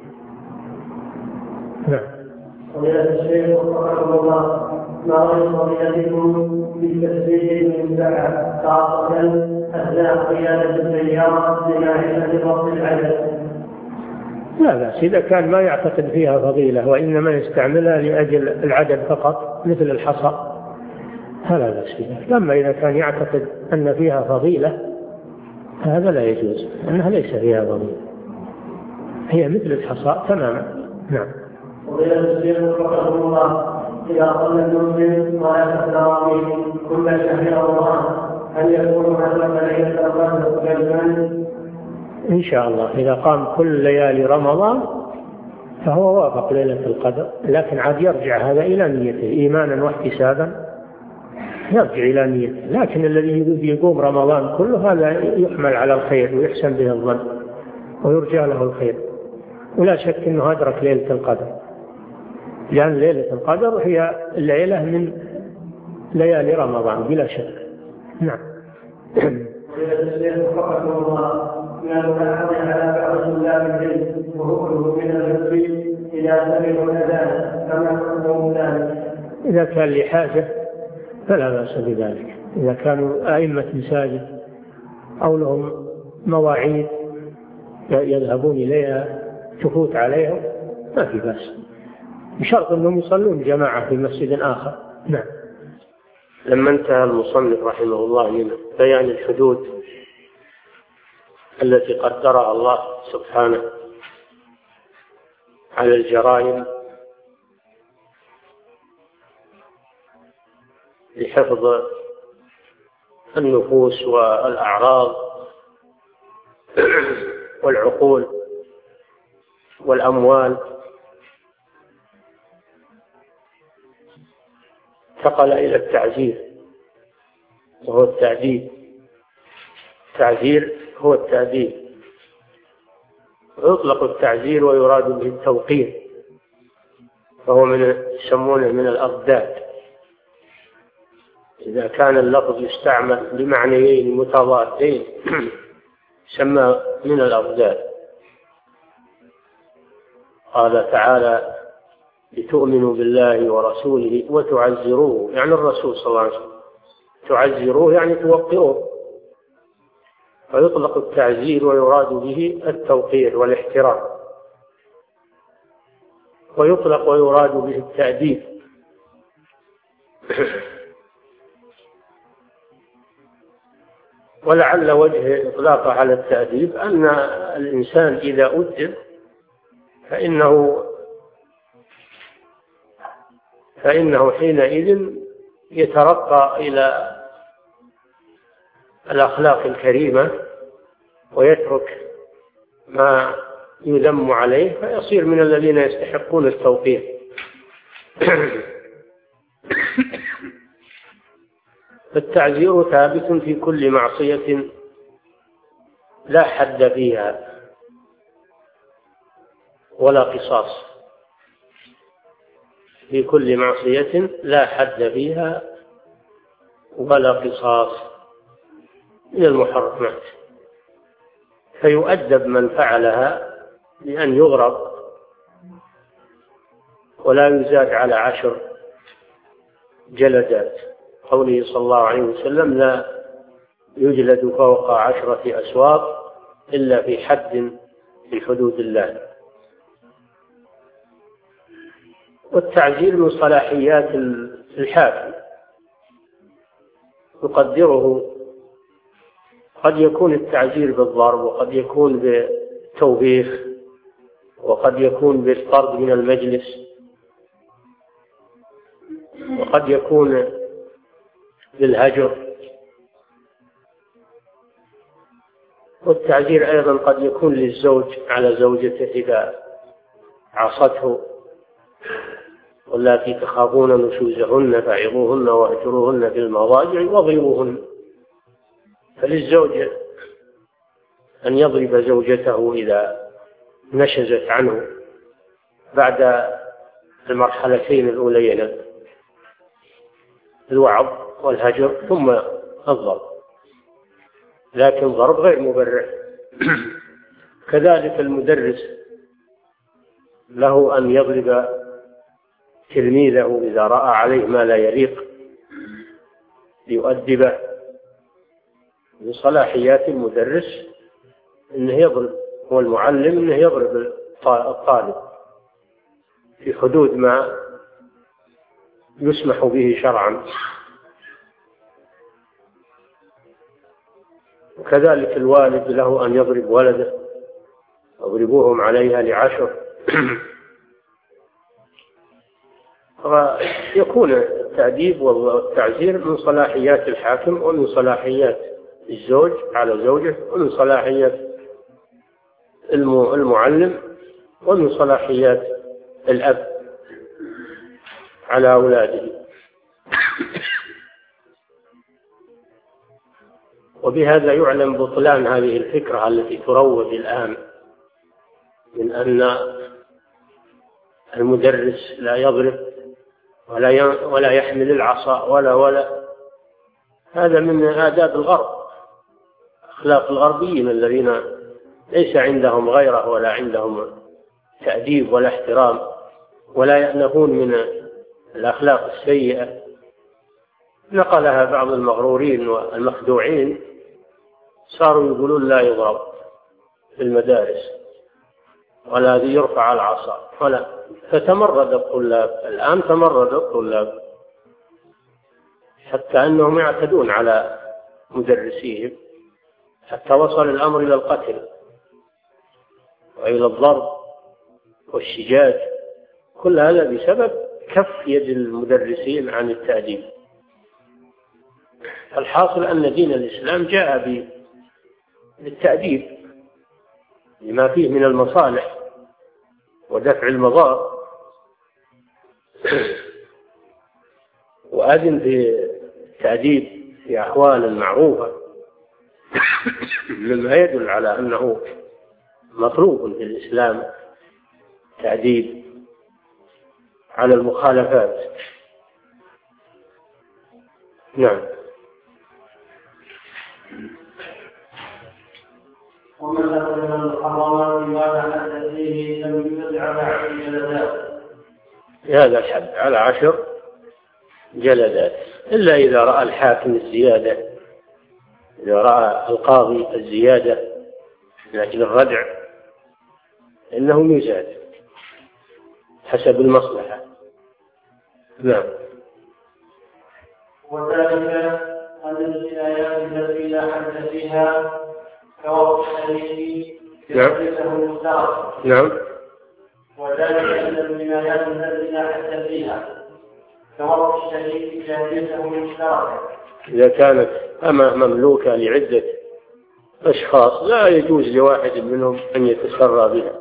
نعم. فضيلة الشيخ وفقكم الله، ما رأي فضيلتكم بالتسبيح المنفعة خاصة أثناء قيادة السيارة لناحية ضبط العجل؟ لا بأس إذا كان ما يعتقد فيها فضيلة وإنما يستعملها لأجل العدد فقط مثل الحصى، هذا لا بأس. أما إذا كان يعتقد أن فيها فضيلة هذا لا يجوز، أنها ليس فيها فضيلة، هي مثل الحصى تماما. نعم. فضيلة الشيخ وفقكم الله، إذا صلى المسلم صلاة التراويح كل شهر رمضان هل يكون هذا ليلة القدر كالجن؟ إن شاء الله إذا قام كل ليالي رمضان فهو وافق ليلة القدر، لكن عاد يرجع هذا إلى نيته إيمانا واحتسابا، يرجع إلى نيته. لكن الذي يريد يقوم رمضان كله هذا يحمل على الخير ويحسن به الظن ويرجى له الخير، ولا شك أنه أدرك ليلة القدر، لأن ليلة القدر هي الليلة من ليالي رمضان بلا شك. نعم. فضيلة الشيخ وفقكم الله، من الملاحظ على بعض طلاب العلم وهو من المسجد إذا سمعوا الأذان فما حكم ذلك؟ إذا كان لحاجة فلا بأس بذلك، إذا كانوا أئمة مساجد أو لهم مواعيد يذهبون إليها تفوت عليهم ما في بأس، بشرط أنهم يصلون جماعة في مسجد آخر. نعم. لما انتهى المصنف رحمه الله من بيان الحدود التي قدرها الله سبحانه على الجرائم لحفظ النفوس والأعراض والعقول والأموال، انتقل إلى التعزير وهو التأديب. التعزير هو التأديب، ويطلق التعزير ويراد به التوقير، فهو من يسمونه من الأضداد. إذا كان اللفظ يستعمل بمعنيين متضادين يسمى من الأضداد. قال تعالى لتؤمنوا بالله ورسوله وتعزروه، يعني الرسول صلى الله عليه وسلم، تعزروه يعني توقروه، فيطلق التعزير ويراد به التوقير والاحترام، ويطلق ويراد به التأديب. ولعل وجه إطلاقه على التأديب أن الإنسان إذا أدب فإنه فإنه حينئذ يترقى إلى الأخلاق الكريمة ويترك ما يذم عليه، فيصير من الذين يستحقون التوقير. فالتعزير ثابت في كل معصية لا حد فيها ولا قصاص، في كل معصية لا حد فيها ولا قصاص من المحرمات، فيؤدب من فعلها بأن يغرب ولا يزاد على عشر جلدات، قوله صلى الله عليه وسلم: لا يجلد فوق عشرة أسواق إلا في حد من حدود الله. والتعزير من صلاحيات الحاكم، يقدره، قد يكون التعزير بالضرب، وقد يكون بالتوبيخ، وقد يكون بالطرد من المجلس، وقد يكون بالهجر. والتعزير أيضا قد يكون للزوج على زوجته إذا عصته: واللاتي تخافون نشوزهن فعظوهن واهجروهن في المضاجع واضربوهن. فللزوج أن يضرب زوجته إذا نشزت عنه بعد المرحلتين الأوليين، الوعظ والهجر ثم الضرب، لكن ضرب غير مبرح. كذلك المدرس له أن يضرب تلميذه إذا رأى عليه ما لا يليق ليؤدبه. من صلاحيات المدرس أنه يضرب، والمعلم أنه يضرب الطالب في حدود ما يسمح به شرعا. وكذلك الوالد له أن يضرب ولده: اضربوهم عليها لعشر. ويكون التأديب والتعزير من صلاحيات الحاكم، ومن صلاحيات الزوج على زوجه، ومن صلاحيات المعلم، ومن صلاحيات الأب على أولاده. وبهذا يعلم بطلان هذه الفكرة التي تروج الآن من أن المدرس لا يضرب ولا ولا يحمل العصا ولا ولا هذا من آداب الغرب، أخلاق الغربيين الذين ليس عندهم غيره ولا عندهم تأديب ولا احترام، ولا يأنفون من الأخلاق السيئة. نقلها بعض المغرورين والمخدوعين، صاروا يقولون لا يضرب في المدارس ولا يرفع العصا ولا، فتمرد الطلاب. الآن تمرد الطلاب حتى أنهم يعتدون على مدرسيهم، حتى وصل الأمر إلى القتل وإلى الضرب والشجاج. كل هذا بسبب كف يد المدرسين عن التأديب. الحاصل أن دين الإسلام جاء بالتأديب لما فيه من المصالح ودفع المضار، وأذن بالتأديب في أحوال معروفة مما يدل على أنه مطلوب في الإسلام تأديب على المخالفات. نعم. ومن أكل من الحرام ما حدث فيه لم يجد على عشر جلدات. هذا الحد على عشر جلدات، إلا إذا رأى الحاكم الزيادة، إذا رأى القاضي الزيادة من أجل الردع إنه يزاد حسب المصلحة. نعم. وذلك أن الجنايات التي لا حد فيها كوقت الشريك يحدثه المشترك. نعم. وذلك أن الجنايات التي لا حد فيها كوقت الشريك يحدثه المشترك. إذا كانت أمة مملوكة لعدة أشخاص لا يجوز لواحد منهم أن يتسرى بها،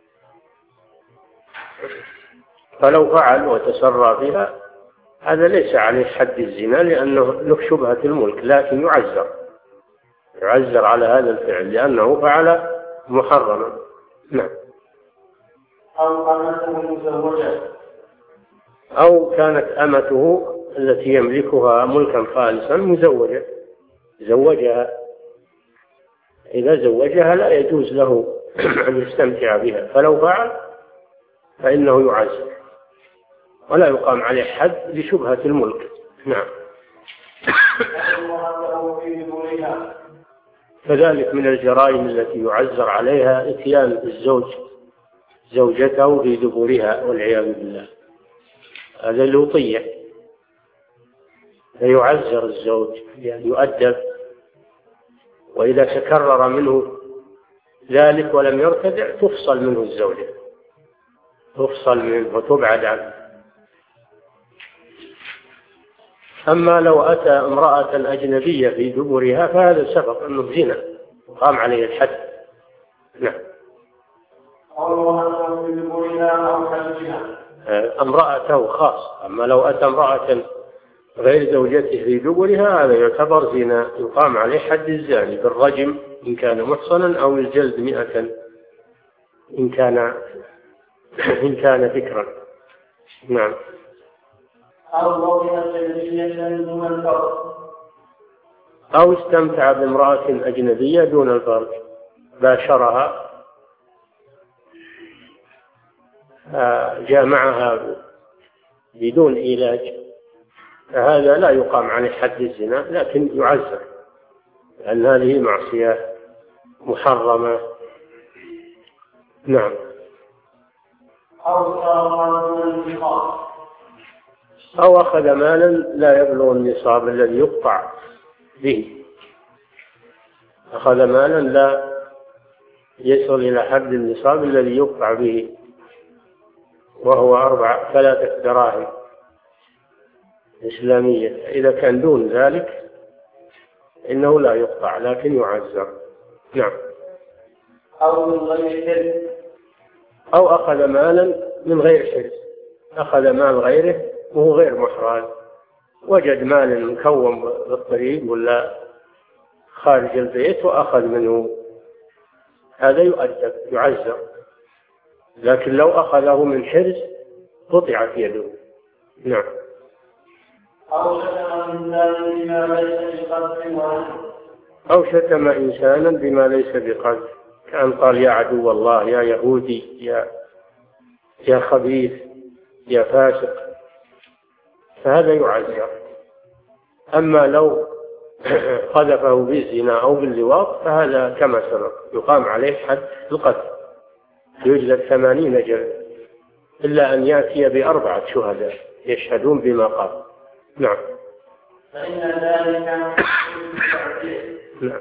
فلو فعل وتسرى بها هذا ليس عليه حد الزنا لأنه له شبهة الملك، لكن يعزر يعزر على هذا الفعل لأنه فعل محرما. نعم. أو أمته مزوجة، أو كانت أمته التي يملكها ملكا خالصا مزوجة، زوجها، إذا زوجها لا يجوز له أن يستمتع بها، فلو فعل فإنه يعزر ولا يقام عليه حد لشبهة الملك. نعم. كذلك من الجرائم التي يعزر عليها إتيان الزوج زوجته في دبرها والعياذ بالله، هذا اللوطية، فيعزر الزوج يعني يؤدب، وإذا تكرر منه ذلك ولم يرتدع تفصل منه الزوجة، تفصل منه وتبعد عنه. أما لو أتى امرأة أجنبية في دبرها فهذا سبق أنه زنا قام عليه الحد. نعم. امرأته خاص، أما لو أتى امرأة غير زوجته في دبرها هذا يعتبر زنا يقام عليه حد الزاني بالرجم إن كان محصنا، أو الجلد مئة إن كان إن كان ذكرا. نعم. أو استمتع بامرأة أجنبية دون الفرج، باشرها جامعها بدون علاج، فهذا لا يقام عليه حد الزنا لكن يعزر، لأن هذه معصية محرمة. نعم. أو أخذ مالا لا يبلغ النصاب الذي يقطع به، أخذ مالا لا يصل إلى حد النصاب الذي يقطع به، وهو أربع ثلاثة دراهم إسلامية، إذا كان دون ذلك إنه لا يقطع لكن يعزر. نعم. أو من غير حرز، أو أخذ مالا من غير حرز، أخذ مال غيره وهو غير محراز، وجد مال مكوم بالطريق ولا خارج البيت وأخذ منه، هذا يؤدب يعزر. لكن لو أخذه من حرز قطعت يده. نعم. أو شتم إنسانا بما ليس بقصد، أو شتم إنسانا بما ليس بقصد، كان قال يا عدو الله، يا يهودي، يا يا خبيث، يا فاسق، فهذا يعزر. أما لو قذفه بالزنا أو باللواط فهذا كما سبق يقام عليه حد القتل، يجلد ثمانين جلدة، إلا أن يأتي بأربعة شهداء يشهدون بما قال. نعم. فإن ذلك نعم.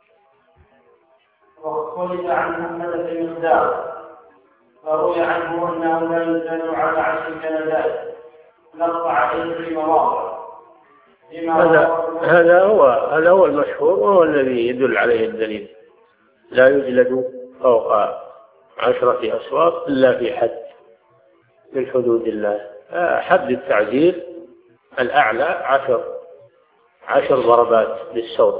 واختلف عن محمد في مقدار، فروي عنه أنه لا يزال على عشر جلدات نقطع عليه في مواضع. هذا هذا هو هذا هو المشهور وهو الذي يدل عليه الدليل، لا يجلد فوق عشرة أصوات إلا في حد من حدود الله. حد التعزير الأعلى عشر عشر ضربات بالصوت،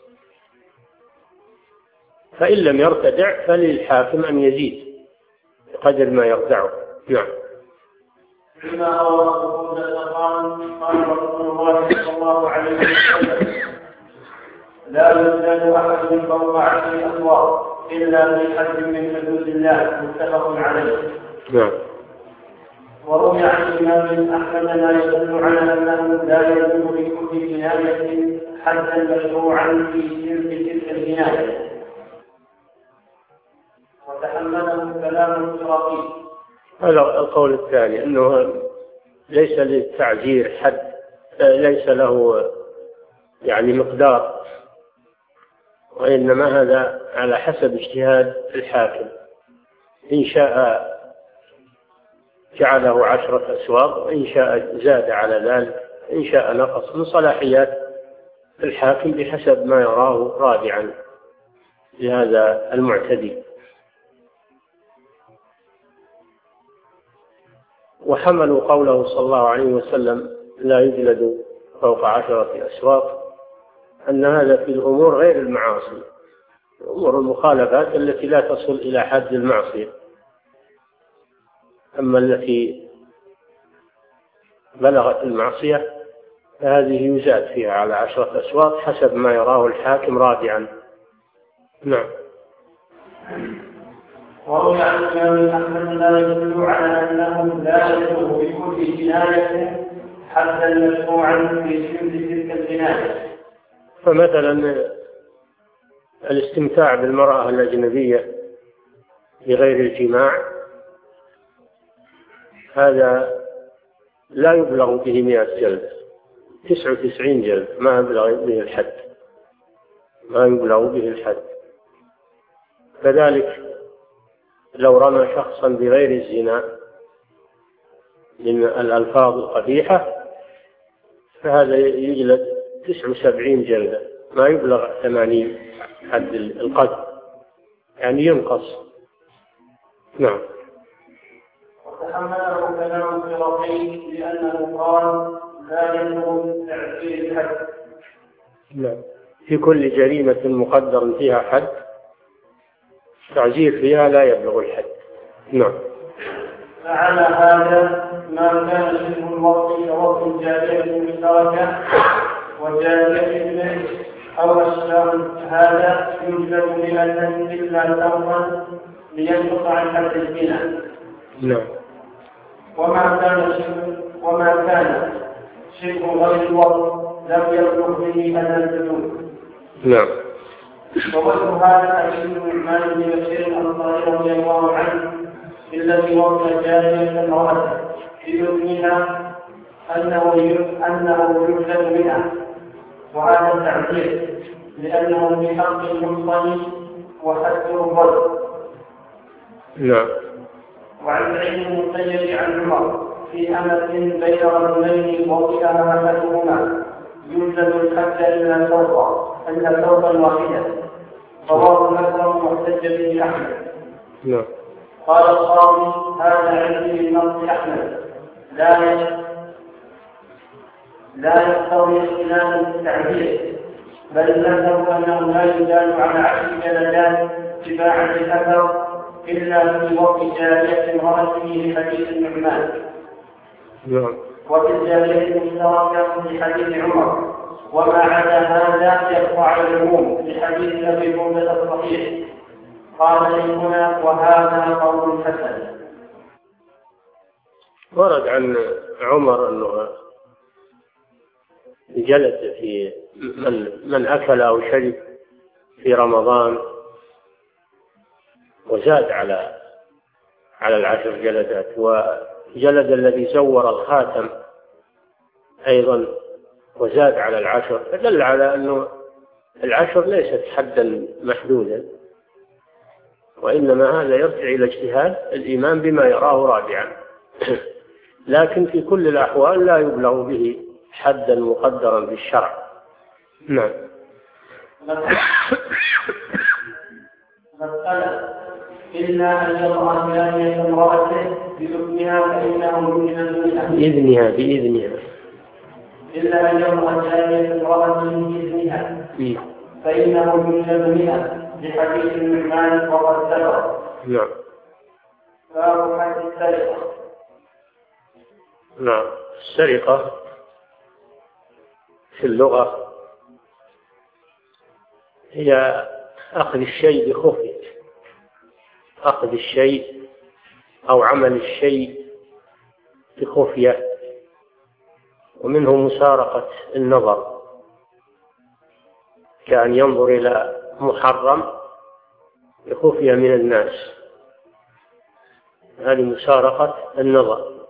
فإن لم يرتدع فللحاكم أن يزيد بقدر ما يردعه. نعم. فيما أورده قال قال رسول الله صلى الله عليه وسلم لا يزال أحد من فوق عشر أصوات إلا في حد من حدود الله، متفق عليه. نعم. وروي عن الإمام أحمد ما يدل على أنه لا يجوز لكل جناية حدا مشروعا في تلك الجناية، وتحمله كلام الشرطي. هذا القول الثاني، أنه ليس للتعزير حد، ليس له يعني مقدار، وإنما هذا على حسب اجتهاد الحاكم، إن شاء جعله عشرة أسواق، وإن شاء زاد على ذلك، إن شاء نقص، من صلاحيات الحاكم بحسب ما يراه رادعا لهذا المعتدي. وحملوا قوله صلى الله عليه وسلم لا يجلد فوق عشرة أسواق أن هذا في الأمور غير المعاصي، أمور المخالفات التي لا تصل إلى حد المعصية. أما التي بلغت المعصية فهذه يزاد فيها على عشرة أسواق حسب ما يراه الحاكم رادعا. نعم. وروي عن الإمام أحمد لا يدل على أنهم لا يدعو بكل جناية حتى مشروعا في سند تلك الجناية. فمثلا الاستمتاع بالمرأة الأجنبية بغير الجماع هذا لا يبلغ به مئة جلدة، تسعة وتسعين جلدة ما يبلغ به الحد، ما يبلغ به الحد. كذلك لو رمى شخصا بغير الزنا من الألفاظ القبيحة فهذا يجلد تسعة وسبعين جلدة، ما يبلغ ثمانين حد القذف، يعني ينقص. نعم. وتحمله كلام في رقيق لأنه قال لا يبلغ تعزير الحد. نعم. في كل جريمة مقدر فيها حد تعزير فيها لا يبلغ الحد. نعم. فعلى هذا ما كان شبه الوقت كوقت الجارية مشتركة وجارية ابنه أو أشباه هذا يوجد مئة إلا تمرا لينقص عن حد الزنا. نعم. وما كان شبه وما كان شبه غير الوقت لم يبلغ به أدنى الحدود. نعم. ووجه هذا حديث النعمان بن بشير الأنصاري رضي الله عنه الذي وصف جارية امرأته بإذنها أنه أنه يوجد منها، وهذا التعبير لأنه في حق المحصن وحده الرجل. نعم. وعن سعيد بن المسيب عن عمر في أمة بين رجلين وطئها أحدهما يوجد الحد إلا ثوبا إلا ثوبا واحدا. رواه الأكرم واحتج به أحمد. نعم. قال القاضي هذا عندي من نص أحمد لا لا يقتضي اختلاف التعبير، بل ذكروا أنه لا يزال على عشر جلدات تباعا للأثر إلا في وقت جارية امرأته لحديث النعمان. نعم. وفي الجارية المشتركة في حديث عمر، وما عدا هذا يقع على العموم في حديث أبي هريرة الصحيح. قال هنا وهذا قول حسن. ورد عن عمر أنه جلد في من, من أكل أو شرب في رمضان وزاد على على العشر جلدات، وجلد الذي زور الخاتم أيضا وزاد على العشر، فدل على أنه العشر ليست حدا محدودا، وإنما هذا يرجع إلى اجتهاد الإمام بما يراه رابعا. لكن في كل الأحوال لا يبلغ به حدا مقدرا بالشرع. نعم. مسألة إلا أن يضع ثانية امرأته بإذنها فإنه يجلد بإذنها بإذنها إلا أن يضع ثانية امرأته بإذنها فإنه يجلد منها لحديث النعمان وقد سبق. نعم. باب حد السرقة. نعم. السرقة في اللغة هي أخذ الشيء بخفية، أخذ الشيء أو عمل الشيء بخفية، ومنه مسارقة النظر كأن ينظر إلى محرم بخفية من الناس، هذه مسارقة النظر.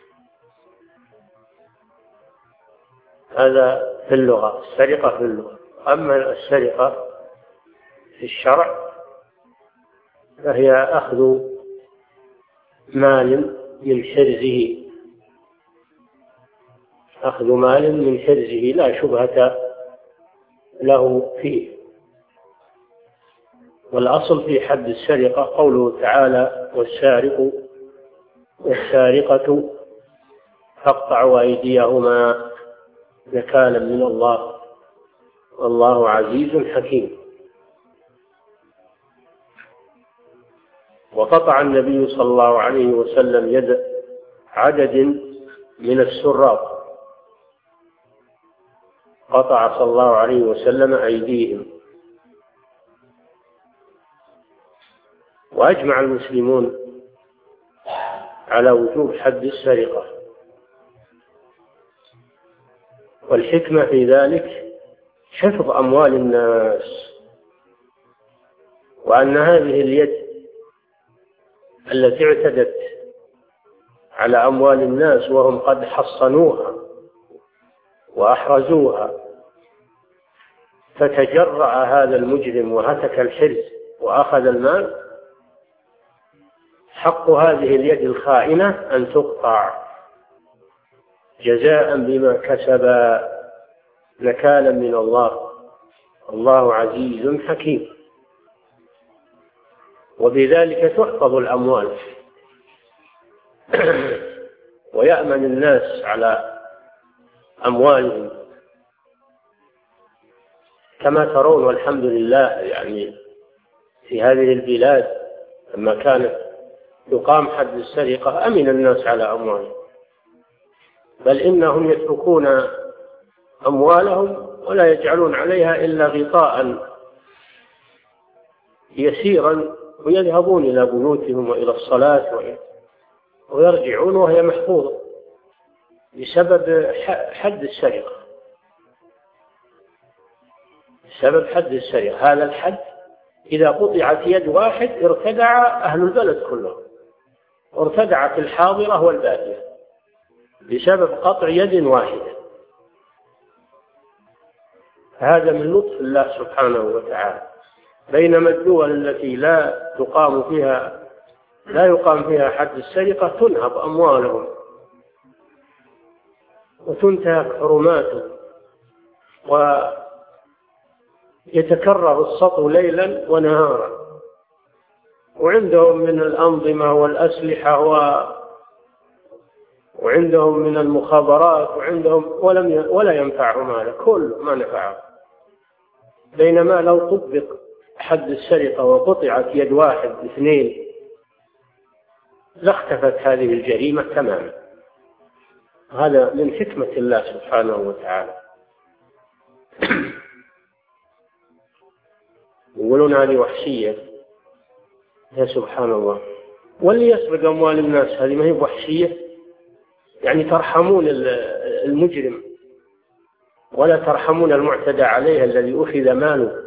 هذا في اللغة السرقة في اللغة. أما السرقة في الشرع فهي أخذ مال من حرزه، أخذ مال من حرزه لا شبهة له فيه. والأصل في حد السرقة قوله تعالى والسارق والسارقة فاقطعوا أيديهما نكالا من الله والله عزيز حكيم. وقطع النبي صلى الله عليه وسلم يد عدد من السراق، قطع صلى الله عليه وسلم أيديهم. وأجمع المسلمون على وجوب حد السرقة، والحكمة في ذلك حفظ أموال الناس، وأن هذه اليد التي اعتدت على أموال الناس وهم قد حصنوها وأحرزوها، فتجرأ هذا المجرم وهتك الحرز وأخذ المال، حق هذه اليد الخائنة أن تقطع جزاء بما كسبا نكالا من الله، الله عزيز حكيم. وبذلك تحفظ الأموال ويأمن الناس على أموالهم، كما ترون والحمد لله يعني في هذه البلاد لما كانت يقام حد السرقة أمن الناس على أموالهم، بل إنهم يتركون أموالهم ولا يجعلون عليها إلا غطاء يسيرا ويذهبون إلى بيوتهم وإلى الصلاة ويرجعون وهي محفوظة بسبب حد السرقة. بسبب حد السرقة هذا الحد إذا قطعت يد واحد ارتدع أهل البلد كلهم، وارتدعت الحاضرة والبادية بسبب قطع يد واحدة. هذا من لطف الله سبحانه وتعالى. بينما الدول التي لا تقام فيها لا يقام فيها حد السرقة تنهب أموالهم وتنتهك حرماتهم ويتكرر السطو ليلا ونهارا، وعندهم من الأنظمة والأسلحة و... وعندهم من المخابرات وعندهم ولم ي... ولا ينفعهم هذا كل ما نفعه. بينما لو طبق حد السرقة وقطعت يد واحد اثنين لاختفت هذه الجريمة تماما. هذا من حكمة الله سبحانه وتعالى. يقولون هذه وحشية، يا سبحان الله، واللي يسرق أموال الناس هذه ما هي وحشية؟ يعني ترحمون المجرم ولا ترحمون المعتدى عليه الذي أخذ ماله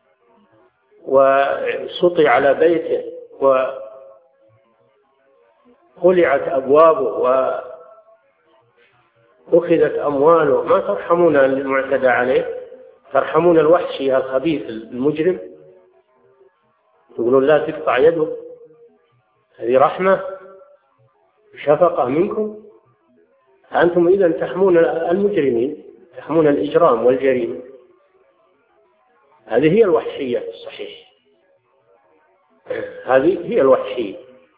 وسطي على بيته وخلعت أبوابه وأخذت أمواله، ما ترحمون المعتدى عليه؟ ترحمون الوحشي الخبيث المجرم؟ تقولون لا تقطع يده؟ هذه رحمة شفقة منكم؟ أنتم إذن تحمون المجرمين، تحمون الإجرام والجريمة. هذه هي الوحشية الصحيح، هذه هي الوحشية.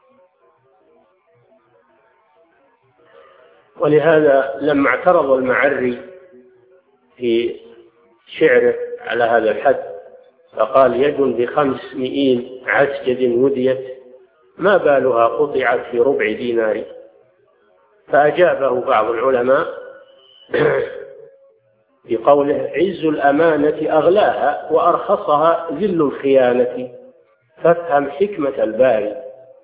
ولهذا لما اعترض المعري في شعره على هذا الحد فقال: يد بخمس مئين عسجد وديت ما بالها قطعت في ربع دينار. فأجابه بعض العلماء بقوله: عز الأمانة أغلاها وأرخصها ذل الخيانة، فافهم حكمة الباري.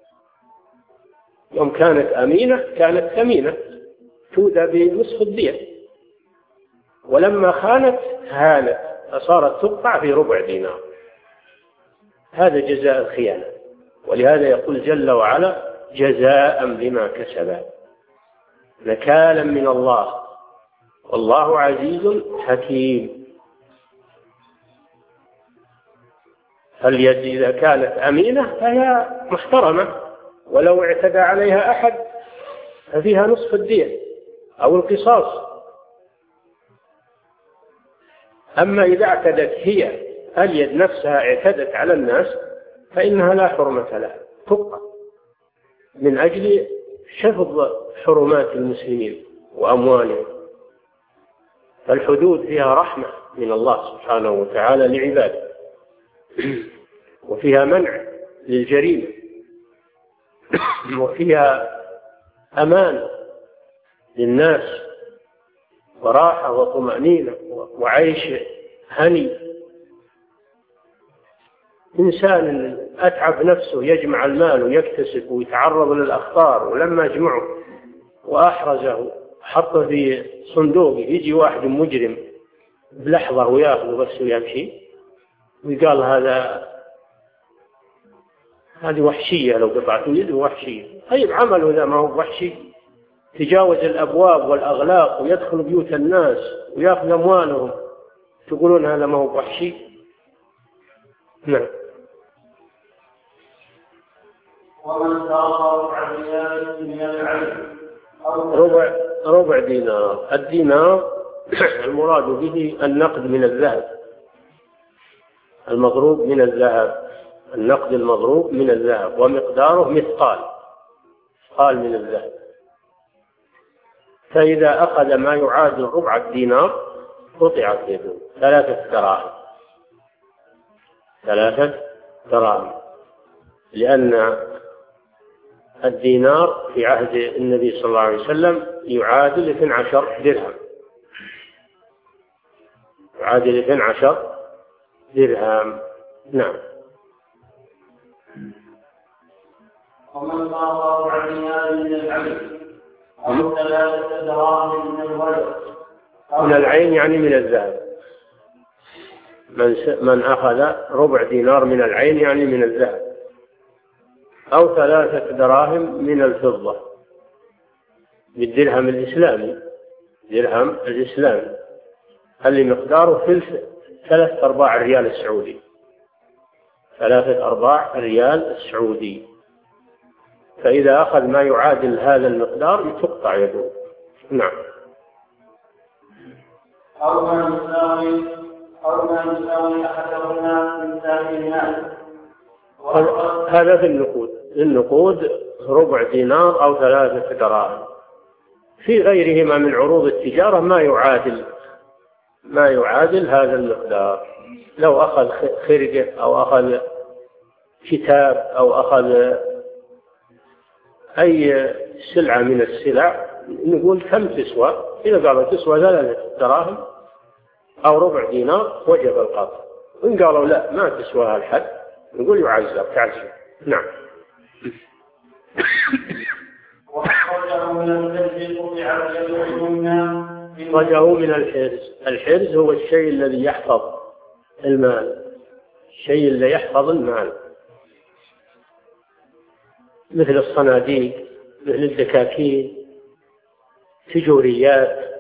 يوم كانت أمينة كانت ثمينة تودى بنصف الدية، ولما خانت هانت فصارت تقطع في ربع دينار. هذا جزاء الخيانة. ولهذا يقول جل وعلا: جزاء بما كسبا نكالا من الله والله عزيز حكيم. فاليد إذا كانت أمينة فهي محترمة، ولو اعتدى عليها أحد ففيها نصف الدية أو القصاص. أما إذا اعتدت هي اليد نفسها اعتدت على الناس فإنها لا حرمة لها، تقطع من أجل حفظ حرمات المسلمين وأموالهم. فالحدود فيها رحمة من الله سبحانه وتعالى لعباده، وفيها منع للجريمة، وفيها أمان للناس وراحة وطمأنينة وعيش هني. إنسان أتعب نفسه يجمع المال ويكتسب ويتعرض للأخطار، ولما جمعه وأحرزه حطه في صندوق، يجي واحد مجرم بلحظة ويأخذه بس ويمشي ويقال هذا هذه وحشية، لو قطعت يده وحشية. طيب عمله ذا ما هو وحشي؟ تجاوز الأبواب والأغلاق ويدخل بيوت الناس ويأخذ أموالهم، تقولون هذا ما هو وحشي؟ نعم. ومن سرق عن ريال من العين ربع ربع دينار. الدينار المراد به النقد من الذهب المضروب من الذهب، النقد المضروب من الذهب، ومقداره مثقال مثقال من الذهب. فإذا أخذ ما يعادل ربع الدينار قطعت يده، ثلاثة دراهم ثلاثة دراهم لأن الدينار في عهد النبي صلى الله عليه وسلم يعادل اثني عشر درهم يعادل اثني عشر درهم. نعم. ومن سرق عن ريال من العين أو ثلاثة دراهم من الورق من العين يعني من الذهب. من من أخذ ربع دينار من العين يعني من الذهب، أو ثلاثة دراهم من الفضة بالدرهم الإسلامي، درهم الإسلامي اللي مقداره ثلث ثلاثة أرباع الريال السعودي ثلاثة أرباع الريال السعودي. فإذا أخذ ما يعادل هذا المقدار تقطع يده. نعم. أو ما يساوي أو ما يساوي أحدهما من ثاني الناس. هذا في النقود النقود ربع دينار أو ثلاثة دراهم. في غيرهما من عروض التجارة ما يعادل ما يعادل هذا المقدار. لو أخذ خرقة أو أخذ كتاب أو أخذ أي سلعة من السلع نقول كم تسوى. إذا قالوا تسوى ثلاثة دراهم أو ربع دينار وجب القطع. إن قالوا لا ما تسوى هالحد نقول يعزر تعزر. نعم. وخرجه من الحرز قطع اليد اليمنى. خرجه من الحرز. الحرز هو الشيء الذي يحفظ المال، الشيء الذي يحفظ المال مثل الصناديق، مثل الدكاكين، تجوريات،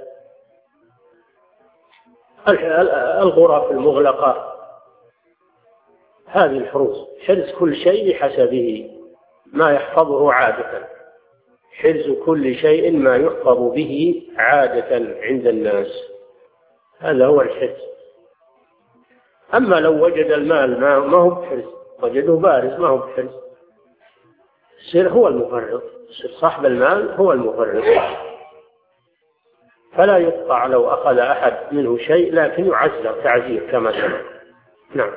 الغرف المغلقة. هذه الحروز. حرز كل شيء بحسبه ما يحفظه عادة. حرز كل شيء ما يحفظ به عادة عند الناس، هذا هو الحرز. أما لو وجد المال ما هو بحرز، وجده بارز ما هو بحرز، يصير هو المفرط، يصير صاحب المال هو المفرط. فلا يقطع لو أخذ أحد منه شيء، لكن يعزر تعزير كما سبق. نعم.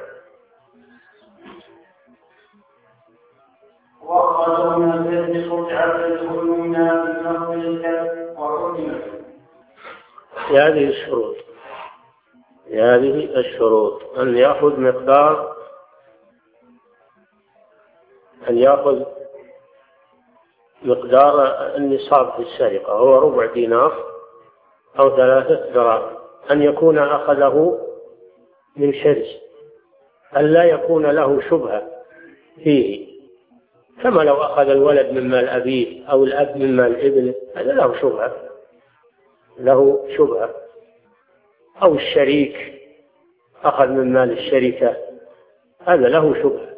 وأخرجه من الحرز قطع اليد اليمنى بنقض الكف وحكمه. هذه الشروط هذه الشروط أن يأخذ مقدار أن يأخذ مقدار النصاب في السرقة هو ربع دينار أو ثلاثة دراهم. أن يكون أخذه من حرز، أن لا يكون له شبهة فيه، كما لو أخذ الولد من مال أبيه أو الأب من مال ابنه، هذا له شبهة له شبهة أو الشريك أخذ من مال الشركة، هذا له شبهة.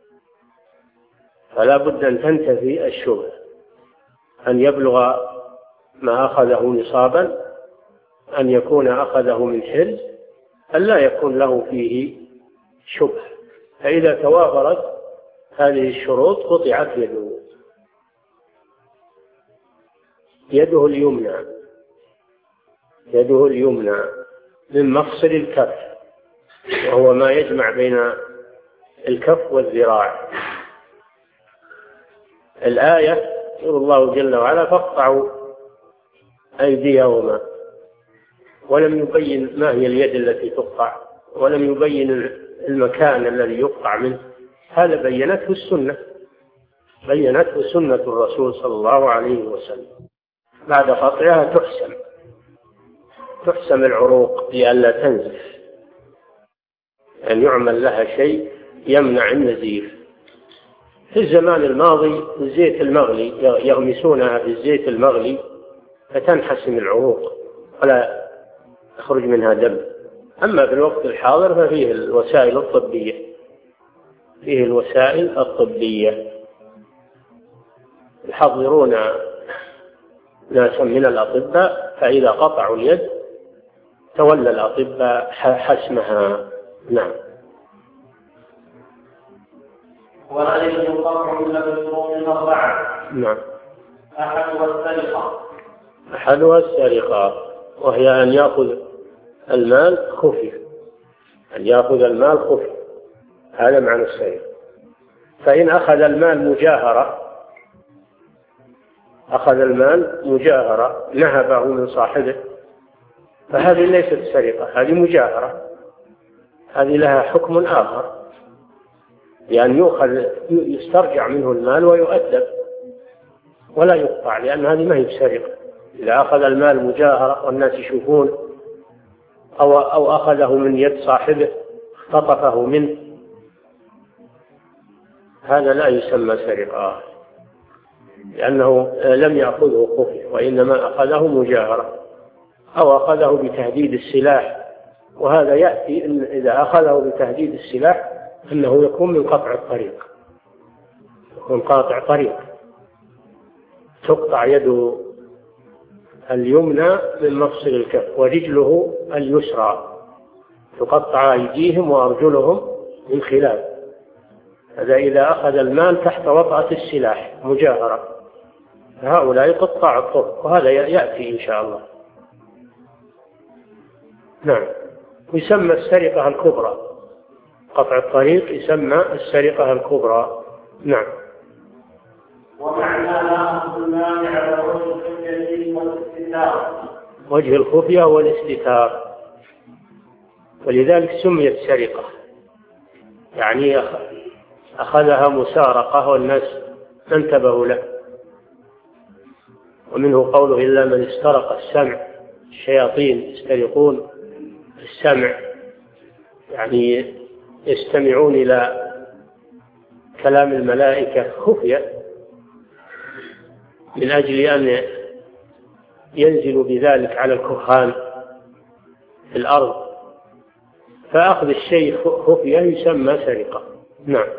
فلا بد أن تنتفي الشبهة، أن يبلغ ما أخذه نصابا، أن يكون أخذه من حرز، أن لا يكون له فيه شبهة. فإذا توافرت هذه الشروط قطعت يده. يده اليمنى يده اليمنى من مفصل الكف، وهو ما يجمع بين الكف والذراع. الآية يقول الله جل وعلا فاقطعوا أيديهما، ولم يبين ما هي اليد التي تقطع، ولم يبين المكان الذي يقطع منه، هذا بينته السنة، بينته سنة الرسول صلى الله عليه وسلم. بعد قطعها تحسم تحسم العروق لئلا تنزف، أن يعمل لها شيء يمنع النزيف. في الزمان الماضي الزيت المغلي يغمسونها في الزيت المغلي فتنحسم العروق ولا يخرج منها دم. أما في الوقت الحاضر ففيه الوسائل الطبية فيه الوسائل الطبية يحضرون ناسا من الأطباء، فإذا قطعوا اليد تولى الأطباء حسمها. نعم. ولا يجوز القطع إلا بشروط أربعة. نعم. أحدها السرقة. أحدها السرقة وهي أن يأخذ المال خفي، أن يأخذ المال خفي، هذا معنى السرقة. فإن أخذ المال مجاهرة أخذ المال مجاهرة نهبه من صاحبه فهذه ليست سرقة، هذه مجاهرة، هذه لها حكم آخر، يعني يؤخذ يسترجع منه المال ويؤدب ولا يقطع، لأن هذه ما هي بسرقة. إذا أخذ المال مجاهرة والناس يشوفون أو, أو أخذه من يد صاحبه اختطفه منه، هذا لا يسمى سرقة، لأنه لم يأخذه خفي وإنما أخذه مجاهرة أو أخذه بتهديد السلاح، وهذا يأتي إن إذا أخذه بتهديد السلاح أنه يكون من قطع الطريق، يكون قاطع طريق، تقطع يده اليمنى من مفصل الكف ورجله اليسرى، تقطع أيديهم وأرجلهم من خلاف. هذا إذا أخذ المال تحت وطأة السلاح مجاهرة، هؤلاء قطاع الطرق، وهذا يأتي إن شاء الله. نعم. يسمى السرقة الكبرى، قطع الطريق يسمى السرقة الكبرى. نعم. ومعنى لا أخذ المال على وجه الخفية والاستتار. وجه الخفية والاستتار، ولذلك سميت سرقة، يعني أخذها مسارقة والناس انتبهوا له. ومنه قوله إلا من استرق السمع، الشياطين يسترقون السمع، يعني يستمعون إلى كلام الملائكة خفية من أجل أن ينزلوا بذلك على الكهان في الأرض، فأخذ الشيء خفية يسمى سرقة. نعم.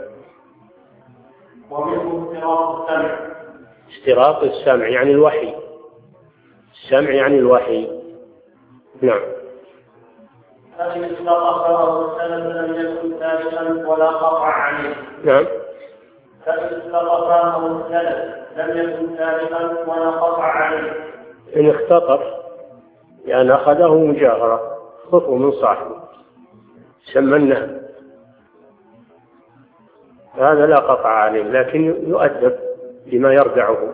ومنه استراق السمع. استراق السمع يعني الوحي، السمع يعني الوحي. نعم. فإن استرق أو السلف لم يكن ثابتا ولا قطع عليه. نعم. فإن استرق أو السلف لم يكن ثابتا ولا قطع عليه. إن اختطف يعني أخذه مجاهرة، خطو من صاحبه سمى النهب، هذا لا قطع عليه، لكن يؤدب بما يردعه.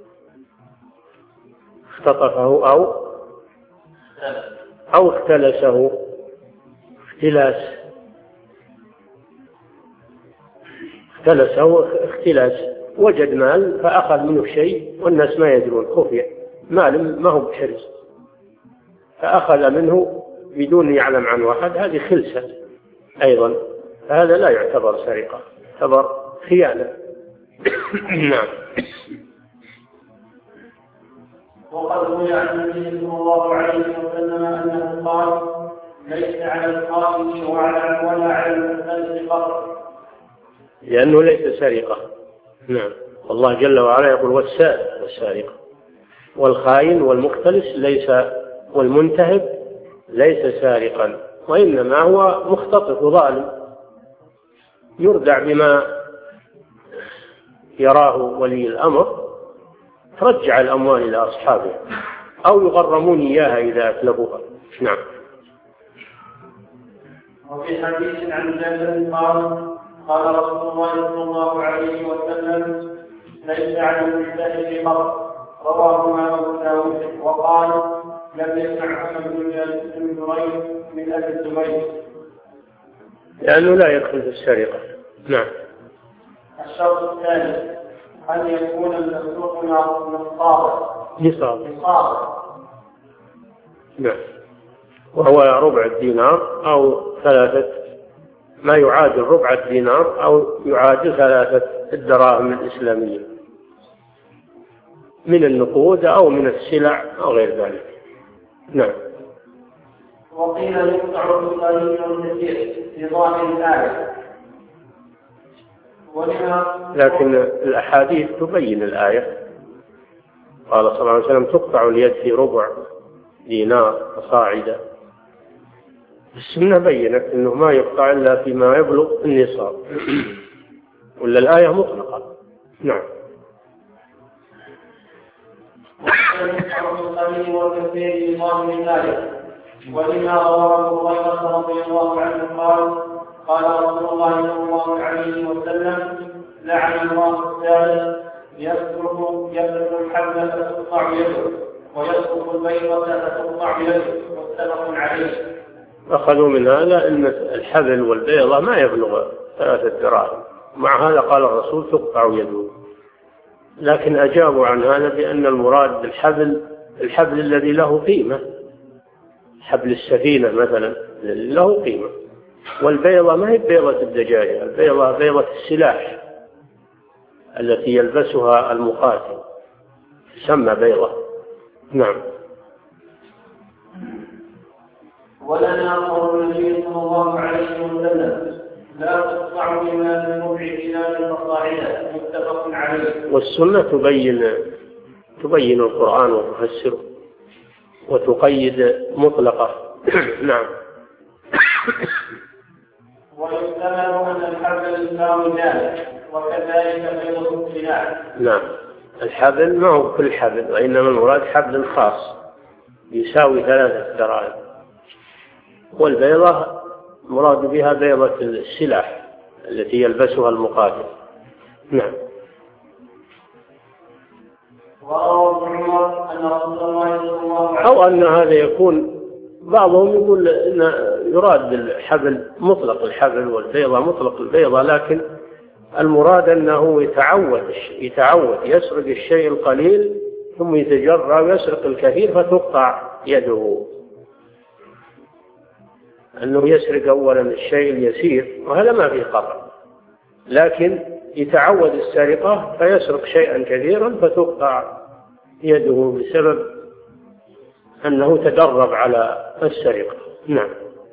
اختطفه أو أو اختلسه اختلاس، اختلسه اختلاس، وجد مال فأخذ منه شيء والناس ما يدرون، خفية، مال ما هو بحرز فأخذ منه بدون يعلم عن واحد، هذه خلسة أيضا، هذا لا يعتبر سرقة، يعتبر خيانة. نعم. وقد روي عن النبي صلى الله عليه وسلم أنه قال ليس على القائم وعلى ولا على المختلف قطع، لأنه ليس سرقة. نعم. الله جل وعلا يقول والسارق والسارقة، والخائن والمختلس ليس، والمنتهب ليس سارقا، وإنما هو مختطف ظالم يردع بما يراه ولي الأمر، ترجع الأموال إلى أصحابها أو يغرمون إياها إذا أتلبوها. نعم. وفي حديث عن جابر قال قال رسول الله صلى الله عليه وسلم ليس على المجتهد قط، رواه أبو داود، وقال لم يسمع محمد بن جريج من أبي الزبير. لأنه لا يدخل في السرقة. نعم. الشرط الثالث أن يكون المسروق نصابا. نصابا. نعم. وهو ربع الدينار أو ثلاثة، ما يعادل ربع الدينار أو يعادل ثلاثة الدراهم الإسلامية من النقود أو من السلع أو غير ذلك. نعم. وقيل يقطع بالقليل والكثير في ظاهر الآية، لكن الأحاديث تبين الآية. قال صلى الله عليه وسلم تقطع اليد في ربع دينار فصاعدا. السنة بينت أنه ما يقطع إلا فيما يبلغ النصاب، ولا الآية مطلقة. نعم. ولما رواه أبو هريرة رضي الله عنه قال قال رسول الله صلى الله عليه وسلم لعن الله الثالث يسلك يسلك الحبل فتقطع يده ويسلك البيضة فتقطع يده، متفق عليه. أخذوا من هذا أن الحبل والبيضة ما يبلغ ثلاثة دراهم، مع هذا قال الرسول تقطع يده، لكن أجابوا عن هذا بأن المراد بالحبل الحبل الذي له قيمة، حبل السفينة مثلا له قيمة، والبيضة ما هي بيضة الدجاجة، البيضة بيضة السلاح التي يلبسها المقاتل تسمى بيضة. نعم. ولنا قول النبي صلى الله عليه وسلم لا تقطع بما من ربع دينار فصاعدا، متفق عليه. والسنة تبين تبين القرآن وتفسره وتقيد مطلقة. نعم. ويحتمل أن الحبل يساوي ذلك، وكذلك بيض السلاح. نعم. الحبل ما هو كل حبل، وإنما المراد حبل خاص يساوي ثلاثة دراهم، والبيضة مراد بها بيضة السلاح التي يلبسها المقاتل. نعم. أو أن هذا يكون بعضهم يقول إن يراد الحبل مطلق الحبل والبيضة مطلق البيضة، لكن المراد أنه يتعود يتعود يسرق الشيء القليل ثم يتجرأ ويسرق الكثير فتقطع يده، أنه يسرق أولا الشيء اليسير وهذا ما فيه قطع، لكن يتعود السرقة فيسرق شيئا كثيرا فتقطع يده بسبب أنه تدرب على السرقة. نعم.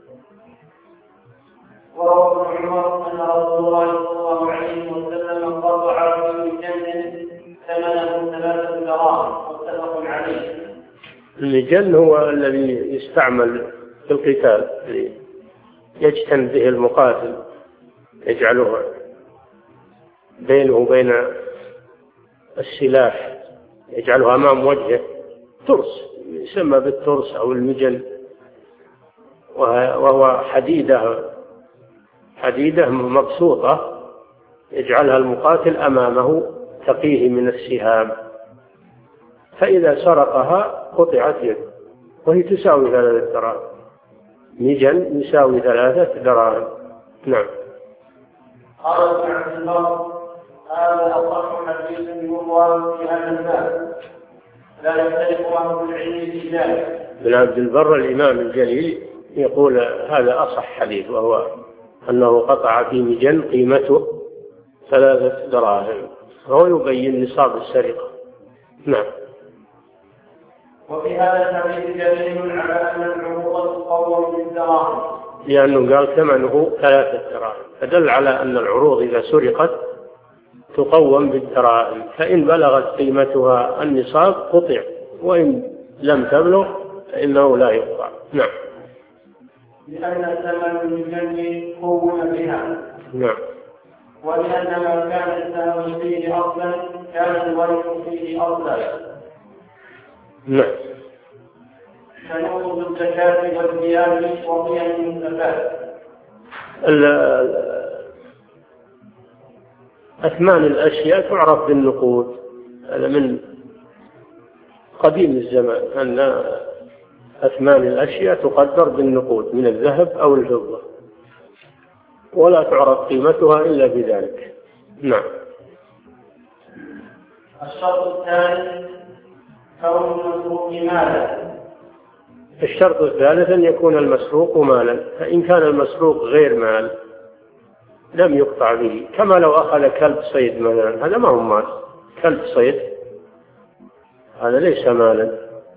وروى ابن عمر أن رسول الله صلى الله عليه وسلم قطع في مجن ثمنه ثلاثة دراهم، متفق عليه. المجن هو الذي يستعمل في القتال، يجتن به المقاتل، يجعله بينه وبين السلاح، يجعله أمام وجهه، ترس يسمى بالترس أو المجن، وهو حديدة حديدة مبسوطة يجعلها المقاتل أمامه تقيه من السهام، فإذا سرقها قطعت يده، وهي تساوي ثلاثة دراهم، مجن يساوي ثلاثة دراهم. نعم. قال ابن عبد الله هذا أصح حديث يروى في هذا الباب، لا يختلف أهل العلم في ذلك. ابن عبد البر الإمام الجليل يقول هذا أصح حديث، وهو أنه قطع في مجن قيمته ثلاثة دراهم، وهو يبين نصاب السرقة. نعم. وفي هذا الحديث دليل على أن العروض تقوم بالدراهم، لأنه قال ثمنه ثلاثة دراهم، فدل على أن العروض إذا سرقت تقوم بالدراهم، فإن بلغت قيمتها النصاب قطع، وإن لم تبلغ فإنه لا يقطع. نعم. لأن الثمن المجني قوم بها. نعم. ولأن ما كان الثمن فيه أصلا كان الورث فيه أصلا. نعم. فنوض الزكاة والثياب وقيم الزكاة. أثمان الأشياء تعرف بالنقود، هذا من قديم الزمان أن أثمان الأشياء تقدر بالنقود من الذهب أو الفضة. ولا تعرف قيمتها إلا بذلك. نعم. الشرط الثالث كون المسروق مالا. الشرط الثالث أن يكون المسروق مالا، فإن كان المسروق غير مال لم يقطع به، كما لو أخذ كلب صيد مثلا، هذا ما هو مال، كلب صيد هذا ليس مالا،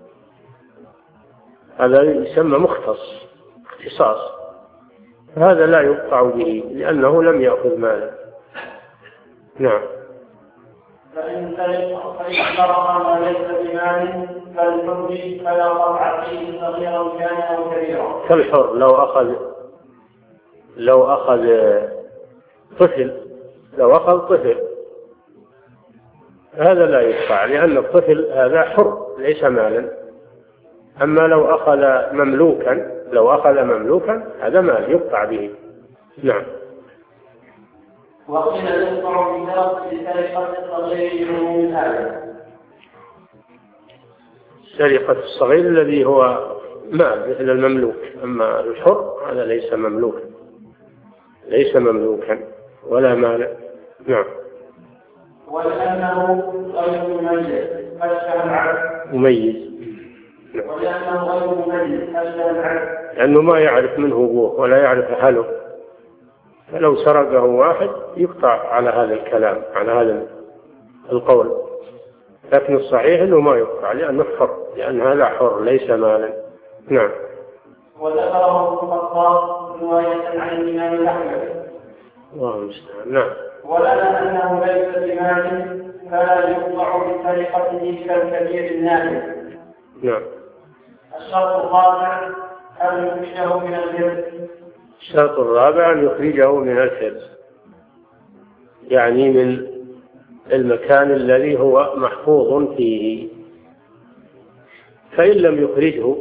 هذا يسمى مختص اختصاص، هذا لا يقطع به لأنه لم يأخذ مالا. نعم. فإن سرق ما ليس بمال كالحر فلا قطع فيه صغيرا كان أو كبيرا. كالحر لو أخذ لو أخذ طفل لو أخذ طفل هذا لا يقطع، لأن الطفل هذا حر ليس مالا. أما لو أخذ مملوكا لو أخذ مملوكا هذا مال يقطع به. نعم. وقيل يقطع بسرقة الصغير من هذا. سرقة الصغير الذي هو مال مثل المملوك، أما الحر هذا ليس مملوكا ليس مملوكا ولا مالا. نعم. ولأنه غير مميز أشبه العبد. مميز. ولأنه غير مميز أشبه العبد. لأنه ما يعرف منه أبوه ولا يعرف أهله، فلو سرقه واحد يقطع على هذا الكلام على هذا القول، لكن الصحيح أنه ما يقطع لأنه حر، لأن هذا حر ليس مالا. نعم. وذكره ابن الخطاب رواية عن الإمام أحمد. الله المستعان. نعم. ولنا أنه ليس بمال فلا يقطع بسرقته كالكبير النائم. نعم. الشرط الرابع أن يخرجه من الحرز. الشرط الرابع أن يخرجه من الحرز، يعني من المكان الذي هو محفوظ فيه، فإن لم يخرجه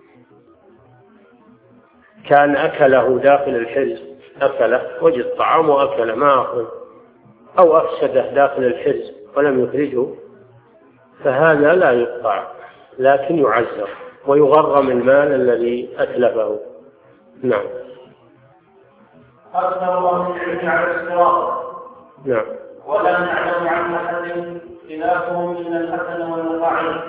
كان أكله داخل الحرز، أكله وجد طعام وأكله ما أخذ، أو أفسده داخل الحرز ولم يخرجه، فهذا لا يقطع لكن يعزر ويغرم المال الذي أتلفه. نعم. أكثر أهل العلم على الصراط. نعم. ولا نعلم عن أحد خلافه من الحسن والضعيف.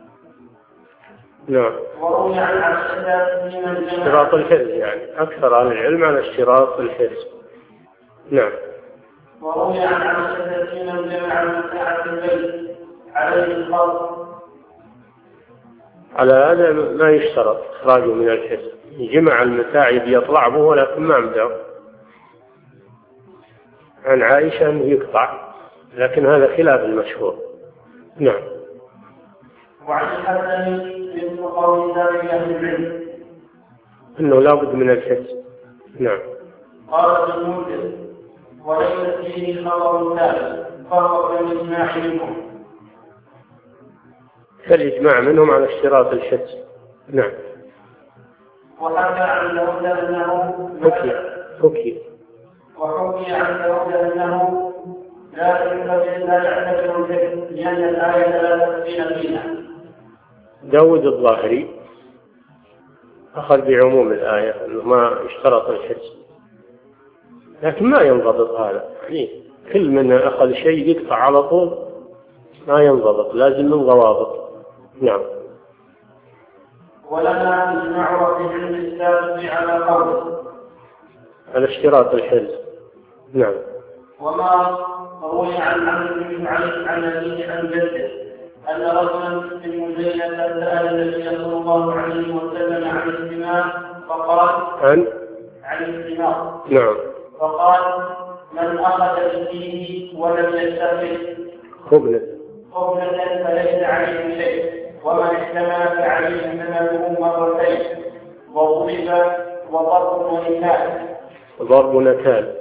نعم. وروي عن عائشة من اشتراط الحرز، يعني أكثر أهل العلم على اشتراط الحرز. نعم. وروي عن عائشة من جمع المتاع في البيت عليه الخلق. على هذا ما يشترط إخراجه من الحرز، جمع المتاع يطلع به ولكن ما أمده. عن عائشة أنه يقطع، لكن هذا خلاف المشهور. نعم. وعن الحسن مثل قول ذلك أهل العلم أنه لا بد من الحرز. نعم. قال ابن المنذر وليس فيه خبر ثالث فهو كالإجماع منهم. فالإجماع منهم على اشتراط الحرز. نعم. وحكى عن داود أنه حكي حكي وحكي عن داود أنه لا يعتبر لا يعتبر الحرز لأن الآية لا تفصيل فيها. داود الظاهري أخذ بعموم الآية أنه ما اشترط الحرز، لكن ما ينضبط هذا، يعني كل من أخذ شيء يقطع على طول ما ينضبط، لازم من ضوابط. نعم. ولنا نجمع في علم السابق على قول على اشتراط الحرز. نعم. وما روي عن عمرو بن علي عن أبيه عن جده أن رجلا من مزينة سأل النبي صلى الله عليه وسلم عن الثمار فقال عن عن الثمار. نعم. فقال من أخذ بفيه ولم يستفد خبلة خبلة فليس عليه شيء، ومن احتمل فعليه ثمنه مرتين وضرب وضرب ونكال. ضرب نكال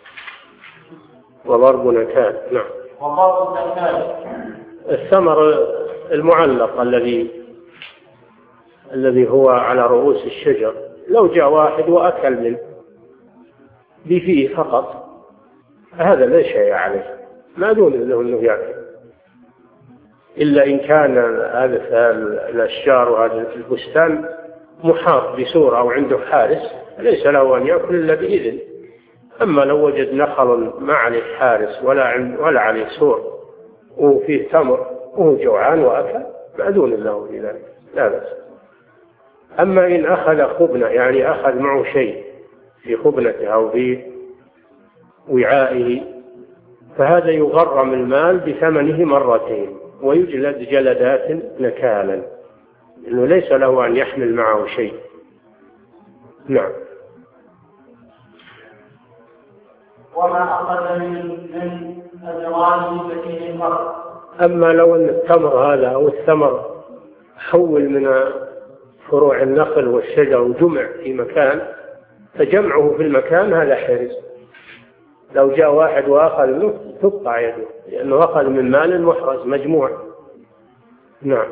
وضرب نكال. نعم. وضرب نكال. الثمر المعلق الذي الذي هو على رؤوس الشجر، لو جاء واحد وأكل منه بفيه فقط هذا لا شيء عليه، ما دون انه يأكل، إلا إن كان هذا الأشجار وهذا البستان محاط بسور أو عنده حارس ليس له أن يأكل إلا بإذن، أما لو وجد نخل ما عليه حارس ولا ولا عليه سور وفيه تمر وهو جوعان وأكل مأذون له في ذلك لا بأس. أما إن أخذ خبنة يعني أخذ معه شيء في خبنته أو في وعائه فهذا يغرم المال بثمنه مرتين ويجلد جلدات نكالا إنه ليس له أن يحمل معه شيء. نعم. وما أخذ من من أزواج بكين المرء. أما لو أن التمر هذا أو الثمر حول من فروع النخل والشجر وجمع في مكان فجمعه في المكان هذا حرز. لو جاء واحد وأخذ منه تقطع يده لأنه أخذ من مال محرز مجموع. نعم.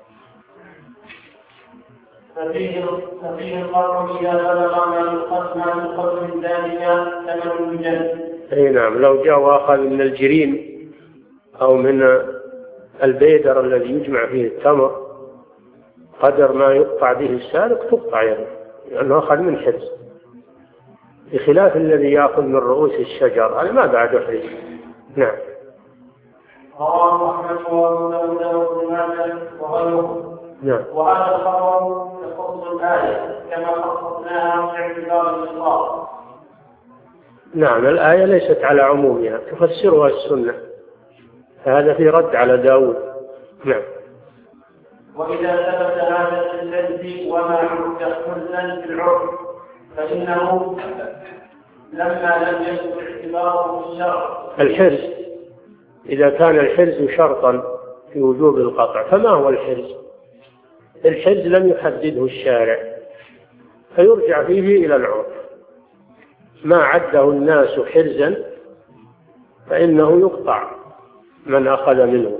ففيه ففيه القرن إذا بلغ ما يقص ما يقص من ذلك ثمن الجنة. أي نعم. لو جاء وأخذ من الجرين أو من البيدر الذي يجمع فيه التمر قدر ما يقطع به السارق تقطع يده لأنه أخذ من حرز بخلاف الذي يأخذ من رؤوس الشجر هذا ما بعد حرز. نعم. رواه أحمد وأبو داود وابن ماجه وغيره. نعم. وهذا الخبر يخص الآية كما خصصناها في اعتبار الإصرار. نعم. الآية ليست على عمومها تفسرها السنة فهذا في رد على داود. نعم. وإذا ثبت هذا في الحرز وما عد حرزا في العرف فإنه لما لم يكن اعتباره الشرع. الحرز إذا كان الحرز شرطا في وجوب القطع فما هو الحرز؟ الحرز لم يحدده الشارع فيرجع فيه إلى العرف. ما عده الناس حرزا فإنه يقطع من أخذ منه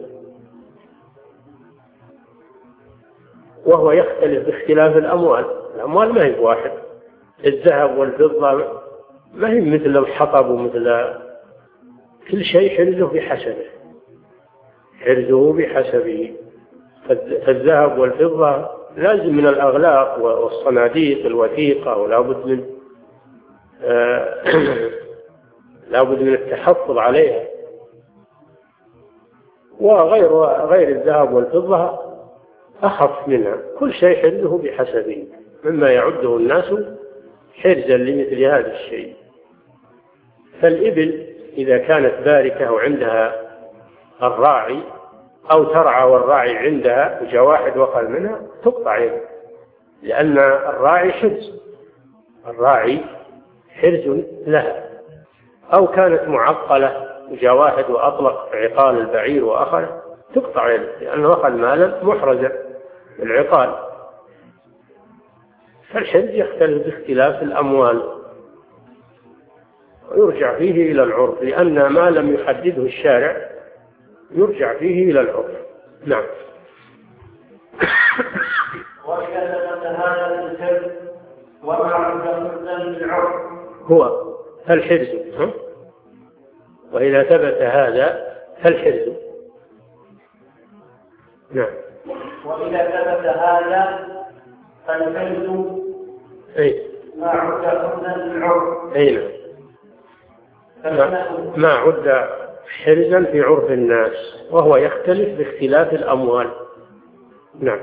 وهو يختلف باختلاف الأموال. الأموال ما هي واحد. الذهب والفضة ما هي مثل الحطب ومثل كل شيء حرزه بحسبه حرزه بحسبه. فالذهب والفضة لازم من الأغلاق والصناديق الوثيقة ولا بد من آه لا بد من التحفظ عليها. وغير غير الذهب والفضة أخف منها. كل شيء حرزه بحسبه مما يعده الناس حرزا لمثل هذا الشيء. فالإبل إذا كانت باركة وعندها الراعي أو ترعى والراعي عندها وجاء واحد وأخذ منها تقطع يده لأن الراعي حرز الراعي حرز لها. أو كانت معقلة وجاء واحد وأطلق عقال البعير وأخذ تقطع يده لأنه أخذ مالا محرزا العقال. فالحرز يختلف باختلاف الأموال ويرجع فيه إلى العرف لأن ما لم يحدده الشارع يرجع فيه إلى العرف. نعم. وإذا ثبت هذا الحرز وما عد حرزا بالعرف هو الحرز. وإذا ثبت هذا فالحرز. نعم. وإذا ثبت هذا فالحرز أي ما عد حرزا بالعرف. أي نعم. ما عد حرزا في عرف الناس وهو يختلف باختلاف الأموال. نعم.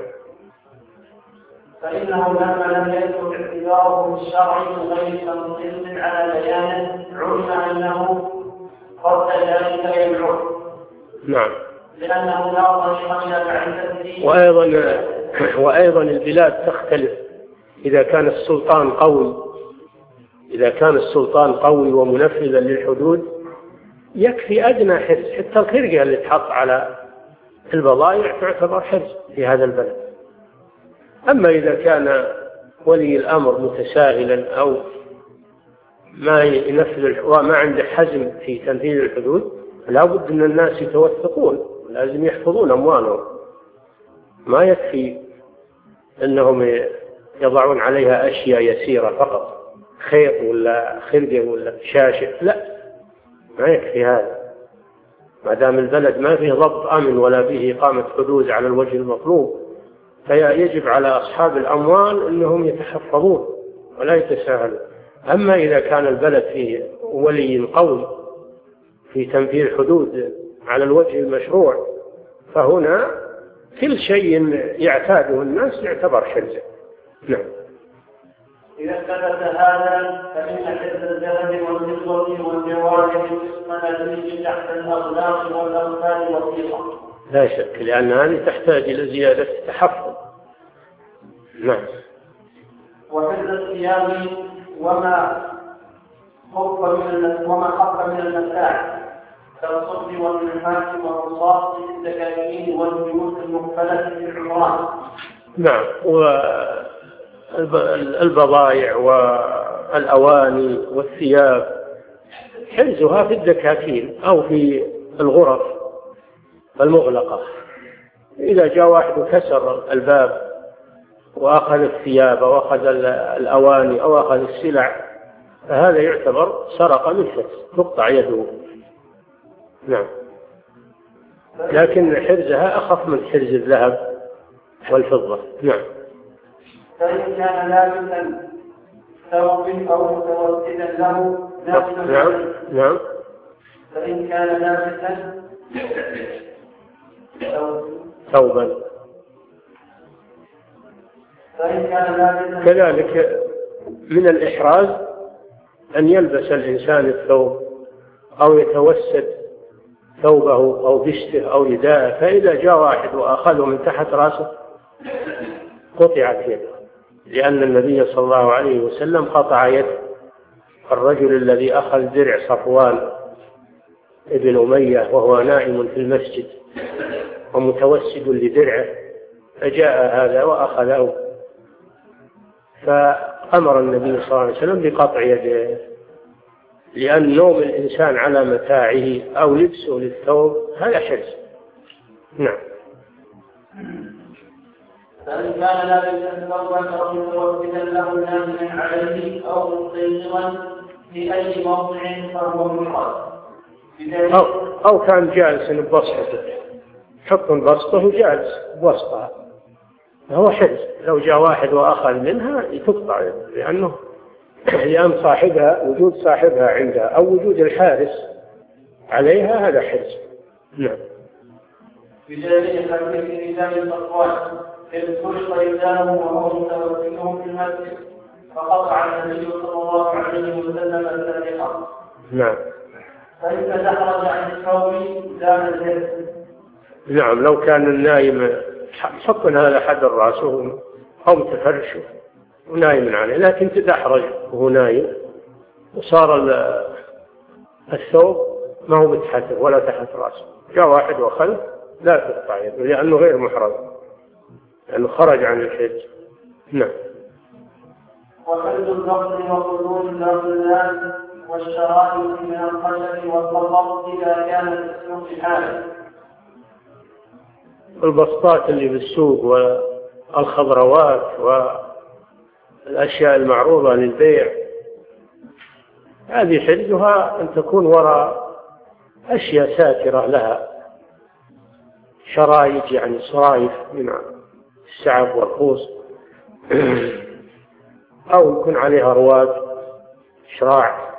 فإنه لما لم يكن اعتباره الشرعي غير تنصيص على بيانه علم أنه قد ذلك إلى العرف. نعم. لأنه لا طريق إلى معرفته. وأيضا وأيضا البلاد تختلف. إذا كان السلطان قوي إذا كان السلطان قوي ومنفذا للحدود يكفي أدنى حرز حتى الخرقة اللي تحط على البضائع تعتبر حرز في هذا البلد. أما إذا كان ولي الأمر متساهلا أو ما ينفذ وما عنده حزم في تنفيذ الحدود لا بد أن الناس يتوثقون لازم يحفظون أموالهم. ما يكفي أنهم يضعون عليها أشياء يسيرة فقط خيط ولا خرقة ولا شاشة لا ما يكفي هذا. ما دام البلد ما فيه ضبط أمن ولا فيه إقامة حدود على الوجه المطلوب فيجب على أصحاب الأموال أنهم يتحفظون ولا يتساهلوا. أما إذا كان البلد فيه ولي قوي في تنفيذ حدود على الوجه المشروع فهنا كل شيء يعتاده الناس يعتبر حرزا. نعم. إذا ثبت هذا فإن حرز الذهب والفضة والجواهر والمنازل تحت الأغلاق والأغلال والثقة. لا شك، لأن هذه تحتاج إلى زيادة تحفظ. نعم. وحرز الثياب وما خف من وما خف من المتاع كالصبر والنحاس والرصاص في الدكاكين والبيوت المقفلة في العمران. نعم. والبضائع والأواني والثياب حرزها في الدكاكين أو في الغرف المغلقة. إذا جاء واحد وكسر الباب وأخذ الثياب أو أخذ الأواني أو أخذ السلع فهذا يعتبر سرقة من شخص تقطع يده. نعم. لكن حرزها أخف من حرز الذهب والفضة. نعم. فإن كان لابسا ثوب أو متوسدا له نعم. نعم. فإن كان لابسا ثوبا فإن كان لابسا كذلك من الإحراز أن يلبس الإنسان الثوب أو يتوسد ثوبه أو بشته أو رداءه، فإذا جاء واحد وأخذه من تحت رأسه قطعت يده، لأن النبي صلى الله عليه وسلم قطع يد الرجل الذي أخذ درع صفوان ابن أمية وهو نائم في المسجد ومتوسد لدرعه، فجاء هذا وأخذه، فأمر النبي صلى الله عليه وسلم بقطع يده، لأن نوم الإنسان على متاعه أو لبسه للثوب هذا حرز. نعم. فإن كان لابسا ثوبا أو متوسدا له نازلا عليه أو مستيقظا في أي موضع فهو محرز. أو, أو كان جالسا بوسطه، حط بسطه جالس بوسطها فهو حرز. لو جاء واحد وأخذ منها تقطع، لأنه لأن صاحبها وجود صاحبها عندها أو وجود الحارس عليها هذا حرز. نعم. بدليل حديث رجال صفوان إذ كشف رجاله وهو متوسلهم في المسجد فقطع النبي صلى الله عليه وسلم السابقة. نعم. فإن تحرج عن الثوب زاد الحرز. نعم. لو كان النايم حط هذا حد رأسه أو متفرشه ونايم عليه، لكن تدحرج وهو نايم وصار الثوب ما هو متحته ولا تحت رأسه، جاء واحد وأخذ لا تقطع يده لأنه غير محرز، لأنه خرج عن الحج. نعم. وحفظ الرقص وخروج الأغلال والشرائط من الخشب والقطر إذا كانت السوق حالا. البسطات اللي بالسوق والخضروات والأشياء المعروضة للبيع هذه حرزها أن تكون وراء أشياء ساترة لها، شرايط يعني صرايف من السعف والخوص، أو يكون عليها رواد شراع،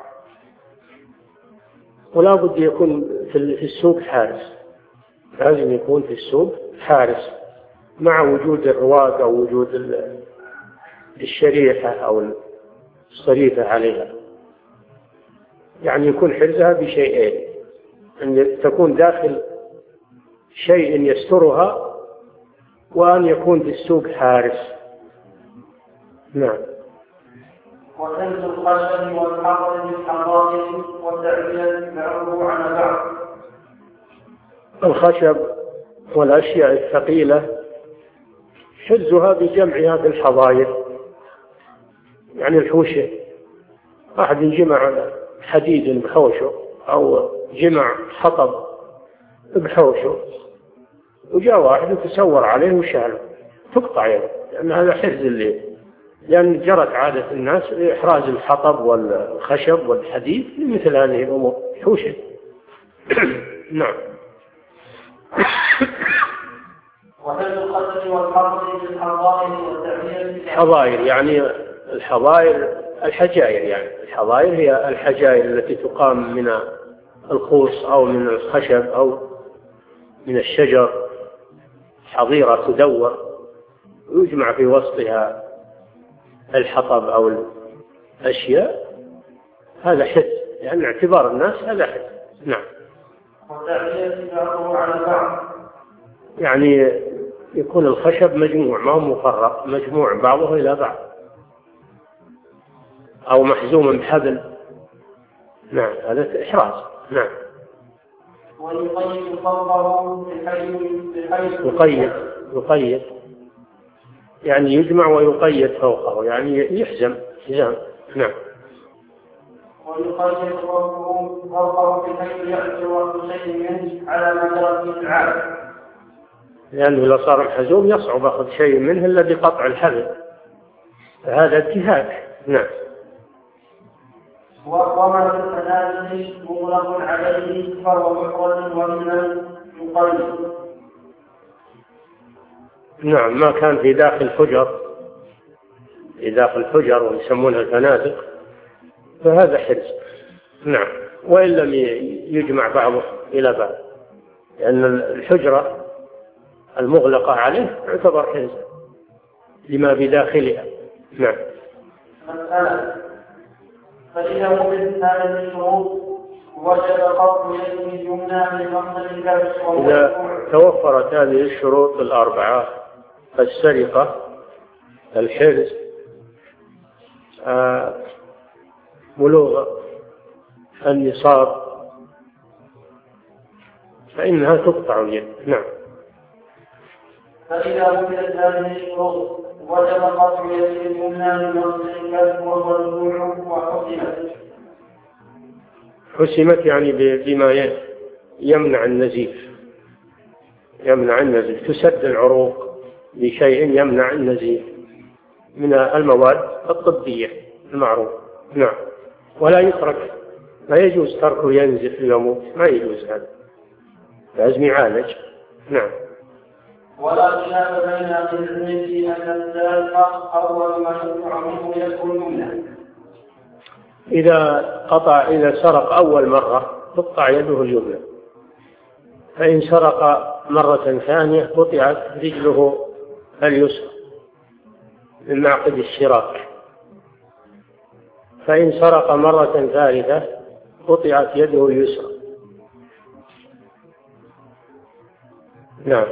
ولا بد يكون في السوق حارس، لازم يكون في السوق حارس مع وجود الرواد أو وجود الشريحة أو الصريفة عليها، يعني يكون حرزها بشيئين، أن تكون داخل شيء يسترها وأن يكون في السوق حارس. نعم. وحفظ الخشب والحقل بالحرائر والتعبير بعضه على بعض. الخشب والأشياء الثقيلة حرزها بجمعها في الحظاير، يعني الحوشة، واحد جمع حديد بحوشه أو جمع حطب بحوشه وجاء واحد وتسور عليه وشاله تقطع يده، لأن هذا حرز الليل، لأن جرت عادة الناس لإحراز الحطب والخشب والحديد لمثل هذه الأمور حوشة. نعم. وحفظ الخشب والحقل بالحظائر والتعبير. حظائر يعني الحظائر الحجائر، يعني الحظائر هي الحجائر التي تقام من الخوص أو من الخشب أو من الشجر، حظيرة تدور ويجمع في وسطها الحطب أو الأشياء، هذا حد، لأن يعني اعتبار الناس هذا حد. نعم. يعني يكون الخشب مجموع، ما هو مفرق، مجموع بعضه إلى بعض، أو محزوم بحبل. نعم، هذا إحراز. نعم. ويقيد فوقه بحيث يقيد يقيد يعني يجمع ويقيد فوقه، يعني يحزم حزام. نعم. ويقيد فوقه فوقه بحيث يأتي وقت شيء منه على مدار العام، لأنه لو صار محزوم يصعب أخذ شيء منه إلا بقطع الحبل، فهذا انتهاك. نعم. وما في التنازل مغلق عليه فهو محرز ومن يقيد. نعم، ما كان في داخل الحجر، في داخل الحجر ويسمونها الفنادق، فهذا حرز. نعم. وإن لم يجمع بعضه إلى بعض، لأن الحجرة المغلقة عليه يعتبر حرز لما بداخلها. نعم. فإذا وجدت هذه الشروط وجب قطع يده اليمنى من مصدر الكبش. إذا توفرت هذه الشروط الأربعة: السرقة، الحرز، آه، بلوغ النصاب، فإنها تقطع اليد. نعم. فإذا وجدت هذه الشروط وجب قطع يده اليمنى من مصدر الكبش وهو الرجوع وحسمت. حسمت يعني بما يمنع النزيف، يمنع النزيف، تسد العروق بشيء يمنع النزيف من المواد الطبية المعروفة. نعم. ولا يترك، لا يجوز تركه ينزف ويموت، ما يجوز هذا، لازم يعالج. نعم. ولا خلاف بين أهل العلم في أن السارق أول ما يقطع منه يكون يمنى. إذا قطع، إذا سرق أول مرة تقطع يده اليمنى، فإن سرق مرة ثانية قطعت رجله اليسرى من معقد الشراك، فإن سرق مرة ثالثة قطعت يده اليسرى. نعم.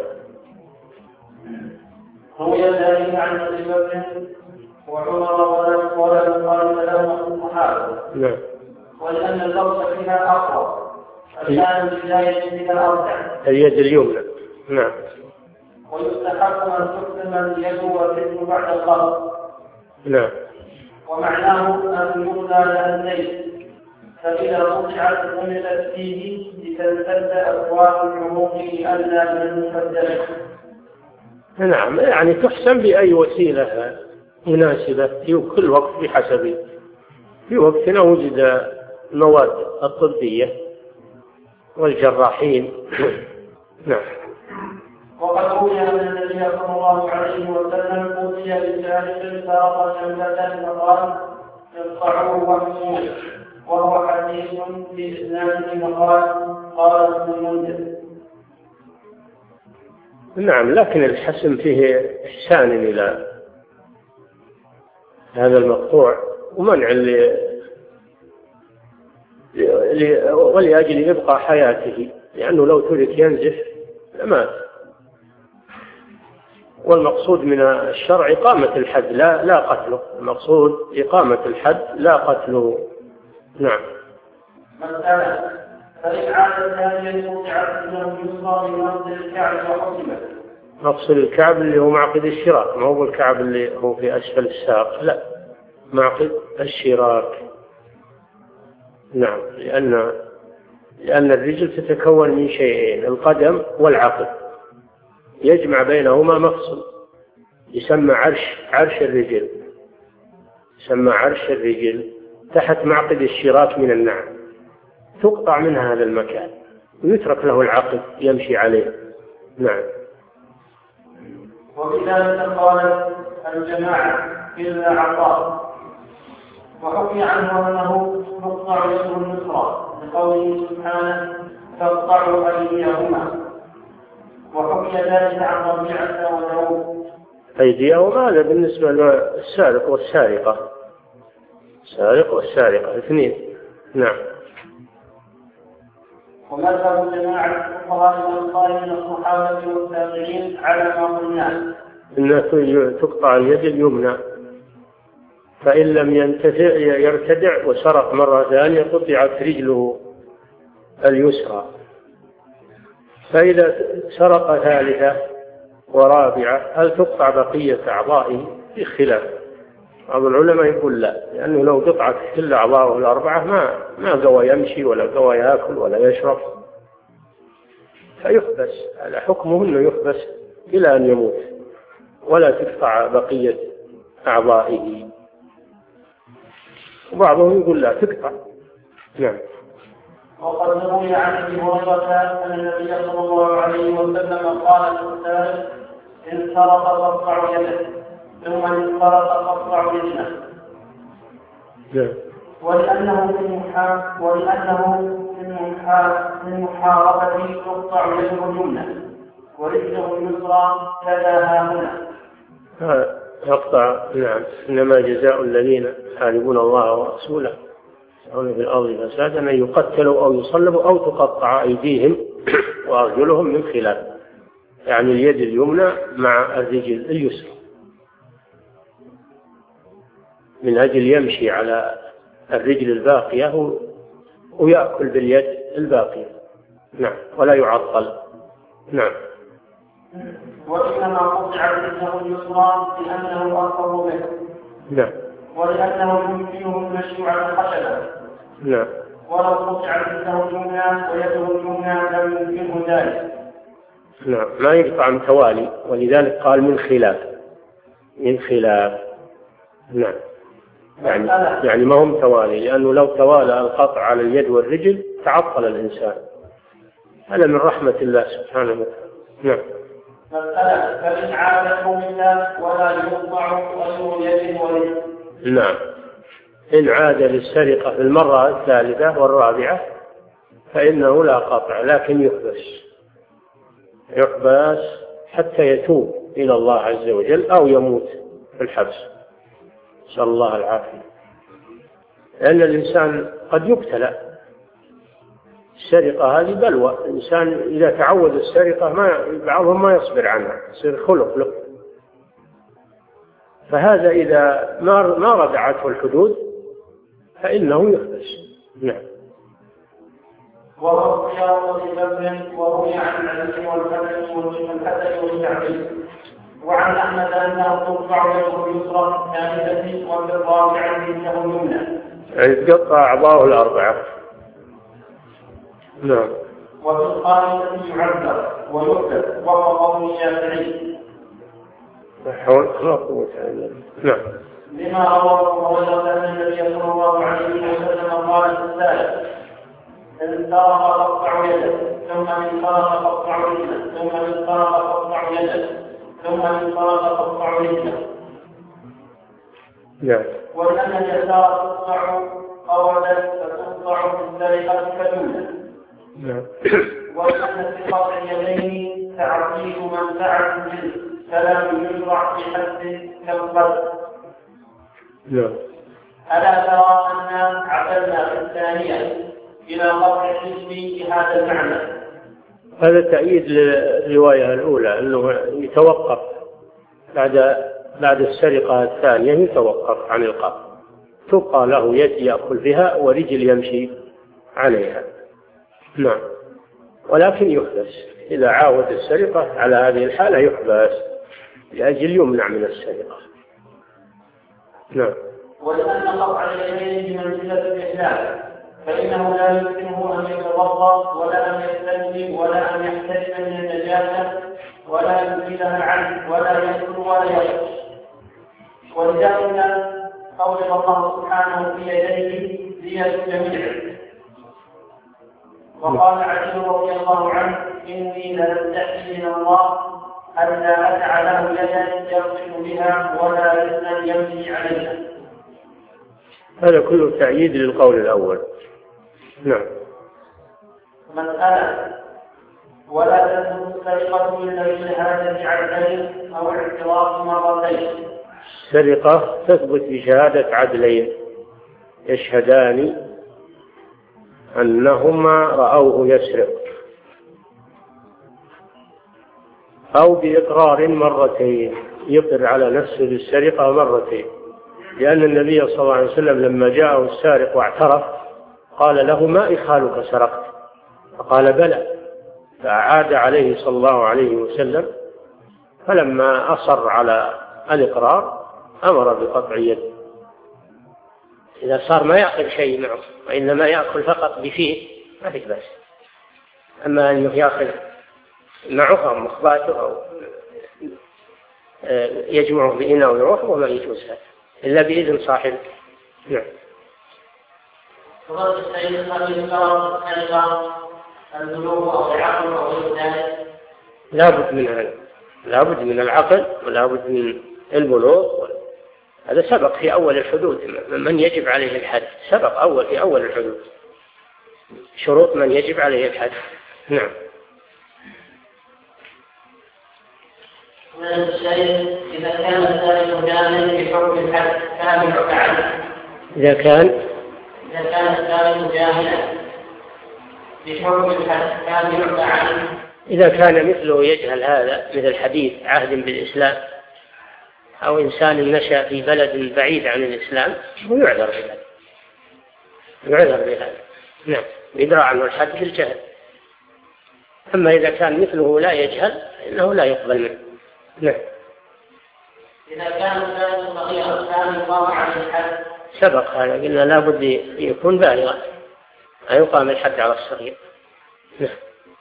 روي ذلك عن ابي بكر وعمر ولم قال له الصحابه. نعم. ولان اللفظ فيها اقوى، فكان البدايه بها ارجع، اليد اليمنى. نعم. ويستحق ان تقسم اليد والرجل بعد القبض. نعم. ومعناه ان يبنى لها الليل، فاذا قطعت غمست فيه لتمتد ابواب العروق لئلا من المفدله. نعم، يعني تحسن بأي وسيلة مناسبة في كل وقت بحسبه. في وقتنا وجد المواد الطبية والجراحين. نعم. وقد روي أن النبي صلى الله عليه وسلم أوتي بسارق سرق شملة فقال اقطعوه واحموه، وهو حديث في إسناده وقال قال ابن المنذر. نعم، لكن الحسم فيه إحسان إلى هذا المقطوع ومنع ل... ل... ولأجل إبقاء حياته، لأنه لو ترك ينزف لمات. والمقصود من الشرع إقامة الحد لا لا قتله، المقصود إقامة الحد لا قتله. نعم. مسألة: فإن عادت هذه قطعت له يسرى من مصدر الكعب وحكمت. مفصل الكعب اللي هو معقد الشراك، ما هو الكعب اللي هو في أسفل الساق، لا، معقد الشراك. نعم. لأن لأن الرجل تتكون من شيئين: القدم والعقد، يجمع بينهما مفصل يسمى عرش عرش الرجل، يسمى عرش الرجل تحت معقد الشراك من النعم، تقطع من هذا المكان ويترك له العقد يمشي عليه. نعم. وبذلك قالت الجماعة إلا عطاء. وحكي عنه أنه تقطع يده اليسرى لقوله سبحانه تقطع أيديهما، وحكي ذلك عن ربيعة وداود. أيديهما هذا بالنسبة للسارق والسارقة، السارق والسارقة اثنين. نعم. ومذهب جماعة الفقهاء والقائل من الصحابة والتابعين على ما قلنا إن تقطع اليد اليمنى، فإن لم ينتفع يرتدع وسرق مرة ثانية قطعت رجله اليسرى. فإذا سرق ثالثة ورابعة هل تقطع بقية أعضائه؟ في خلاف. بعض العلماء يقول لا، لأنه لو قطعت كل أعضائه الأربعة ما ما قوى يمشي ولا قوى يأكل ولا يشرب، فيحبس. على حكمه أنه يحبس إلى أن يموت، ولا تقطع بقية أعضائه. وبعضهم يقول لا تقطع. نعم. وقد روي عن ابي هريره ان النبي صلى الله عليه وسلم قال للسارق ان سرق فاقطع يده، ثم ان سرق فاقطع رجله. ولانه في المحا ولانه في المحا في المحاربه تقطع يده اليمنى ورجله اليسرى كذا هنا. يقطع. نعم. انما جزاء الذين يحاربون الله ورسوله يسعون في الارض فسادا ان يقتلوا او يصلبوا او تقطع ايديهم وارجلهم من خلاف، يعني اليد اليمنى مع الرجل اليسرى، من اجل يمشي على الرجل الباقيه ويأكل باليد الباقيه. نعم. ولا يعطل. نعم. وإنما قطع رجله اليسرى لأنه أرفض به. نعم. ولأنه يمكنه المشي على الخشبة. نعم. ولو قطع رجله اليمنى ويده اليمنى لم يمكنه ذلك. نعم. ما يقطع من توالي، ولذلك قال من خلاف. من خلاف. نعم. يعني يعني ما هم توالي، لأنه لو توالى القطع على اليد والرجل تعطل الإنسان. هذا من رحمة الله سبحانه وتعالى. نعم. مسألة فإن عادته منا ولا يقطع غير يد ورجل. نعم. إن عاد للسرقة في المرة الثالثة والرابعة فإنه لا قطع، لكن يحبس يحبس حتى يتوب إلى الله عز وجل أو يموت في الحبس، نسأل الله العافية. لأن الإنسان قد يبتلى. السرقة هذه بلوى، الإنسان إذا تعود السرقة ما بعضهم ما يصبر عنها، يصير خلق له. فهذا إذا ما ما ردعته الحدود فإنه يحبس. نعم. وروي أبي بكر وروي عن علي والحسن والحسن والشعبي وعن أحمد أنه تقطع يده اليسرى الثالثة وفي الرابعة يده اليمنى. يعني تقطع أعضاءه الأربعة. نعم. وفي الخامسة يعذر ويؤذر وهو قول الشافعي. نعم. لما رواه أبو هريرة أن النبي صلى الله عليه وسلم قال في الثالث إن سرق فاقطع يده، ثم إن سرق فاقطع رجله، ثم إن سرق فاقطع يده، ثم إن سرق فاقطع رجله. نعم. ولأن اليسار تقطع قولا فتقطع في السرقة كالجملة. نعم. ولأن في قطع اليدين تعطيل منفعة منه فلم يشرع في حد كالقلب. نعم. ألا ترى أن عدلنا في الثانية إلى قطع الجسم بهذا المعنى؟ هذا تأييد للرواية الأولى أنه يتوقف بعد بعد السرقة الثانية، يتوقف عن القطع، تبقى له يد يأكل بها ورجل يمشي عليها. نعم. ولكن يحبس إذا عاود السرقة على هذه الحالة، يحبس لأجل يمنع من السرقة. نعم. ولأن قطع اليدين بمنزلة الإحلال فإنه لا يمكنه أن يتوضأ ولا أن يستنجي ولا أن يحتجم من النجاسة ولا يزيلها عنه ولا يأكل ولا يشرب. ولذلك قول الله سبحانه في يديه دية جميع. وقال علي رضي الله عنه إني لأستحي من الله ألا أجعله يدا يغسل بها ولا يدا يمشي عليها. هذا كله تأييد للقول الأول. نعم. مسألة: ولا تثبت السرقة إلا بشهادة عدلين أو اعتراف مرتين. السرقة تثبت بشهادة عدلين يشهدان أنهما رأوه يسرق، أو بإقرار مرتين، يقر على نفسه بالسرقة مرتين، لأن النبي صلى الله عليه وسلم لما جاءه السارق واعترف قال له: ما إخالك سرقت؟ فقال: بلى. فأعاد عليه صلى الله عليه وسلم، فلما أصر على الإقرار أمر بقطع يده. إذا صار ما يأكل شيء معه وإنما يأكل فقط بفيه ما في بأس. أما أنه يأكل معه أو مخباته أو يجمعه بإناء ويروح وما يجوز هذا إلا بإذن صاحبه. نعم. لابد من هذا، لابد من العقل ولابد من البلوغ. هذا سبق في أول الحدود، من يجب عليه الحد سبق أول في أول الحدود، شروط من يجب عليه الحد. نعم. إذا كان السارق جاهلا بحكم الحد كان يعتعد. إذا كان إذا كان السارق جاهلا بحكم الحد كان يعتعد. إذا كان مثله يجهل هذا، مثل حديث عهد بالإسلام أو إنسان نشأ في بلد بعيد عن الإسلام، ويعذر بهذا، يعذر بهذا. نعم، يدرى عنه الحد في الجهل. أما إذا كان مثله لا يجهل فإنه لا يقبل منه. نعم. إذا كان السارق صغيرا كان يقام على الحد. سبق هذا، قلنا لا بد يكون بالغا، لا يقام الحد على الصغير. نعم.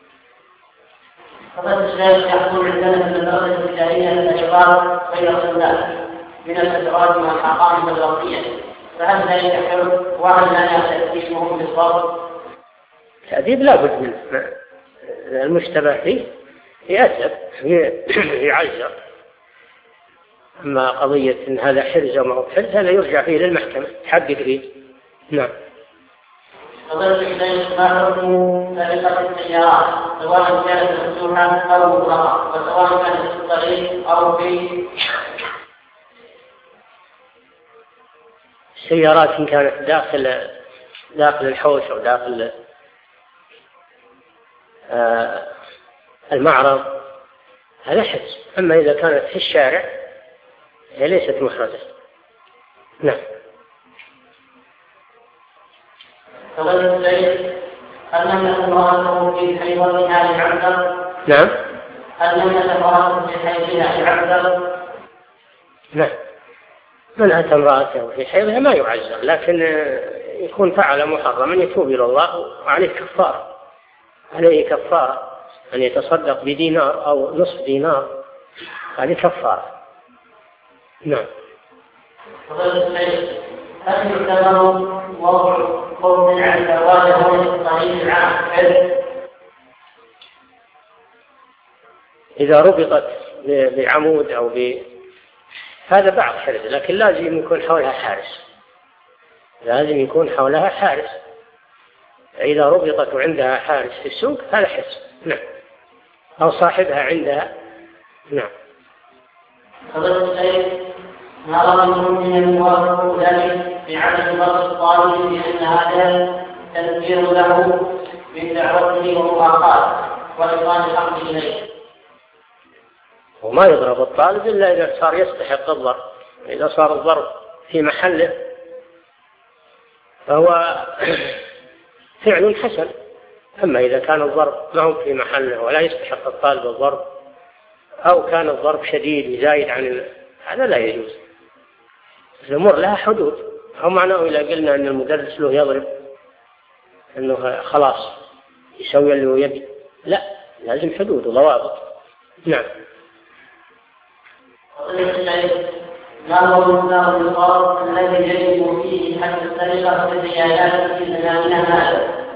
فقد الشارع يقول عندنا من الأرض التجارية الإقرار غير صلاح من الأسرار مع الحقائق الوقتية، فهل ذلك حر وهل لا يحتاج اسمه بالصبر؟ التأديب لا بد منه، المشتبه فيه يأدب يعزر. أما قضية إن هذا حرز أو ما هو حرز هذا يرجع فيه للمحكمة تحقق فيه. نعم. فضلت إليه ما حكم سرقة السيارات سواء كانت مفتوحة أو مغلقة، وسواء كانت في الطريق أو في السيارات إن كانت داخل داخل الحوش أو داخل آه المعرض هذا حرز. أما إذا كانت في الشارع هي ليست محرزة. نعم. فضلت إليه هل لم يكن مرأته في حيضتها لعذر؟ نعم. هل لم يكن مرأته في حيضها لعذر؟ نعم. من أتى امرأته في حيضها ما يعذر، لكن يكون فعل محرما يتوب إلى الله وعليه كفارة، عليه كفارة أن يتصدق بدينار أو نصف دينار، هذه كفارة. نعم. فضلت إليه هل يعتبر وضع قوم عن زواج هون الصحيح العام حلو؟ إذا ربطت بعمود أو ب هذا بعض حرز، لكن لازم يكون حولها حارس، لازم يكون حولها حارس. إذا ربطت وعندها حارس في السوق هذا حرز. نعم. أو صاحبها عندها. نعم. فضلت إليه ما رأيكم من الموافق ذلك بعدم ضبط الطالب لأن هذا تذكير له من دعوته ومؤاخاته وإقام الحق إليه؟ وما يضرب الطالب إلا إذا صار يستحق الضرب. إذا صار الضرب في محله فهو فعل حسن. أما إذا كان الضرب ما هو في محله ولا يستحق الطالب الضرب، أو كان الضرب شديد زايد عن هذا لا يجوز. الأمور لها حدود. أو معناه إذا قلنا أن المدرس له يضرب أنه خلاص يسوي اللي هو يبي، لا، لازم حدود وضوابط. نعم. ما هو المقدار النصاب الذي يجب فيه حتى السرقة في الزيادات في زماننا هذا؟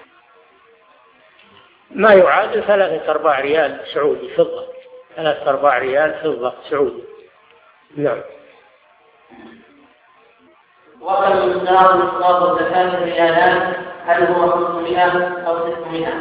ما يعادل ثلاثة أرباع ريال سعودي فضة، ثلاثة أرباع ريال فضة سعودي. نعم. وكم يختار نصاب زكاة الريالات؟ هل هو خمسمائة أو ستمائة؟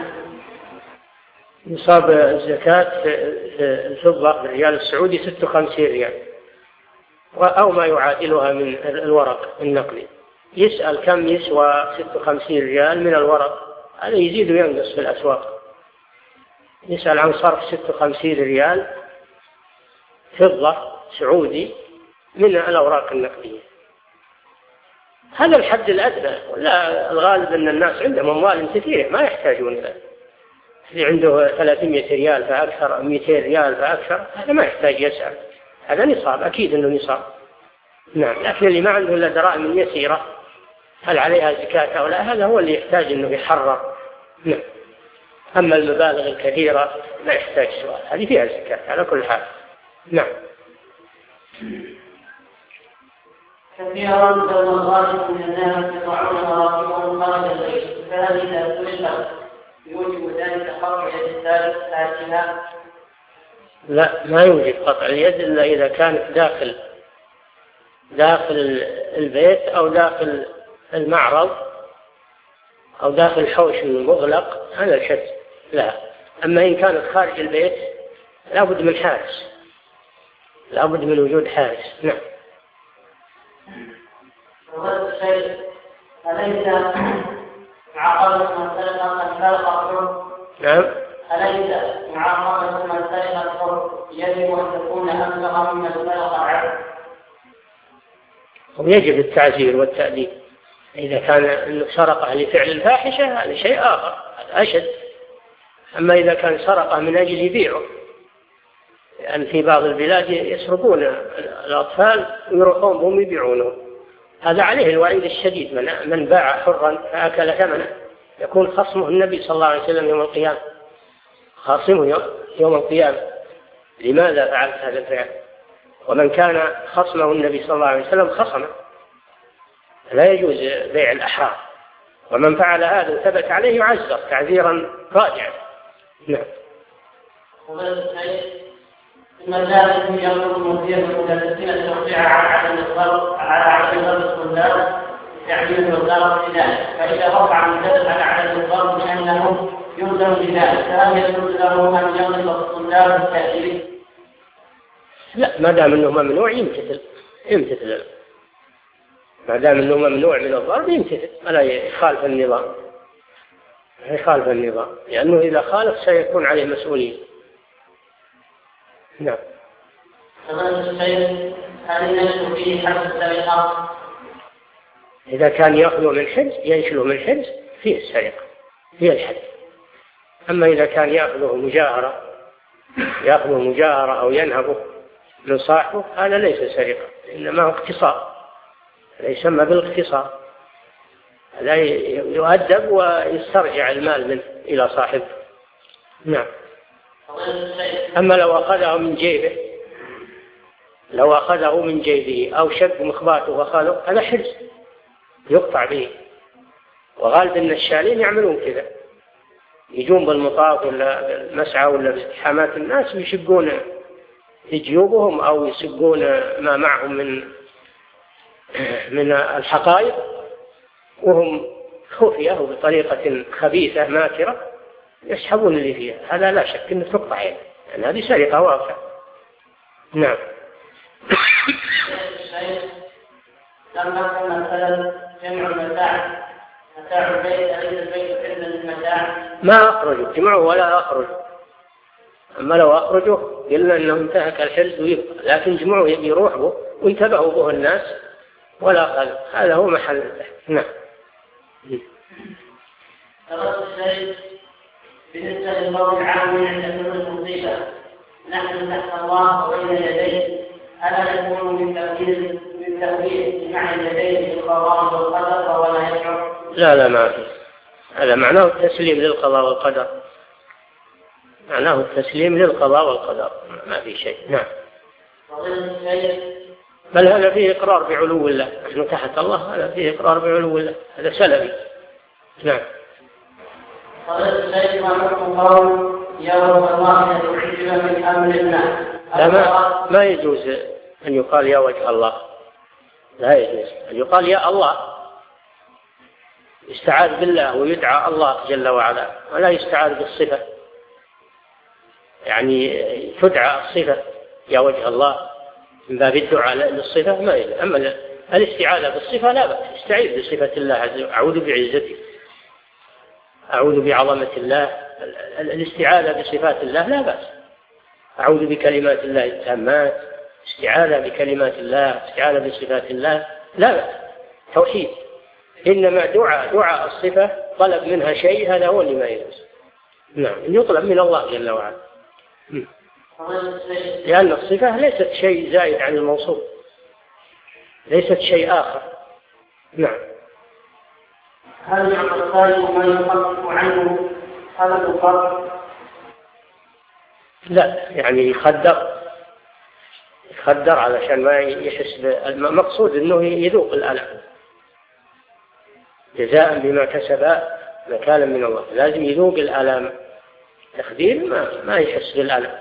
نصاب الزكاة الفضة بالريال السعودي ستة وخمسين ريال أو ما يعادلها من الورق النقدي. يسأل كم يسوى ستة وخمسين ريال من الورق، هذا يزيد وينقص في الأسواق. يسأل عن صرف ستة وخمسين ريال فضة سعودي من الأوراق النقدية. هذا الحد الأدنى، ولا الغالب أن الناس عندهم أموال كثيرة ما يحتاجون إلى اللي عنده ثلاثمائة ريال فأكثر، مئتين ريال فأكثر، هذا ما يحتاج يسأل، هذا نصاب، أكيد أنه نصاب. نعم، لكن اللي ما عنده إلا دراهم يسيرة هل عليها زكاة أو لا، هذا هو اللي يحتاج أنه يحرر. نعم. أما المبالغ الكثيرة لا يحتاج سؤال، هذه فيها زكاة على كل حال. نعم. كثيرا من الغالب من الناس يضعون مراكبهم خارج البيت، فهل إذا سئل يوجب ذلك قطع يد الثالث آتها؟ لا، ما يوجب قطع اليد إلا إذا كانت داخل داخل البيت أو داخل المعرض أو داخل حوش مغلق، هذا الحد لا. أما إن كانت خارج البيت لا بد من حارس، لا بد من وجود حارس. نعم. أليس معاقبة من سرق من سرق الحر؟ نعم. أليس معاقبة من سرق الحر يجب أن تكون أبلغ ممن سرق العبد؟ ويجب التعزير والتأديب. إذا كان أنه سرقه لفعل الفاحشة هذا شيء آخر، هذا أشد. أما إذا كان سرقه من أجل يبيعه، لأن في بعض البلاد يسرقون الأطفال ويروحون هم يبيعونه، هذا عليه الوعيد الشديد. من من باع حرا فأكل ثمنه يكون خصمه النبي صلى الله عليه وسلم يوم القيامة، خاصمه يوم القيامة. لماذا فعلت هذا الفعل؟ ومن كان خصمه النبي صلى الله عليه وسلم خصمه، لا يجوز بيع الأحرار. ومن فعل هذا وثبت عليه يعزر تعزيرا راجعا. نعم. المدارس ينظر المدير المدرسين التوقيع على عدم الضرب على عدم ضرب الطلاب تعليم الضرب لذلك، فإذا رفع المدرس على عدم الضرب لأنه يلزم بذلك، فهل يجوز له أن يضرب الطلاب بالتأديب؟ لا، ما دام أنه ممنوع يمتثل يمتثل ما دام أنه ممنوع من الضرب يمتثل، ولا يخالف النظام يخالف النظام لأنه إذا خالف سيكون عليه مسؤولية. نعم. إذا كان يأخذه من حرز ينشله من حرز فيه السرقة، فيه الحد. أما إذا كان يأخذه مجاهرة يأخذه مجاهرة أو ينهبه من صاحبه هذا ليس سرقة، إنما هو اغتصاب، هذا يسمى بالاغتصاب، هذا يؤدب ويسترجع المال منه إلى صاحبه. نعم. أما لو أخذه من جيبه لو أخذه من جيبه أو شق مخباته وأخذه هذا حرز يقطع به. وغالب أن الشالين يعملون كذا، يجون بالمطاف ولا بالمسعى ولا بازدحامات الناس ويشقون في جيوبهم أو يسقون ما معهم من من الحقائق وهم خفية وبطريقة خبيثة ماكرة يسحبون اللي فيها، هذا لا شك أنه تقطع يعني، يعني هذه سرقة واقعة. نعم. لما كان مثلا جمع المتاع متاع البيت أليس البيت إلا للمتاع؟ ما أخرجوا جمعوا ولا أخرجوا، أما لو أخرجوا قلنا أنه انتهك الحرز ويبقى، لكن جمعوا يروح به وانتبهوا به الناس ولا قال، هذا هو محل البحث. نعم. بالنسبة للقول العام عند كل المصيبة نحن تحت الله وبين يديه، ألا يكون من تأويل من تأويل بمعنى اليدين بالقضاء والقدر ولا يشعر؟ لا لا ما في، هذا معناه التسليم للقضاء والقدر، معناه التسليم للقضاء والقدر، ما في شيء. نعم. بل هذا فيه إقرار بعلو الله، نحن تحت الله، هذا فيه إقرار بعلو الله، هذا سلبي. نعم. لا ما, ما يجوز أن يقال يا وجه الله، لا يجوز أن يقال يا الله، يستعاذ بالله ويدعى الله جل وعلا، ولا يستعاذ بالصفة، يعني تدعى الصفة يا وجه الله من باب الدعاء للصفة ما يجوز. أما الاستعاذة بالصفة لا بأس، استعيذ بصفة الله عز وجل، أعوذ بعزته، أعوذ بعظمة الله، الاستعاذة بصفات الله لا بأس، أعوذ بكلمات الله التامات، استعاذة بكلمات الله، استعاذة بصفات الله لا بأس، توحيد. إنما دعاء دعاء الصفة طلب منها شيء هذا هو اللي ما يجوز. نعم، يطلب من الله جل وعلا، لأن الصفة ليست شيء زائد عن الموصوف، ليست شيء آخر. نعم. هل يعطى الطالب ما يخفف عنه هذا الفرق؟ لا، يعني يخدر يخدر علشان ما يحس. المقصود أنه يذوق الألم جزاء بما كسب نكالا من الله، لازم يذوق الألم. تخدير ما, ما يحس بالألم.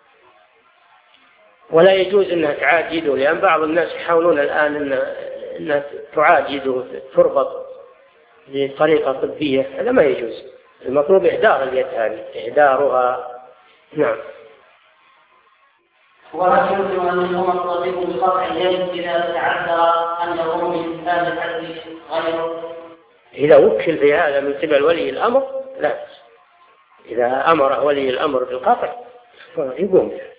ولا يجوز أنها تعاد يده، لأن بعض الناس يحاولون الآن أن أنها تعاد يده، تربط بطريقة طبية، هذا ما يجوز. المطلوب إحضار اليد هذه، إحضارها. نعم. وهل يمكن أن يقوم الطبيب بقطع اليد إذا تعذر أنه من هذا الحد غيره؟ إذا وكل بهذا من قبل ولي الأمر لا، إذا أمر ولي الأمر بالقطع يقوم.